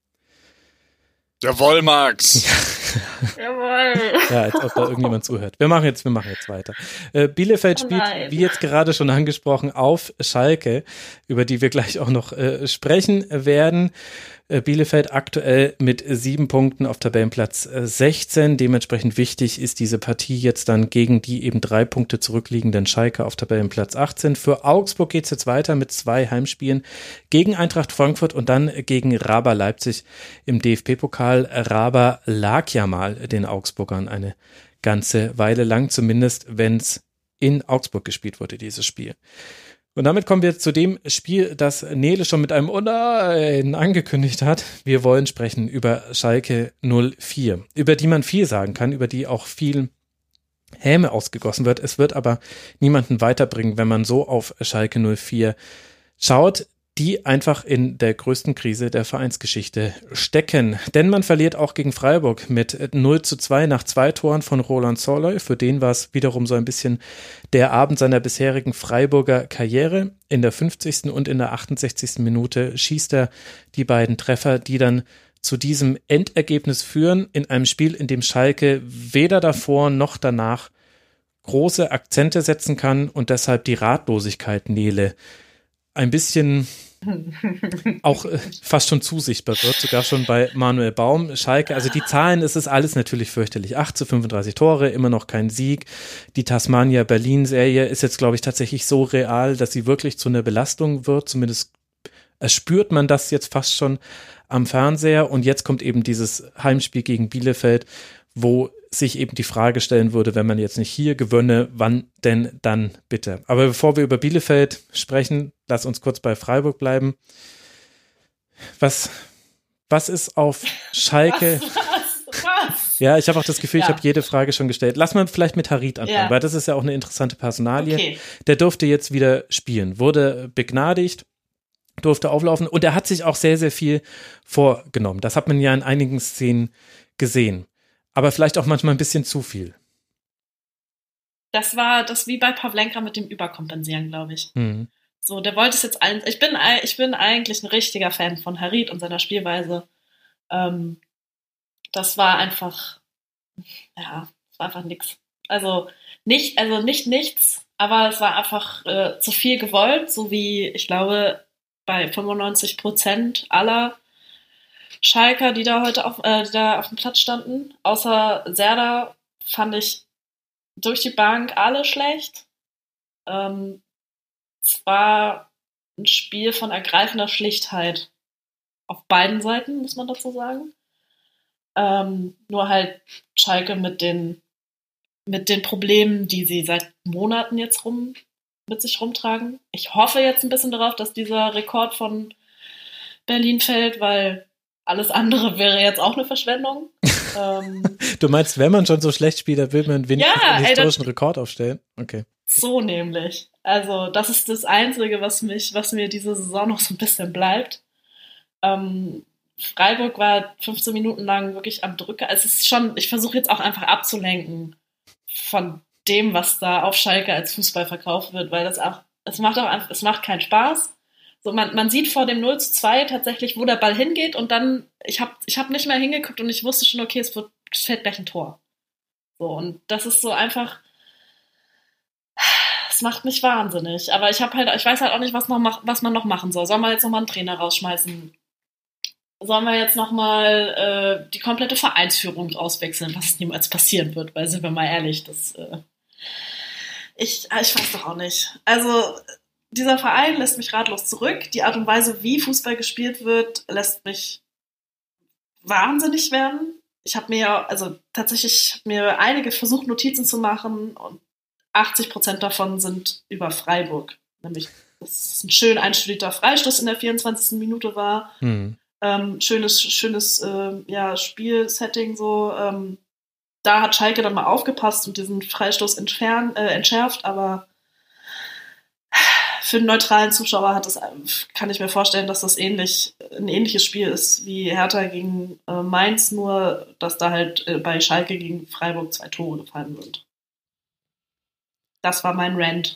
Jawohl, Max. Jawohl. Ja, als ob da irgendjemand zuhört. Wir machen jetzt, wir machen jetzt weiter. Äh, Bielefeld Oh spielt, nein. wie jetzt gerade schon angesprochen, auf Schalke, über die wir gleich auch noch äh, sprechen werden. Äh, Bielefeld aktuell mit sieben Punkten auf Tabellenplatz äh, sechzehn. Dementsprechend wichtig ist diese Partie jetzt dann gegen die eben drei Punkte zurückliegenden Schalke auf Tabellenplatz achtzehn. Für Augsburg geht es jetzt weiter mit zwei Heimspielen gegen Eintracht Frankfurt und dann gegen Raba Leipzig im D F B-Pokal. Raba lag ja mal den Augsburgern eine ganze Weile lang, zumindest wenn es in Augsburg gespielt wurde, dieses Spiel. Und damit kommen wir zu dem Spiel, das Nele schon mit einem Oh nein angekündigt hat. Wir wollen sprechen über Schalke null vier, über die man viel sagen kann, über die auch viel Häme ausgegossen wird. Es wird aber niemanden weiterbringen, wenn man so auf Schalke null vier schaut, die einfach in der größten Krise der Vereinsgeschichte stecken. Denn man verliert auch gegen Freiburg mit null zu zwei nach zwei Toren von Roland Sorloy. Für den war es wiederum so ein bisschen der Abend seiner bisherigen Freiburger Karriere. In der fünfzigsten und in der achtundsechzigsten Minute schießt er die beiden Treffer, die dann zu diesem Endergebnis führen, in einem Spiel, in dem Schalke weder davor noch danach große Akzente setzen kann und deshalb die Ratlosigkeit, Nele, ein bisschen auch äh, fast schon zu sichtbar wird, sogar schon bei Manuel Baum. Schalke, also die Zahlen, es ist alles natürlich fürchterlich. acht zu fünfunddreißig Tore, immer noch kein Sieg. Die Tasmania-Berlin-Serie ist jetzt, glaube ich, tatsächlich so real, dass sie wirklich zu einer Belastung wird. Zumindest spürt man das jetzt fast schon am Fernseher. Und jetzt kommt eben dieses Heimspiel gegen Bielefeld, wo sich eben die Frage stellen würde, wenn man jetzt nicht hier gewönne, wann denn dann bitte? Aber bevor wir über Bielefeld sprechen, lass uns kurz bei Freiburg bleiben. Was, was ist auf Schalke? Was, was, was? Ja, ich habe auch das Gefühl, Ja. ich habe jede Frage schon gestellt. Lass mal vielleicht mit Harit anfangen, Ja. weil das ist ja auch eine interessante Personalie. Okay. Der durfte jetzt wieder spielen, wurde begnadigt, durfte auflaufen und er hat sich auch sehr, sehr viel vorgenommen. Das hat man ja in einigen Szenen gesehen. Aber vielleicht auch manchmal ein bisschen zu viel. Das war das wie bei Pavlenka mit dem Überkompensieren, glaube ich. Mhm. So, der wollte es jetzt allen. Ich bin, ich bin eigentlich ein richtiger Fan von Harit und seiner Spielweise. Ähm, das war einfach, ja, es war einfach nix. Also nicht, also nicht nichts, aber es war einfach äh, zu viel gewollt, so wie ich glaube bei fünfundneunzig Prozent aller Schalker, die da heute auf, äh, die da auf dem Platz standen. Außer Serdar fand ich durch die Bank alle schlecht. Ähm, es war ein Spiel von ergreifender Schlichtheit auf beiden Seiten, muss man dazu sagen. Ähm, nur halt Schalke mit den, mit den Problemen, die sie seit Monaten jetzt rum, mit sich rumtragen. Ich hoffe jetzt ein bisschen darauf, dass dieser Rekord von Berlin fällt, weil alles andere wäre jetzt auch eine Verschwendung. ähm, Du meinst, wenn man schon so schlecht spielt, dann will man wenigstens Ja, einen ey, historischen das- Rekord aufstellen? Okay. so nämlich. Also das ist das Einzige, was mich, was mir diese Saison noch so ein bisschen bleibt. Ähm, Freiburg war fünfzehn Minuten lang wirklich am Drücker. Also es ist schon, ich versuche jetzt auch einfach abzulenken von dem, was da auf Schalke als Fußball verkauft wird, weil das auch, es macht auch einfach, es macht keinen Spaß. So, man, man sieht vor dem null zu zwei tatsächlich, wo der Ball hingeht und dann, ich habe ich hab nicht mehr hingeguckt und ich wusste schon, okay, es, wird, es fällt gleich ein Tor. So, und das ist so einfach, es macht mich wahnsinnig. Aber ich habe halt, ich weiß halt auch nicht, was, noch mach, was man noch machen soll. Sollen wir jetzt nochmal einen Trainer rausschmeißen? Sollen wir jetzt nochmal äh, die komplette Vereinsführung auswechseln, was niemals passieren wird, weil sind wir mal ehrlich, das äh, ich, ich weiß doch auch nicht. Also dieser Verein lässt mich ratlos zurück. Die Art und Weise, wie Fußball gespielt wird, lässt mich wahnsinnig werden. Ich habe mir, also tatsächlich hab mir einige versucht, Notizen zu machen und achtzig Prozent davon sind über Freiburg. nämlich, dass es ein schön einstudierter Freistoß in der vierundzwanzigsten Minute war. Mhm. Ähm, schönes, schönes äh, ja, Spielsetting so. Ähm, da hat Schalke dann mal aufgepasst und diesen Freistoß entfern, äh, entschärft, aber für einen neutralen Zuschauer hat das, kann ich mir vorstellen, dass das ähnlich, ein ähnliches Spiel ist wie Hertha gegen äh, Mainz, nur dass da halt äh, bei Schalke gegen Freiburg zwei Tore gefallen sind. Das war mein Rant.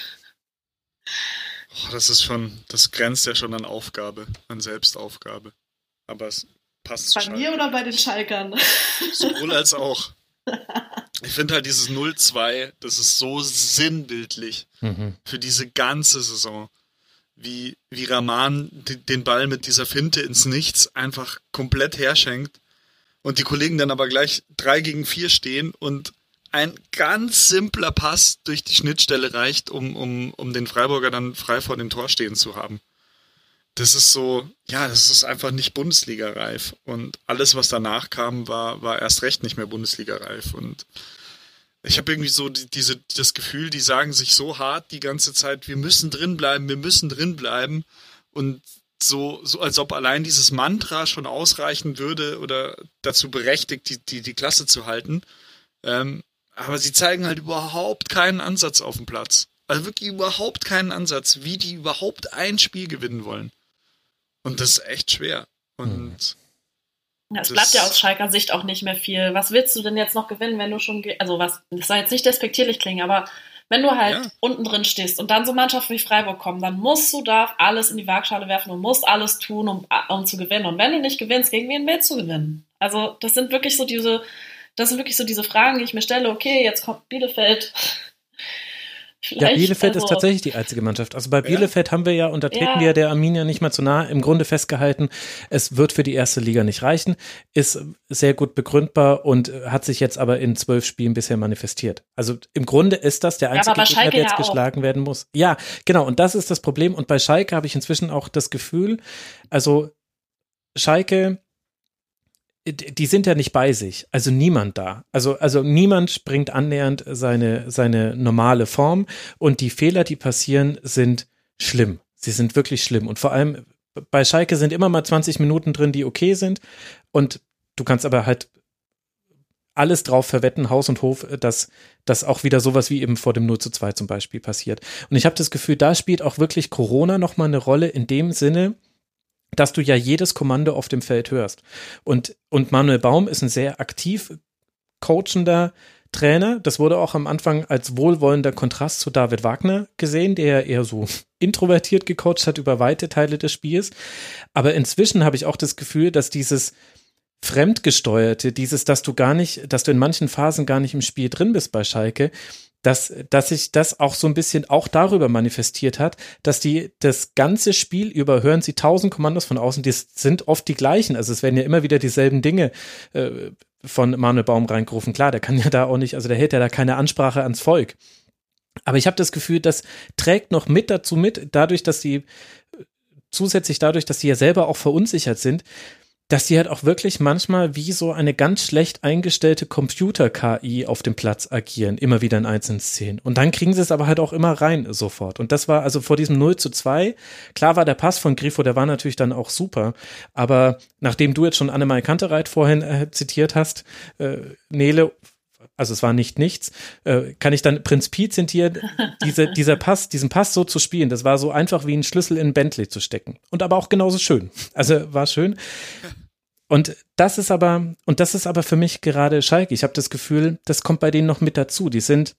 Oh, das ist schon, das grenzt ja schon an Aufgabe, an Selbstaufgabe. Aber es passt zu Bei Schalke. mir oder bei den Schalkern? Sowohl als auch. Ich finde halt dieses null zwei, das ist so sinnbildlich mhm. für diese ganze Saison. Wie, wie Rahman den Ball mit dieser Finte ins Nichts einfach komplett herschenkt und die Kollegen dann aber gleich drei gegen vier stehen und ein ganz simpler Pass durch die Schnittstelle reicht, um, um, um den Freiburger dann frei vor dem Tor stehen zu haben. Das ist so, ja, das ist einfach nicht Bundesliga-reif. Und alles, was danach kam, war, war erst recht nicht mehr Bundesliga-reif. Und ich habe irgendwie so die, diese, das Gefühl, die sagen sich so hart die ganze Zeit, wir müssen drin bleiben, wir müssen drin bleiben. Und so, so als ob allein dieses Mantra schon ausreichen würde oder dazu berechtigt, die, die, die Klasse zu halten. Ähm, aber sie zeigen halt überhaupt keinen Ansatz auf dem Platz. Also wirklich überhaupt keinen Ansatz, wie die überhaupt ein Spiel gewinnen wollen. Und das ist echt schwer. Und ja, es bleibt ja aus Schalker Sicht auch nicht mehr viel. Was willst du denn jetzt noch gewinnen, wenn du schon, ge- also was, das soll jetzt nicht despektierlich klingen, aber wenn du halt ja. unten drin stehst und dann so Mannschaften wie Freiburg kommen, dann musst du da alles in die Waagschale werfen und musst alles tun, um, um zu gewinnen. Und wenn du nicht gewinnst, gegen wen willst du gewinnen? Also das sind wirklich so diese, das sind wirklich so diese Fragen, die ich mir stelle, okay, jetzt kommt Bielefeld. Ja, Bielefeld also, ist tatsächlich die einzige Mannschaft. Also bei Bielefeld ja. haben wir ja, und da treten ja. wir der Arminia nicht mal zu nahe, im Grunde festgehalten, es wird für die erste Liga nicht reichen, ist sehr gut begründbar und hat sich jetzt aber in zwölf Spielen bisher manifestiert. Also im Grunde ist das der einzige ja, Gegner, der jetzt ja geschlagen werden muss. Ja, genau, und das ist das Problem. Und bei Schalke habe ich inzwischen auch das Gefühl, also Schalke, die sind ja nicht bei sich, also niemand da. Also, also niemand bringt annähernd seine, seine normale Form und die Fehler, die passieren, sind schlimm. Sie sind wirklich schlimm und vor allem bei Schalke sind immer mal zwanzig Minuten drin, die okay sind und du kannst aber halt alles drauf verwetten, Haus und Hof, dass, dass auch wieder sowas wie eben vor dem null zu zwei zum Beispiel passiert. Und ich habe das Gefühl, da spielt auch wirklich Corona nochmal eine Rolle in dem Sinne, dass du ja jedes Kommando auf dem Feld hörst. Und, und Manuel Baum ist ein sehr aktiv coachender Trainer. Das wurde auch am Anfang als wohlwollender Kontrast zu David Wagner gesehen, der eher so introvertiert gecoacht hat über weite Teile des Spiels. Aber inzwischen habe ich auch das Gefühl, dass dieses Fremdgesteuerte, dieses, dass du gar nicht, dass du in manchen Phasen gar nicht im Spiel drin bist bei Schalke, dass, dass sich das auch so ein bisschen auch darüber manifestiert hat, dass die das ganze Spiel über hören sie tausend Kommandos von außen, die sind oft die gleichen, also es werden ja immer wieder dieselben Dinge äh, von Manuel Baum reingerufen, klar, der kann ja da auch nicht, also der hält ja da keine Ansprache ans Volk, aber ich habe das Gefühl, das trägt noch mit dazu mit, dadurch, dass die zusätzlich dadurch, dass die ja selber auch verunsichert sind, dass die halt auch wirklich manchmal wie so eine ganz schlecht eingestellte Computer-K I auf dem Platz agieren, immer wieder in einzelnen Szenen. Und dann kriegen sie es aber halt auch immer rein sofort. Und das war also vor diesem null zu zwei, klar war der Pass von Grifo, der war natürlich dann auch super, aber nachdem du jetzt schon Annemarie Kantereit vorhin äh, zitiert hast, äh, Nele, also es war nicht nichts, äh, kann ich dann Prinz Pi zitieren, diese, dieser Pass, diesen Pass so zu spielen, das war so einfach wie einen Schlüssel in ein Bentley zu stecken. Und aber auch genauso schön. Also war schön. Und das ist aber, und das ist aber für mich gerade Schalke. Ich habe das Gefühl, das kommt bei denen noch mit dazu. Die sind,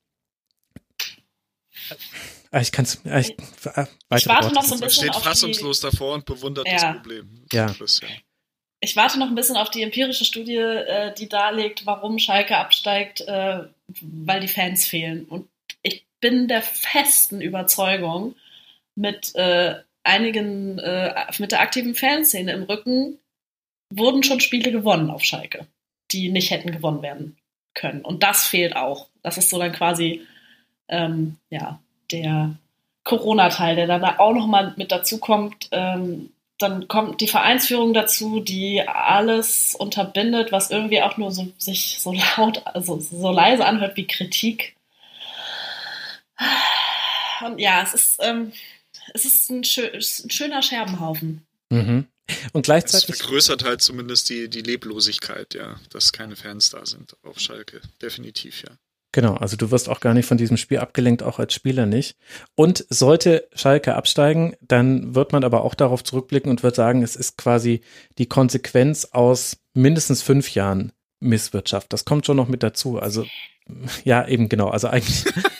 äh, ich kann es, äh, ich, äh, ich warte noch so ein bisschen. Man steht auf fassungslos die, davor und bewundert ja. das Problem. Ja. Ich warte noch ein bisschen auf die empirische Studie, äh, die darlegt, warum Schalke absteigt, äh, weil die Fans fehlen. Und ich bin der festen Überzeugung, mit äh, einigen, äh, mit der aktiven Fanszene im Rücken wurden schon Spiele gewonnen auf Schalke, die nicht hätten gewonnen werden können. Und das fehlt auch. Das ist so dann quasi ähm, ja, der Corona-Teil, der dann auch nochmal mit dazu kommt. Ähm, dann kommt die Vereinsführung dazu, die alles unterbindet, was irgendwie auch nur so, sich so laut, also so leise anhört wie Kritik. Und ja, es ist, ähm, es ist ein, schö- ein schöner Scherbenhaufen. Mhm. Und gleichzeitig. Das vergrößert halt zumindest die, die Leblosigkeit, ja, dass keine Fans da sind auf Schalke. Definitiv, ja. Genau, also du wirst auch gar nicht von diesem Spiel abgelenkt, auch als Spieler nicht. Und sollte Schalke absteigen, dann wird man aber auch darauf zurückblicken und wird sagen, es ist quasi die Konsequenz aus mindestens fünf Jahren Misswirtschaft. Das kommt schon noch mit dazu. Also ja, eben genau. Also eigentlich,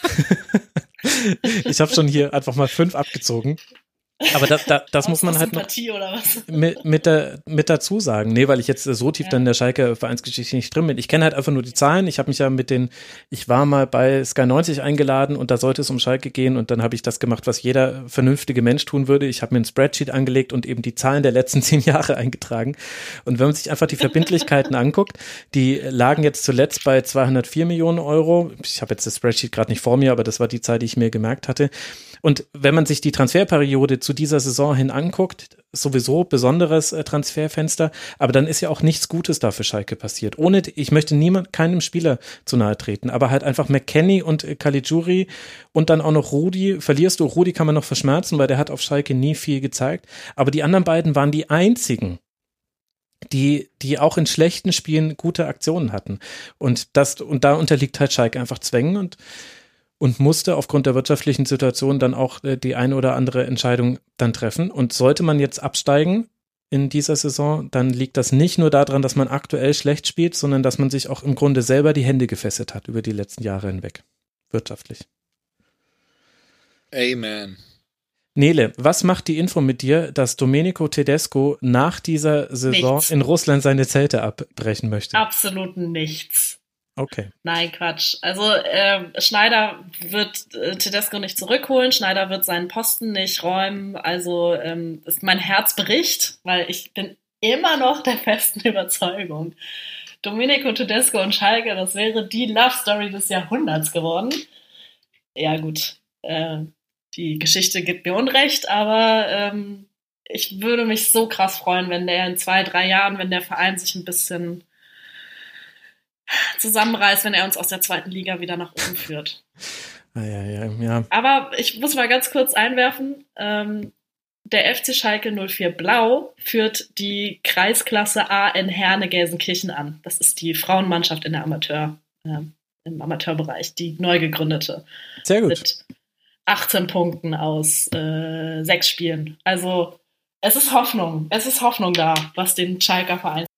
ich habe schon hier einfach mal fünf abgezogen. Aber da, da, das muss man halt noch oder was? mit, mit, der, mit dazu sagen. Nee, weil ich jetzt so tief Ja. dann in der Schalke-Vereinsgeschichte nicht drin bin. Ich kenne halt einfach nur die Zahlen. Ich habe mich ja mit den, ich war mal bei Sky neunzig eingeladen und da sollte es um Schalke gehen und dann habe ich das gemacht, was jeder vernünftige Mensch tun würde. Ich habe mir ein Spreadsheet angelegt und eben die Zahlen der letzten zehn Jahre eingetragen. Und wenn man sich einfach die Verbindlichkeiten anguckt, die lagen jetzt zuletzt bei zweihundertvier Millionen Euro. Ich habe jetzt das Spreadsheet gerade nicht vor mir, aber das war die Zahl, die ich mir gemerkt hatte. Und wenn man sich die Transferperiode zu dieser Saison hin anguckt, sowieso besonderes äh, Transferfenster, aber dann ist ja auch nichts Gutes da für Schalke passiert. Ohne, ich möchte niemand, keinem Spieler zu nahe treten, aber halt einfach McKennie und äh, Caligiuri und dann auch noch Rudi. Verlierst du, Rudi kann man noch verschmerzen, weil der hat auf Schalke nie viel gezeigt, aber die anderen beiden waren die einzigen, die, die auch in schlechten Spielen gute Aktionen hatten. Und das, und da unterliegt halt Schalke einfach Zwängen und und musste aufgrund der wirtschaftlichen Situation dann auch äh, die eine oder andere Entscheidung dann treffen. Und sollte man jetzt absteigen in dieser Saison, dann liegt das nicht nur daran, dass man aktuell schlecht spielt, sondern dass man sich auch im Grunde selber die Hände gefesselt hat über die letzten Jahre hinweg, wirtschaftlich. Amen. Nele, was macht die Info mit dir, dass Domenico Tedesco nach dieser Saison Nichts. in Russland seine Zelte abbrechen möchte? Absolut nichts. Okay. Nein, Quatsch. Also ähm, Schneider wird äh, Tedesco nicht zurückholen, Schneider wird seinen Posten nicht räumen. Also ähm, ist mein Herz bricht, weil ich bin immer noch der festen Überzeugung, Domenico Tedesco und Schalke, das wäre die Love Story des Jahrhunderts geworden. Ja gut, äh, die Geschichte gibt mir Unrecht, aber ähm, ich würde mich so krass freuen, wenn der in zwei, drei Jahren, wenn der Verein sich ein bisschen zusammenreißt, wenn er uns aus der zweiten Liga wieder nach oben führt. Ah, ja, ja, ja. Aber ich muss mal ganz kurz einwerfen, ähm, der F C Schalke null vier Blau führt die Kreisklasse A in Herne-Gelsenkirchen an. Das ist die Frauenmannschaft in der Amateur, äh, im Amateurbereich, die neu gegründete. Sehr gut. Mit achtzehn Punkten aus äh, sechs Spielen. Also es ist Hoffnung, es ist Hoffnung da, was den Schalker Verein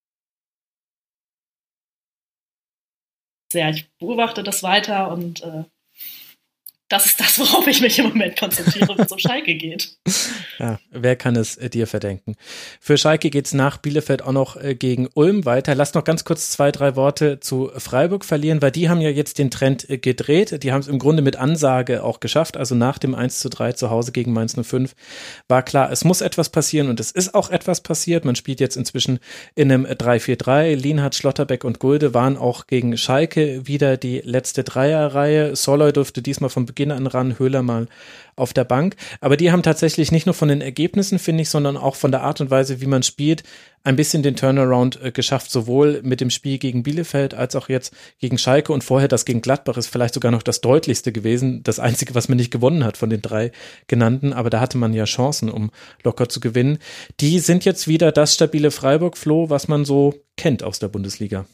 sehr. Ich beobachte das weiter und äh, das ist das, worauf ich mich im Moment konzentriere, wenn es um Schalke geht. Ja, wer kann es äh, dir verdenken? Für Schalke geht's nach Bielefeld auch noch äh, gegen Ulm weiter. Lass noch ganz kurz zwei, drei Worte zu Freiburg verlieren, weil die haben ja jetzt den Trend äh, gedreht. Die haben es im Grunde mit Ansage auch geschafft. Also nach dem eins zu drei zu Hause gegen Mainz null fünf war klar, es muss etwas passieren und es ist auch etwas passiert. Man spielt jetzt inzwischen in einem drei vier drei. Lienhardt, Schlotterbeck und Gulde waren auch gegen Schalke wieder die letzte Dreierreihe. Soloy durfte diesmal von Beginn an ran, Höhler mal auf der Bank. Aber die haben tatsächlich nicht nur von den Ergebnissen, finde ich, sondern auch von der Art und Weise, wie man spielt, ein bisschen den Turnaround äh, geschafft, sowohl mit dem Spiel gegen Bielefeld als auch jetzt gegen Schalke und vorher das gegen Gladbach ist vielleicht sogar noch das deutlichste gewesen. Das einzige, was man nicht gewonnen hat von den drei genannten, aber da hatte man ja Chancen, um locker zu gewinnen. Die sind jetzt wieder das stabile Freiburg, Flo, was man so kennt aus der Bundesliga.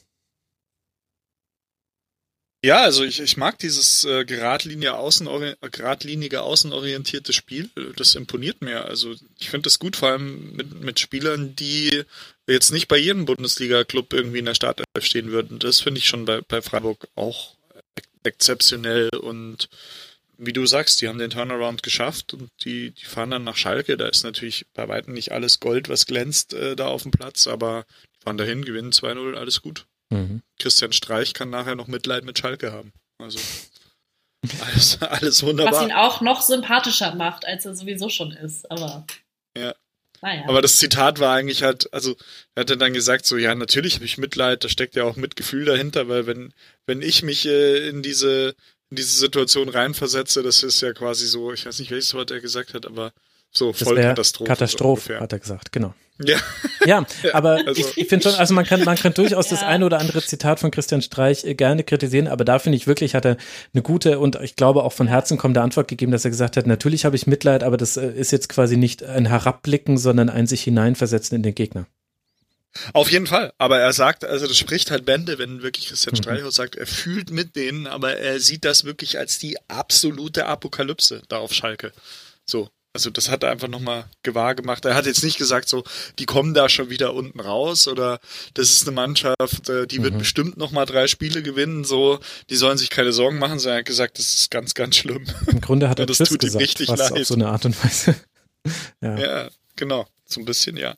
Ja, also ich, ich mag dieses äh, geradlinie außenori- geradlinige außenorientierte Spiel. Das imponiert mir. Also ich finde das gut, vor allem mit, mit Spielern, die jetzt nicht bei jedem Bundesliga-Club irgendwie in der Startelf stehen würden. Das finde ich schon bei, bei Freiburg auch exzeptionell. Und wie du sagst, die haben den Turnaround geschafft und die, die fahren dann nach Schalke. Da ist natürlich bei weitem nicht alles Gold, was glänzt äh, da auf dem Platz, aber die fahren dahin, gewinnen zwei null, alles gut. Mhm. Christian Streich kann nachher noch Mitleid mit Schalke haben. Also alles, alles wunderbar. Was ihn auch noch sympathischer macht, als er sowieso schon ist. Aber ja. Naja. Aber das Zitat war eigentlich halt, also er hat dann gesagt so, ja, natürlich habe ich Mitleid, da steckt ja auch Mitgefühl dahinter, weil wenn wenn ich mich äh, in diese in diese Situation reinversetze, das ist ja quasi so, ich weiß nicht, welches Wort er gesagt hat, aber So das voll Katastrophe. Katastrophe, so hat er gesagt, genau. Ja, ja, aber also. ich, ich finde schon, also man kann, man kann durchaus ja. das eine oder andere Zitat von Christian Streich gerne kritisieren, aber da finde ich wirklich, hat er eine gute und ich glaube auch von Herzen kommende Antwort gegeben, dass er gesagt hat, natürlich habe ich Mitleid, aber das ist jetzt quasi nicht ein Herabblicken, sondern ein sich hineinversetzen in den Gegner. Auf jeden Fall, aber er sagt, also das spricht halt Bände, wenn wirklich Christian Streich sagt, er fühlt mit denen, aber er sieht das wirklich als die absolute Apokalypse da auf Schalke. So. Also das hat er einfach nochmal gewahr gemacht. Er hat jetzt nicht gesagt, so, die kommen da schon wieder unten raus oder das ist eine Mannschaft, die wird mhm. bestimmt nochmal drei Spiele gewinnen, so, die sollen sich keine Sorgen machen, sondern er hat gesagt, das ist ganz, ganz schlimm. Im Grunde hat er das Tschüss tut gesagt, ihm richtig fast leid. Auf so eine Art und Weise. ja. ja, genau, so ein bisschen, ja.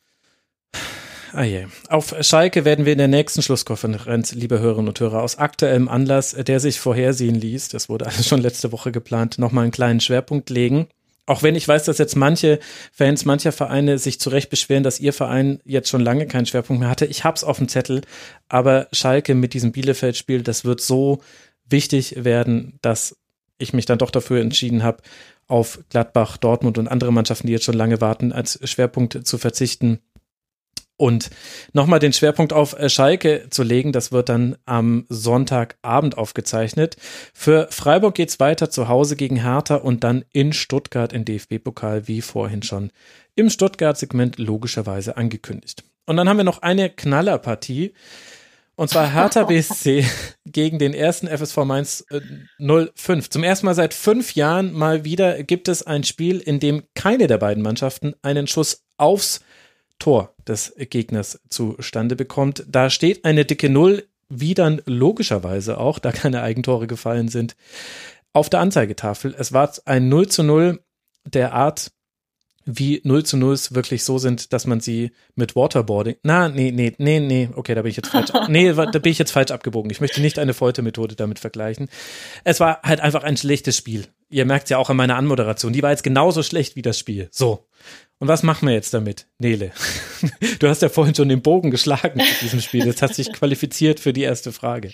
Ah je. Auf Schalke werden wir in der nächsten Schlusskonferenz, liebe Hörerinnen und Hörer, aus aktuellem Anlass, der sich vorhersehen ließ, das wurde alles schon letzte Woche geplant, nochmal einen kleinen Schwerpunkt legen. Auch wenn ich weiß, dass jetzt manche Fans mancher Vereine sich zu Recht beschweren, dass ihr Verein jetzt schon lange keinen Schwerpunkt mehr hatte. Ich hab's auf dem Zettel, aber Schalke mit diesem Bielefeld-Spiel, das wird so wichtig werden, dass ich mich dann doch dafür entschieden habe, auf Gladbach, Dortmund und andere Mannschaften, die jetzt schon lange warten, als Schwerpunkt zu verzichten. Und nochmal den Schwerpunkt auf Schalke zu legen, das wird dann am Sonntagabend aufgezeichnet. Für Freiburg geht's weiter zu Hause gegen Hertha und dann in Stuttgart im D F B-Pokal, wie vorhin schon im Stuttgart-Segment logischerweise angekündigt. Und dann haben wir noch eine Knallerpartie, und zwar Hertha B S C gegen den ersten F S V Mainz äh, null fünf. Zum ersten Mal seit fünf Jahren mal wieder gibt es ein Spiel, in dem keine der beiden Mannschaften einen Schuss aufs Tor des Gegners zustande bekommt. Da steht eine dicke Null, wie dann logischerweise auch, da keine Eigentore gefallen sind, auf der Anzeigetafel. Es war ein null zu null der Art, wie null zu nulls wirklich so sind, dass man sie mit Waterboarding, na, nee, nee, nee, nee, okay, da bin ich jetzt falsch, nee, da bin ich jetzt falsch abgebogen. Ich möchte nicht eine Foltermethode damit vergleichen. Es war halt einfach ein schlechtes Spiel. Ihr merkt ja auch an meiner Anmoderation, die war jetzt genauso schlecht wie das Spiel. So. Und was machen wir jetzt damit, Nele? Du hast ja vorhin schon den Bogen geschlagen zu diesem Spiel. Jetzt hast du dich qualifiziert für die erste Frage.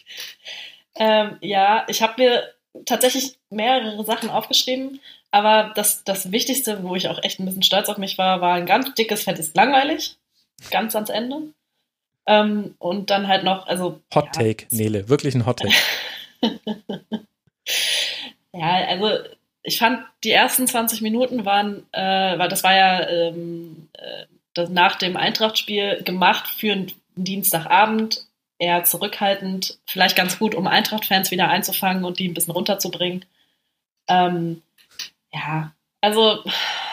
Ähm, ja, ich habe mir tatsächlich mehrere Sachen aufgeschrieben, aber das, das Wichtigste, wo ich auch echt ein bisschen stolz auf mich war, war ein ganz dickes, fettes Langweilig, ganz ans Ende. Ähm, und dann halt noch, also... Hot Take, ja, Nele, wirklich ein Hot Take. Ja, also... Ich fand, die ersten zwanzig Minuten waren, äh, weil das war ja ähm, äh, das nach dem Eintracht-Spiel gemacht für einen Dienstagabend, eher zurückhaltend, vielleicht ganz gut, um Eintracht-Fans wieder einzufangen und die ein bisschen runterzubringen. Ähm, ja, also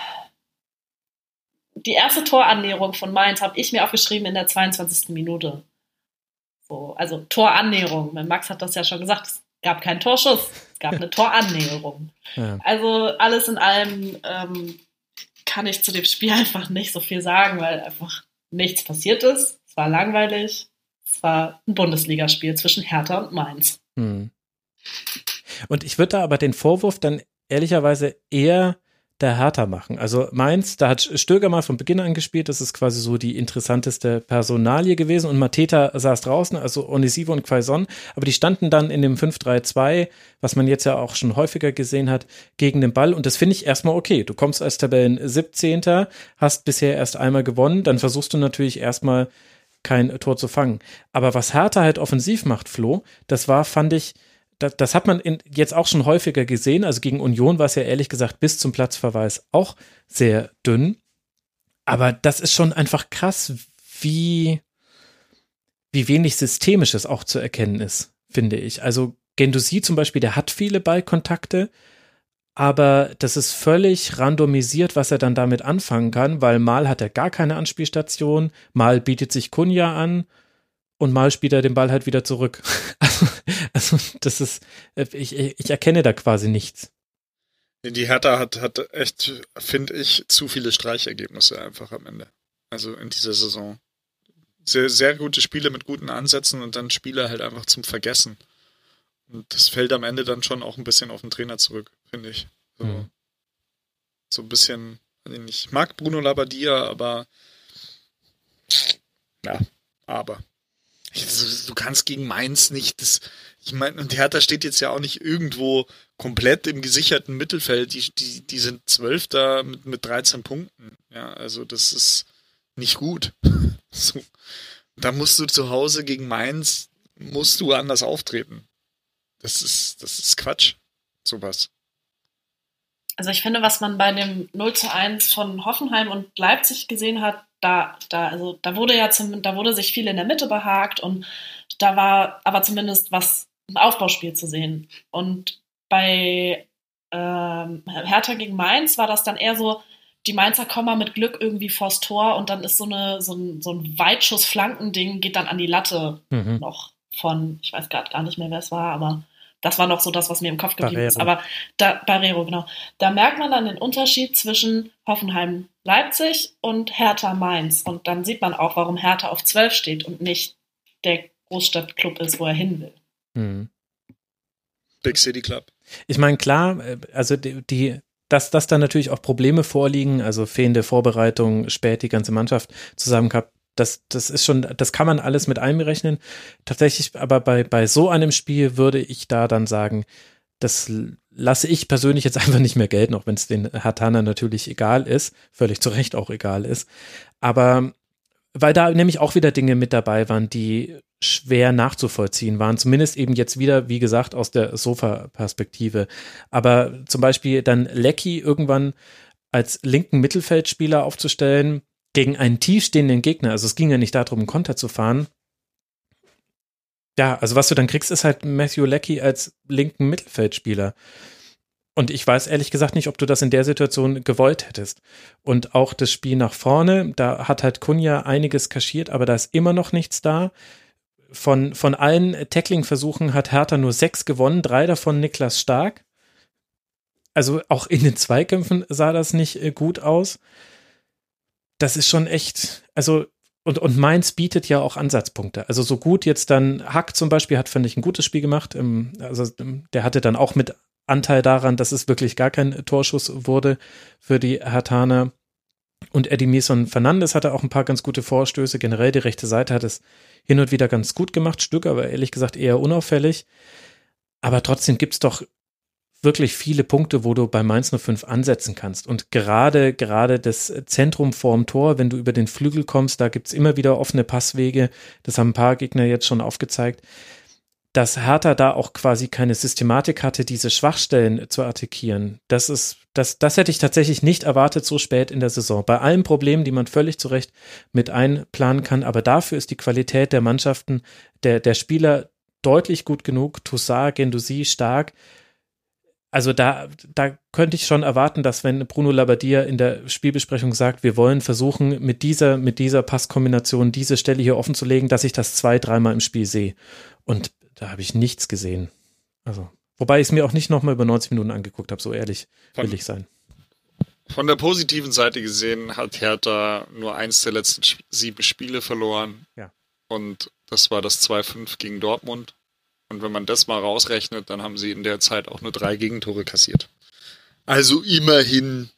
die erste Torannäherung von Mainz habe ich mir aufgeschrieben in der zweiundzwanzigsten Minute. So, also Torannäherung, Max hat das ja schon gesagt, es gab keinen Torschuss, es gab eine Torannäherung. Ja. Also alles in allem ähm, kann ich zu dem Spiel einfach nicht so viel sagen, weil einfach nichts passiert ist. Es war langweilig. Es war ein Bundesligaspiel zwischen Hertha und Mainz. Hm. Und ich würde da aber den Vorwurf dann ehrlicherweise eher der Hertha machen. Also Mainz, da hat Stöger mal von Beginn an gespielt, das ist quasi so die interessanteste Personalie gewesen und Mateta saß draußen, also Onisivo und Quaison, aber die standen dann in dem fünf drei zwei, was man jetzt ja auch schon häufiger gesehen hat, gegen den Ball und das finde ich erstmal okay. Du kommst als Tabellen siebzehnter, hast bisher erst einmal gewonnen, dann versuchst du natürlich erstmal kein Tor zu fangen. Aber was Hertha halt offensiv macht, Flo, das war, fand ich, Das, das hat man in, jetzt auch schon häufiger gesehen. Also gegen Union war es ja ehrlich gesagt bis zum Platzverweis auch sehr dünn. Aber das ist schon einfach krass, wie, wie wenig Systemisches auch zu erkennen ist, finde ich. Also Guendouzi zum Beispiel, der hat viele Ballkontakte, aber das ist völlig randomisiert, was er dann damit anfangen kann, weil mal hat er gar keine Anspielstation, mal bietet sich Cunha an, und mal spielt er den Ball halt wieder zurück. Also, also das ist, ich, ich erkenne da quasi nichts. Die Hertha hat, hat echt, finde ich, zu viele Streichergebnisse einfach am Ende. Also in dieser Saison. Sehr, sehr gute Spiele mit guten Ansätzen und dann Spiele halt einfach zum Vergessen. Und das fällt am Ende dann schon auch ein bisschen auf den Trainer zurück, finde ich. So, mhm. so ein bisschen, ich mag Bruno Labbadia, aber ja, aber. Du kannst gegen Mainz nicht, das, ich meine, und Hertha steht jetzt ja auch nicht irgendwo komplett im gesicherten Mittelfeld, die, die, die sind Zwölfter mit, mit dreizehn Punkten, ja, also das ist nicht gut. So. Da musst du zu Hause gegen Mainz, musst du anders auftreten. Das ist, das ist Quatsch, sowas. Also ich finde, was man bei dem null zu eins von Hoffenheim und Leipzig gesehen hat, da, da, also da wurde ja zum, da wurde sich viel in der Mitte behakt und da war aber zumindest was ein Aufbauspiel zu sehen. Und bei ähm, Hertha gegen Mainz war das dann eher so, die Mainzer kommen mal mit Glück irgendwie vors Tor und dann ist so, eine, so ein, so ein Weitschuss-Flankending, geht dann an die Latte mhm. noch von, ich weiß gerade gar nicht mehr, wer es war, aber das war noch so das, was mir im Kopf geblieben Barrero. ist. Aber da, Barrero, genau. Da merkt man dann den Unterschied zwischen Hoffenheim-Leipzig und Hertha-Mainz. Und dann sieht man auch, warum Hertha auf zwölf steht und nicht der Großstadtclub ist, wo er hin will. Mhm. Big City Club. Ich meine, klar, also die, die dass, dass da natürlich auch Probleme vorliegen, also fehlende Vorbereitung, spät die ganze Mannschaft zusammen gehabt, Das, das ist schon, das kann man alles mit einberechnen. Tatsächlich, aber bei, bei so einem Spiel würde ich da dann sagen, das lasse ich persönlich jetzt einfach nicht mehr gelten, auch wenn es den Herthanern natürlich egal ist, völlig zu Recht auch egal ist. Aber weil da nämlich auch wieder Dinge mit dabei waren, die schwer nachzuvollziehen waren, zumindest eben jetzt wieder, wie gesagt, aus der Sofa-Perspektive. Aber zum Beispiel dann Lecky irgendwann als linken Mittelfeldspieler aufzustellen, gegen einen tiefstehenden Gegner, also es ging ja nicht darum, einen Konter zu fahren. Ja, also was du dann kriegst, ist halt Matthew Lecky als linken Mittelfeldspieler. Und ich weiß ehrlich gesagt nicht, ob du das in der Situation gewollt hättest. Und auch das Spiel nach vorne, da hat halt Cunha einiges kaschiert, aber da ist immer noch nichts da. Von, von allen Tackling-Versuchen hat Hertha nur sechs gewonnen, drei davon Niklas Stark. Also auch in den Zweikämpfen sah das nicht gut aus. Das ist schon echt, also und, und Mainz bietet ja auch Ansatzpunkte. Also so gut jetzt dann, Hack zum Beispiel hat, finde ich, ein gutes Spiel gemacht. Also der hatte dann auch mit Anteil daran, dass es wirklich gar kein Torschuss wurde für die Herthaner. Und Edimison Fernandes hatte auch ein paar ganz gute Vorstöße. Generell die rechte Seite hat es hin und wieder ganz gut gemacht. Stück, aber ehrlich gesagt eher unauffällig. Aber trotzdem gibt es doch wirklich viele Punkte, wo du bei Mainz null fünf ansetzen kannst. Und gerade, gerade das Zentrum vorm Tor, wenn du über den Flügel kommst, da gibt's immer wieder offene Passwege. Das haben ein paar Gegner jetzt schon aufgezeigt. Dass Hertha da auch quasi keine Systematik hatte, diese Schwachstellen zu attackieren. Das ist, das, das hätte ich tatsächlich nicht erwartet so spät in der Saison. Bei allen Problemen, die man völlig zu Recht mit einplanen kann. Aber dafür ist die Qualität der Mannschaften, der, der Spieler deutlich gut genug. Toussaint, Guendouzi stark. Also da, da könnte ich schon erwarten, dass wenn Bruno Labbadia in der Spielbesprechung sagt, wir wollen versuchen, mit dieser, mit dieser Passkombination diese Stelle hier offen zu legen, dass ich das zwei, dreimal im Spiel sehe. Und da habe ich nichts gesehen. Also, wobei ich es mir auch nicht nochmal über neunzig Minuten angeguckt habe, so ehrlich will von, ich sein. Von der positiven Seite gesehen hat Hertha nur eins der letzten sieben Spiele verloren. Ja. Und das war das zwei fünf gegen Dortmund. Und wenn man das mal rausrechnet, dann haben sie in der Zeit auch nur drei Gegentore kassiert. Also immerhin.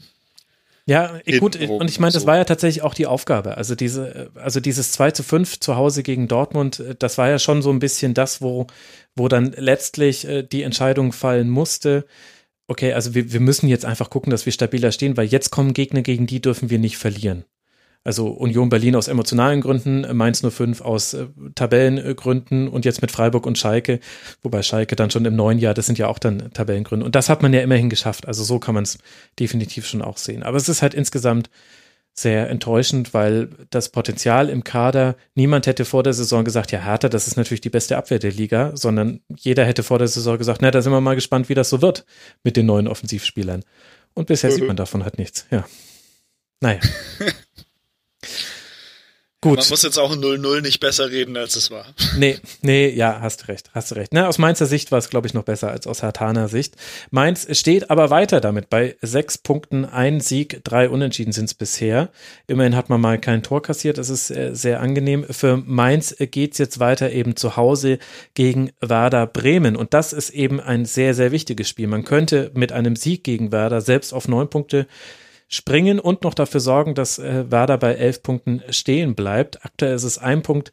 Ja, gut, und ich meine, das war ja tatsächlich auch die Aufgabe. Also diese, also dieses zwei zu fünf zu Hause gegen Dortmund, das war ja schon so ein bisschen das, wo, wo dann letztlich die Entscheidung fallen musste. Okay, also wir, wir müssen jetzt einfach gucken, dass wir stabiler stehen, weil jetzt kommen Gegner, gegen die dürfen wir nicht verlieren. Also Union Berlin aus emotionalen Gründen, Mainz null fünf aus äh, Tabellengründen und jetzt mit Freiburg und Schalke, wobei Schalke dann schon im neuen Jahr, das sind ja auch dann Tabellengründe. Und das hat man ja immerhin geschafft. Also so kann man es definitiv schon auch sehen. Aber es ist halt insgesamt sehr enttäuschend, weil das Potenzial im Kader, niemand hätte vor der Saison gesagt, ja Hertha, das ist natürlich die beste Abwehr der Liga, sondern jeder hätte vor der Saison gesagt, na, da sind wir mal gespannt, wie das so wird mit den neuen Offensivspielern. Und bisher mhm. sieht man davon halt nichts. Ja. Naja. Gut. Man muss jetzt auch ein null null nicht besser reden, als es war. Nee, nee, ja, hast du recht, hast du recht. Ne, aus Mainzer Sicht war es, glaube ich, noch besser als aus Herthaner Sicht. Mainz steht aber weiter damit bei sechs Punkten, ein Sieg, drei Unentschieden sind es bisher. Immerhin hat man mal kein Tor kassiert, das ist äh, sehr angenehm. Für Mainz geht's jetzt weiter eben zu Hause gegen Werder Bremen und das ist eben ein sehr, sehr wichtiges Spiel. Man könnte mit einem Sieg gegen Werder selbst auf neun Punkte springen und noch dafür sorgen, dass äh, Werder bei elf Punkten stehen bleibt. Aktuell ist es ein Punkt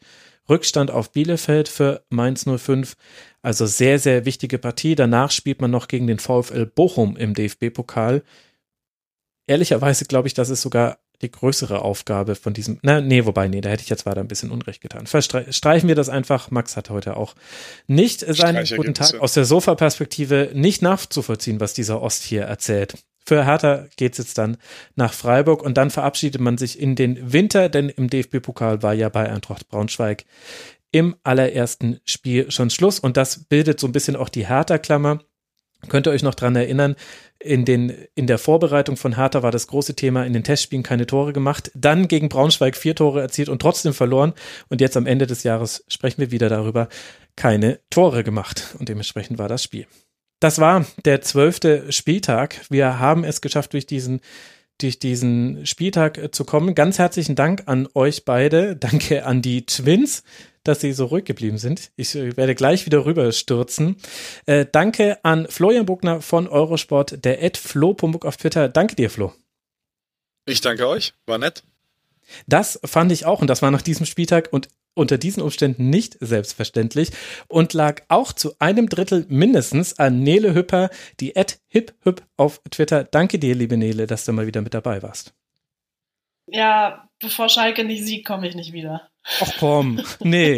Rückstand auf Bielefeld für Mainz null fünf. Also sehr, sehr wichtige Partie. Danach spielt man noch gegen den VfL Bochum im D F B-Pokal. Ehrlicherweise glaube ich, das ist sogar die größere Aufgabe von diesem, na, nee, wobei, nee, da hätte ich jetzt weiter ein bisschen Unrecht getan. Verstreichen wir das einfach. Max hat heute auch nicht seinen guten Tag aus der Sofa-Perspektive nicht nachzuvollziehen, was dieser Ost hier erzählt. Für Hertha geht's jetzt dann nach Freiburg und dann verabschiedet man sich in den Winter, denn im D F B-Pokal war ja bei Eintracht Braunschweig im allerersten Spiel schon Schluss und das bildet so ein bisschen auch die Hertha-Klammer. Könnt ihr euch noch dran erinnern, in, den, in der Vorbereitung von Hertha war das große Thema, in den Testspielen keine Tore gemacht, dann gegen Braunschweig vier Tore erzielt und trotzdem verloren und jetzt am Ende des Jahres sprechen wir wieder darüber, keine Tore gemacht und dementsprechend war das Spiel. Das war der zwölfte Spieltag. Wir haben es geschafft, durch diesen durch diesen Spieltag zu kommen. Ganz herzlichen Dank an euch beide. Danke an die Twins, dass sie so ruhig geblieben sind. Ich werde gleich wieder rüberstürzen. Äh, danke an Florian Bogner von Eurosport, der at Flo Pumuck auf Twitter. Danke dir, Flo. Ich danke euch. War nett. Das fand ich auch und das war nach diesem Spieltag und unter diesen Umständen nicht selbstverständlich und lag auch zu einem Drittel mindestens an Nele Hüpper, die at hiphüpp auf Twitter. Danke dir, liebe Nele, dass du mal wieder mit dabei warst. Ja, bevor Schalke nicht siegt, komme ich nicht wieder. Ach komm, nee.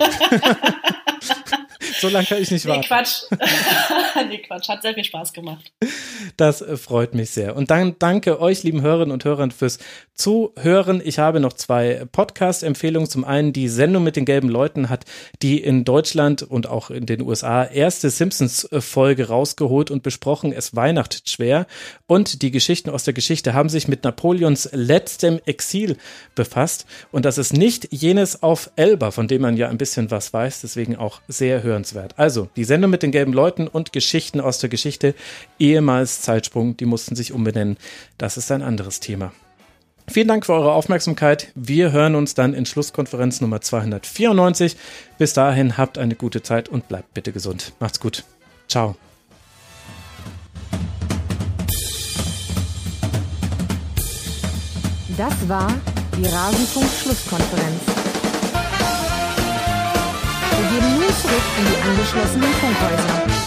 So lange kann ich nicht warten. Nee, Quatsch. nee, Quatsch. Hat sehr viel Spaß gemacht. Das freut mich sehr. Und dann danke euch, lieben Hörerinnen und Hörern, fürs Zuhören. Ich habe noch zwei Podcast-Empfehlungen. Zum einen die Sendung mit den gelben Leuten hat die in Deutschland und auch in den U S A erste Simpsons-Folge rausgeholt und besprochen. Es weihnachtet schwer. Und die Geschichten aus der Geschichte haben sich mit Napoleons letztem Exil befasst. Und das ist nicht jenes auf Elba, von dem man ja ein bisschen was weiß. Deswegen auch sehr hörenswert. Also, die Sendung mit den gelben Leuten und Geschichten aus der Geschichte, ehemals Zeitsprung, die mussten sich umbenennen. Das ist ein anderes Thema. Vielen Dank für eure Aufmerksamkeit. Wir hören uns dann in Schlusskonferenz Nummer zweihundertvierundneunzig. Bis dahin habt eine gute Zeit und bleibt bitte gesund. Macht's gut. Ciao. Das war die Rasenfunk-Schlusskonferenz. Wir gehen nun zurück in die angeschlossenen Funkhäuser.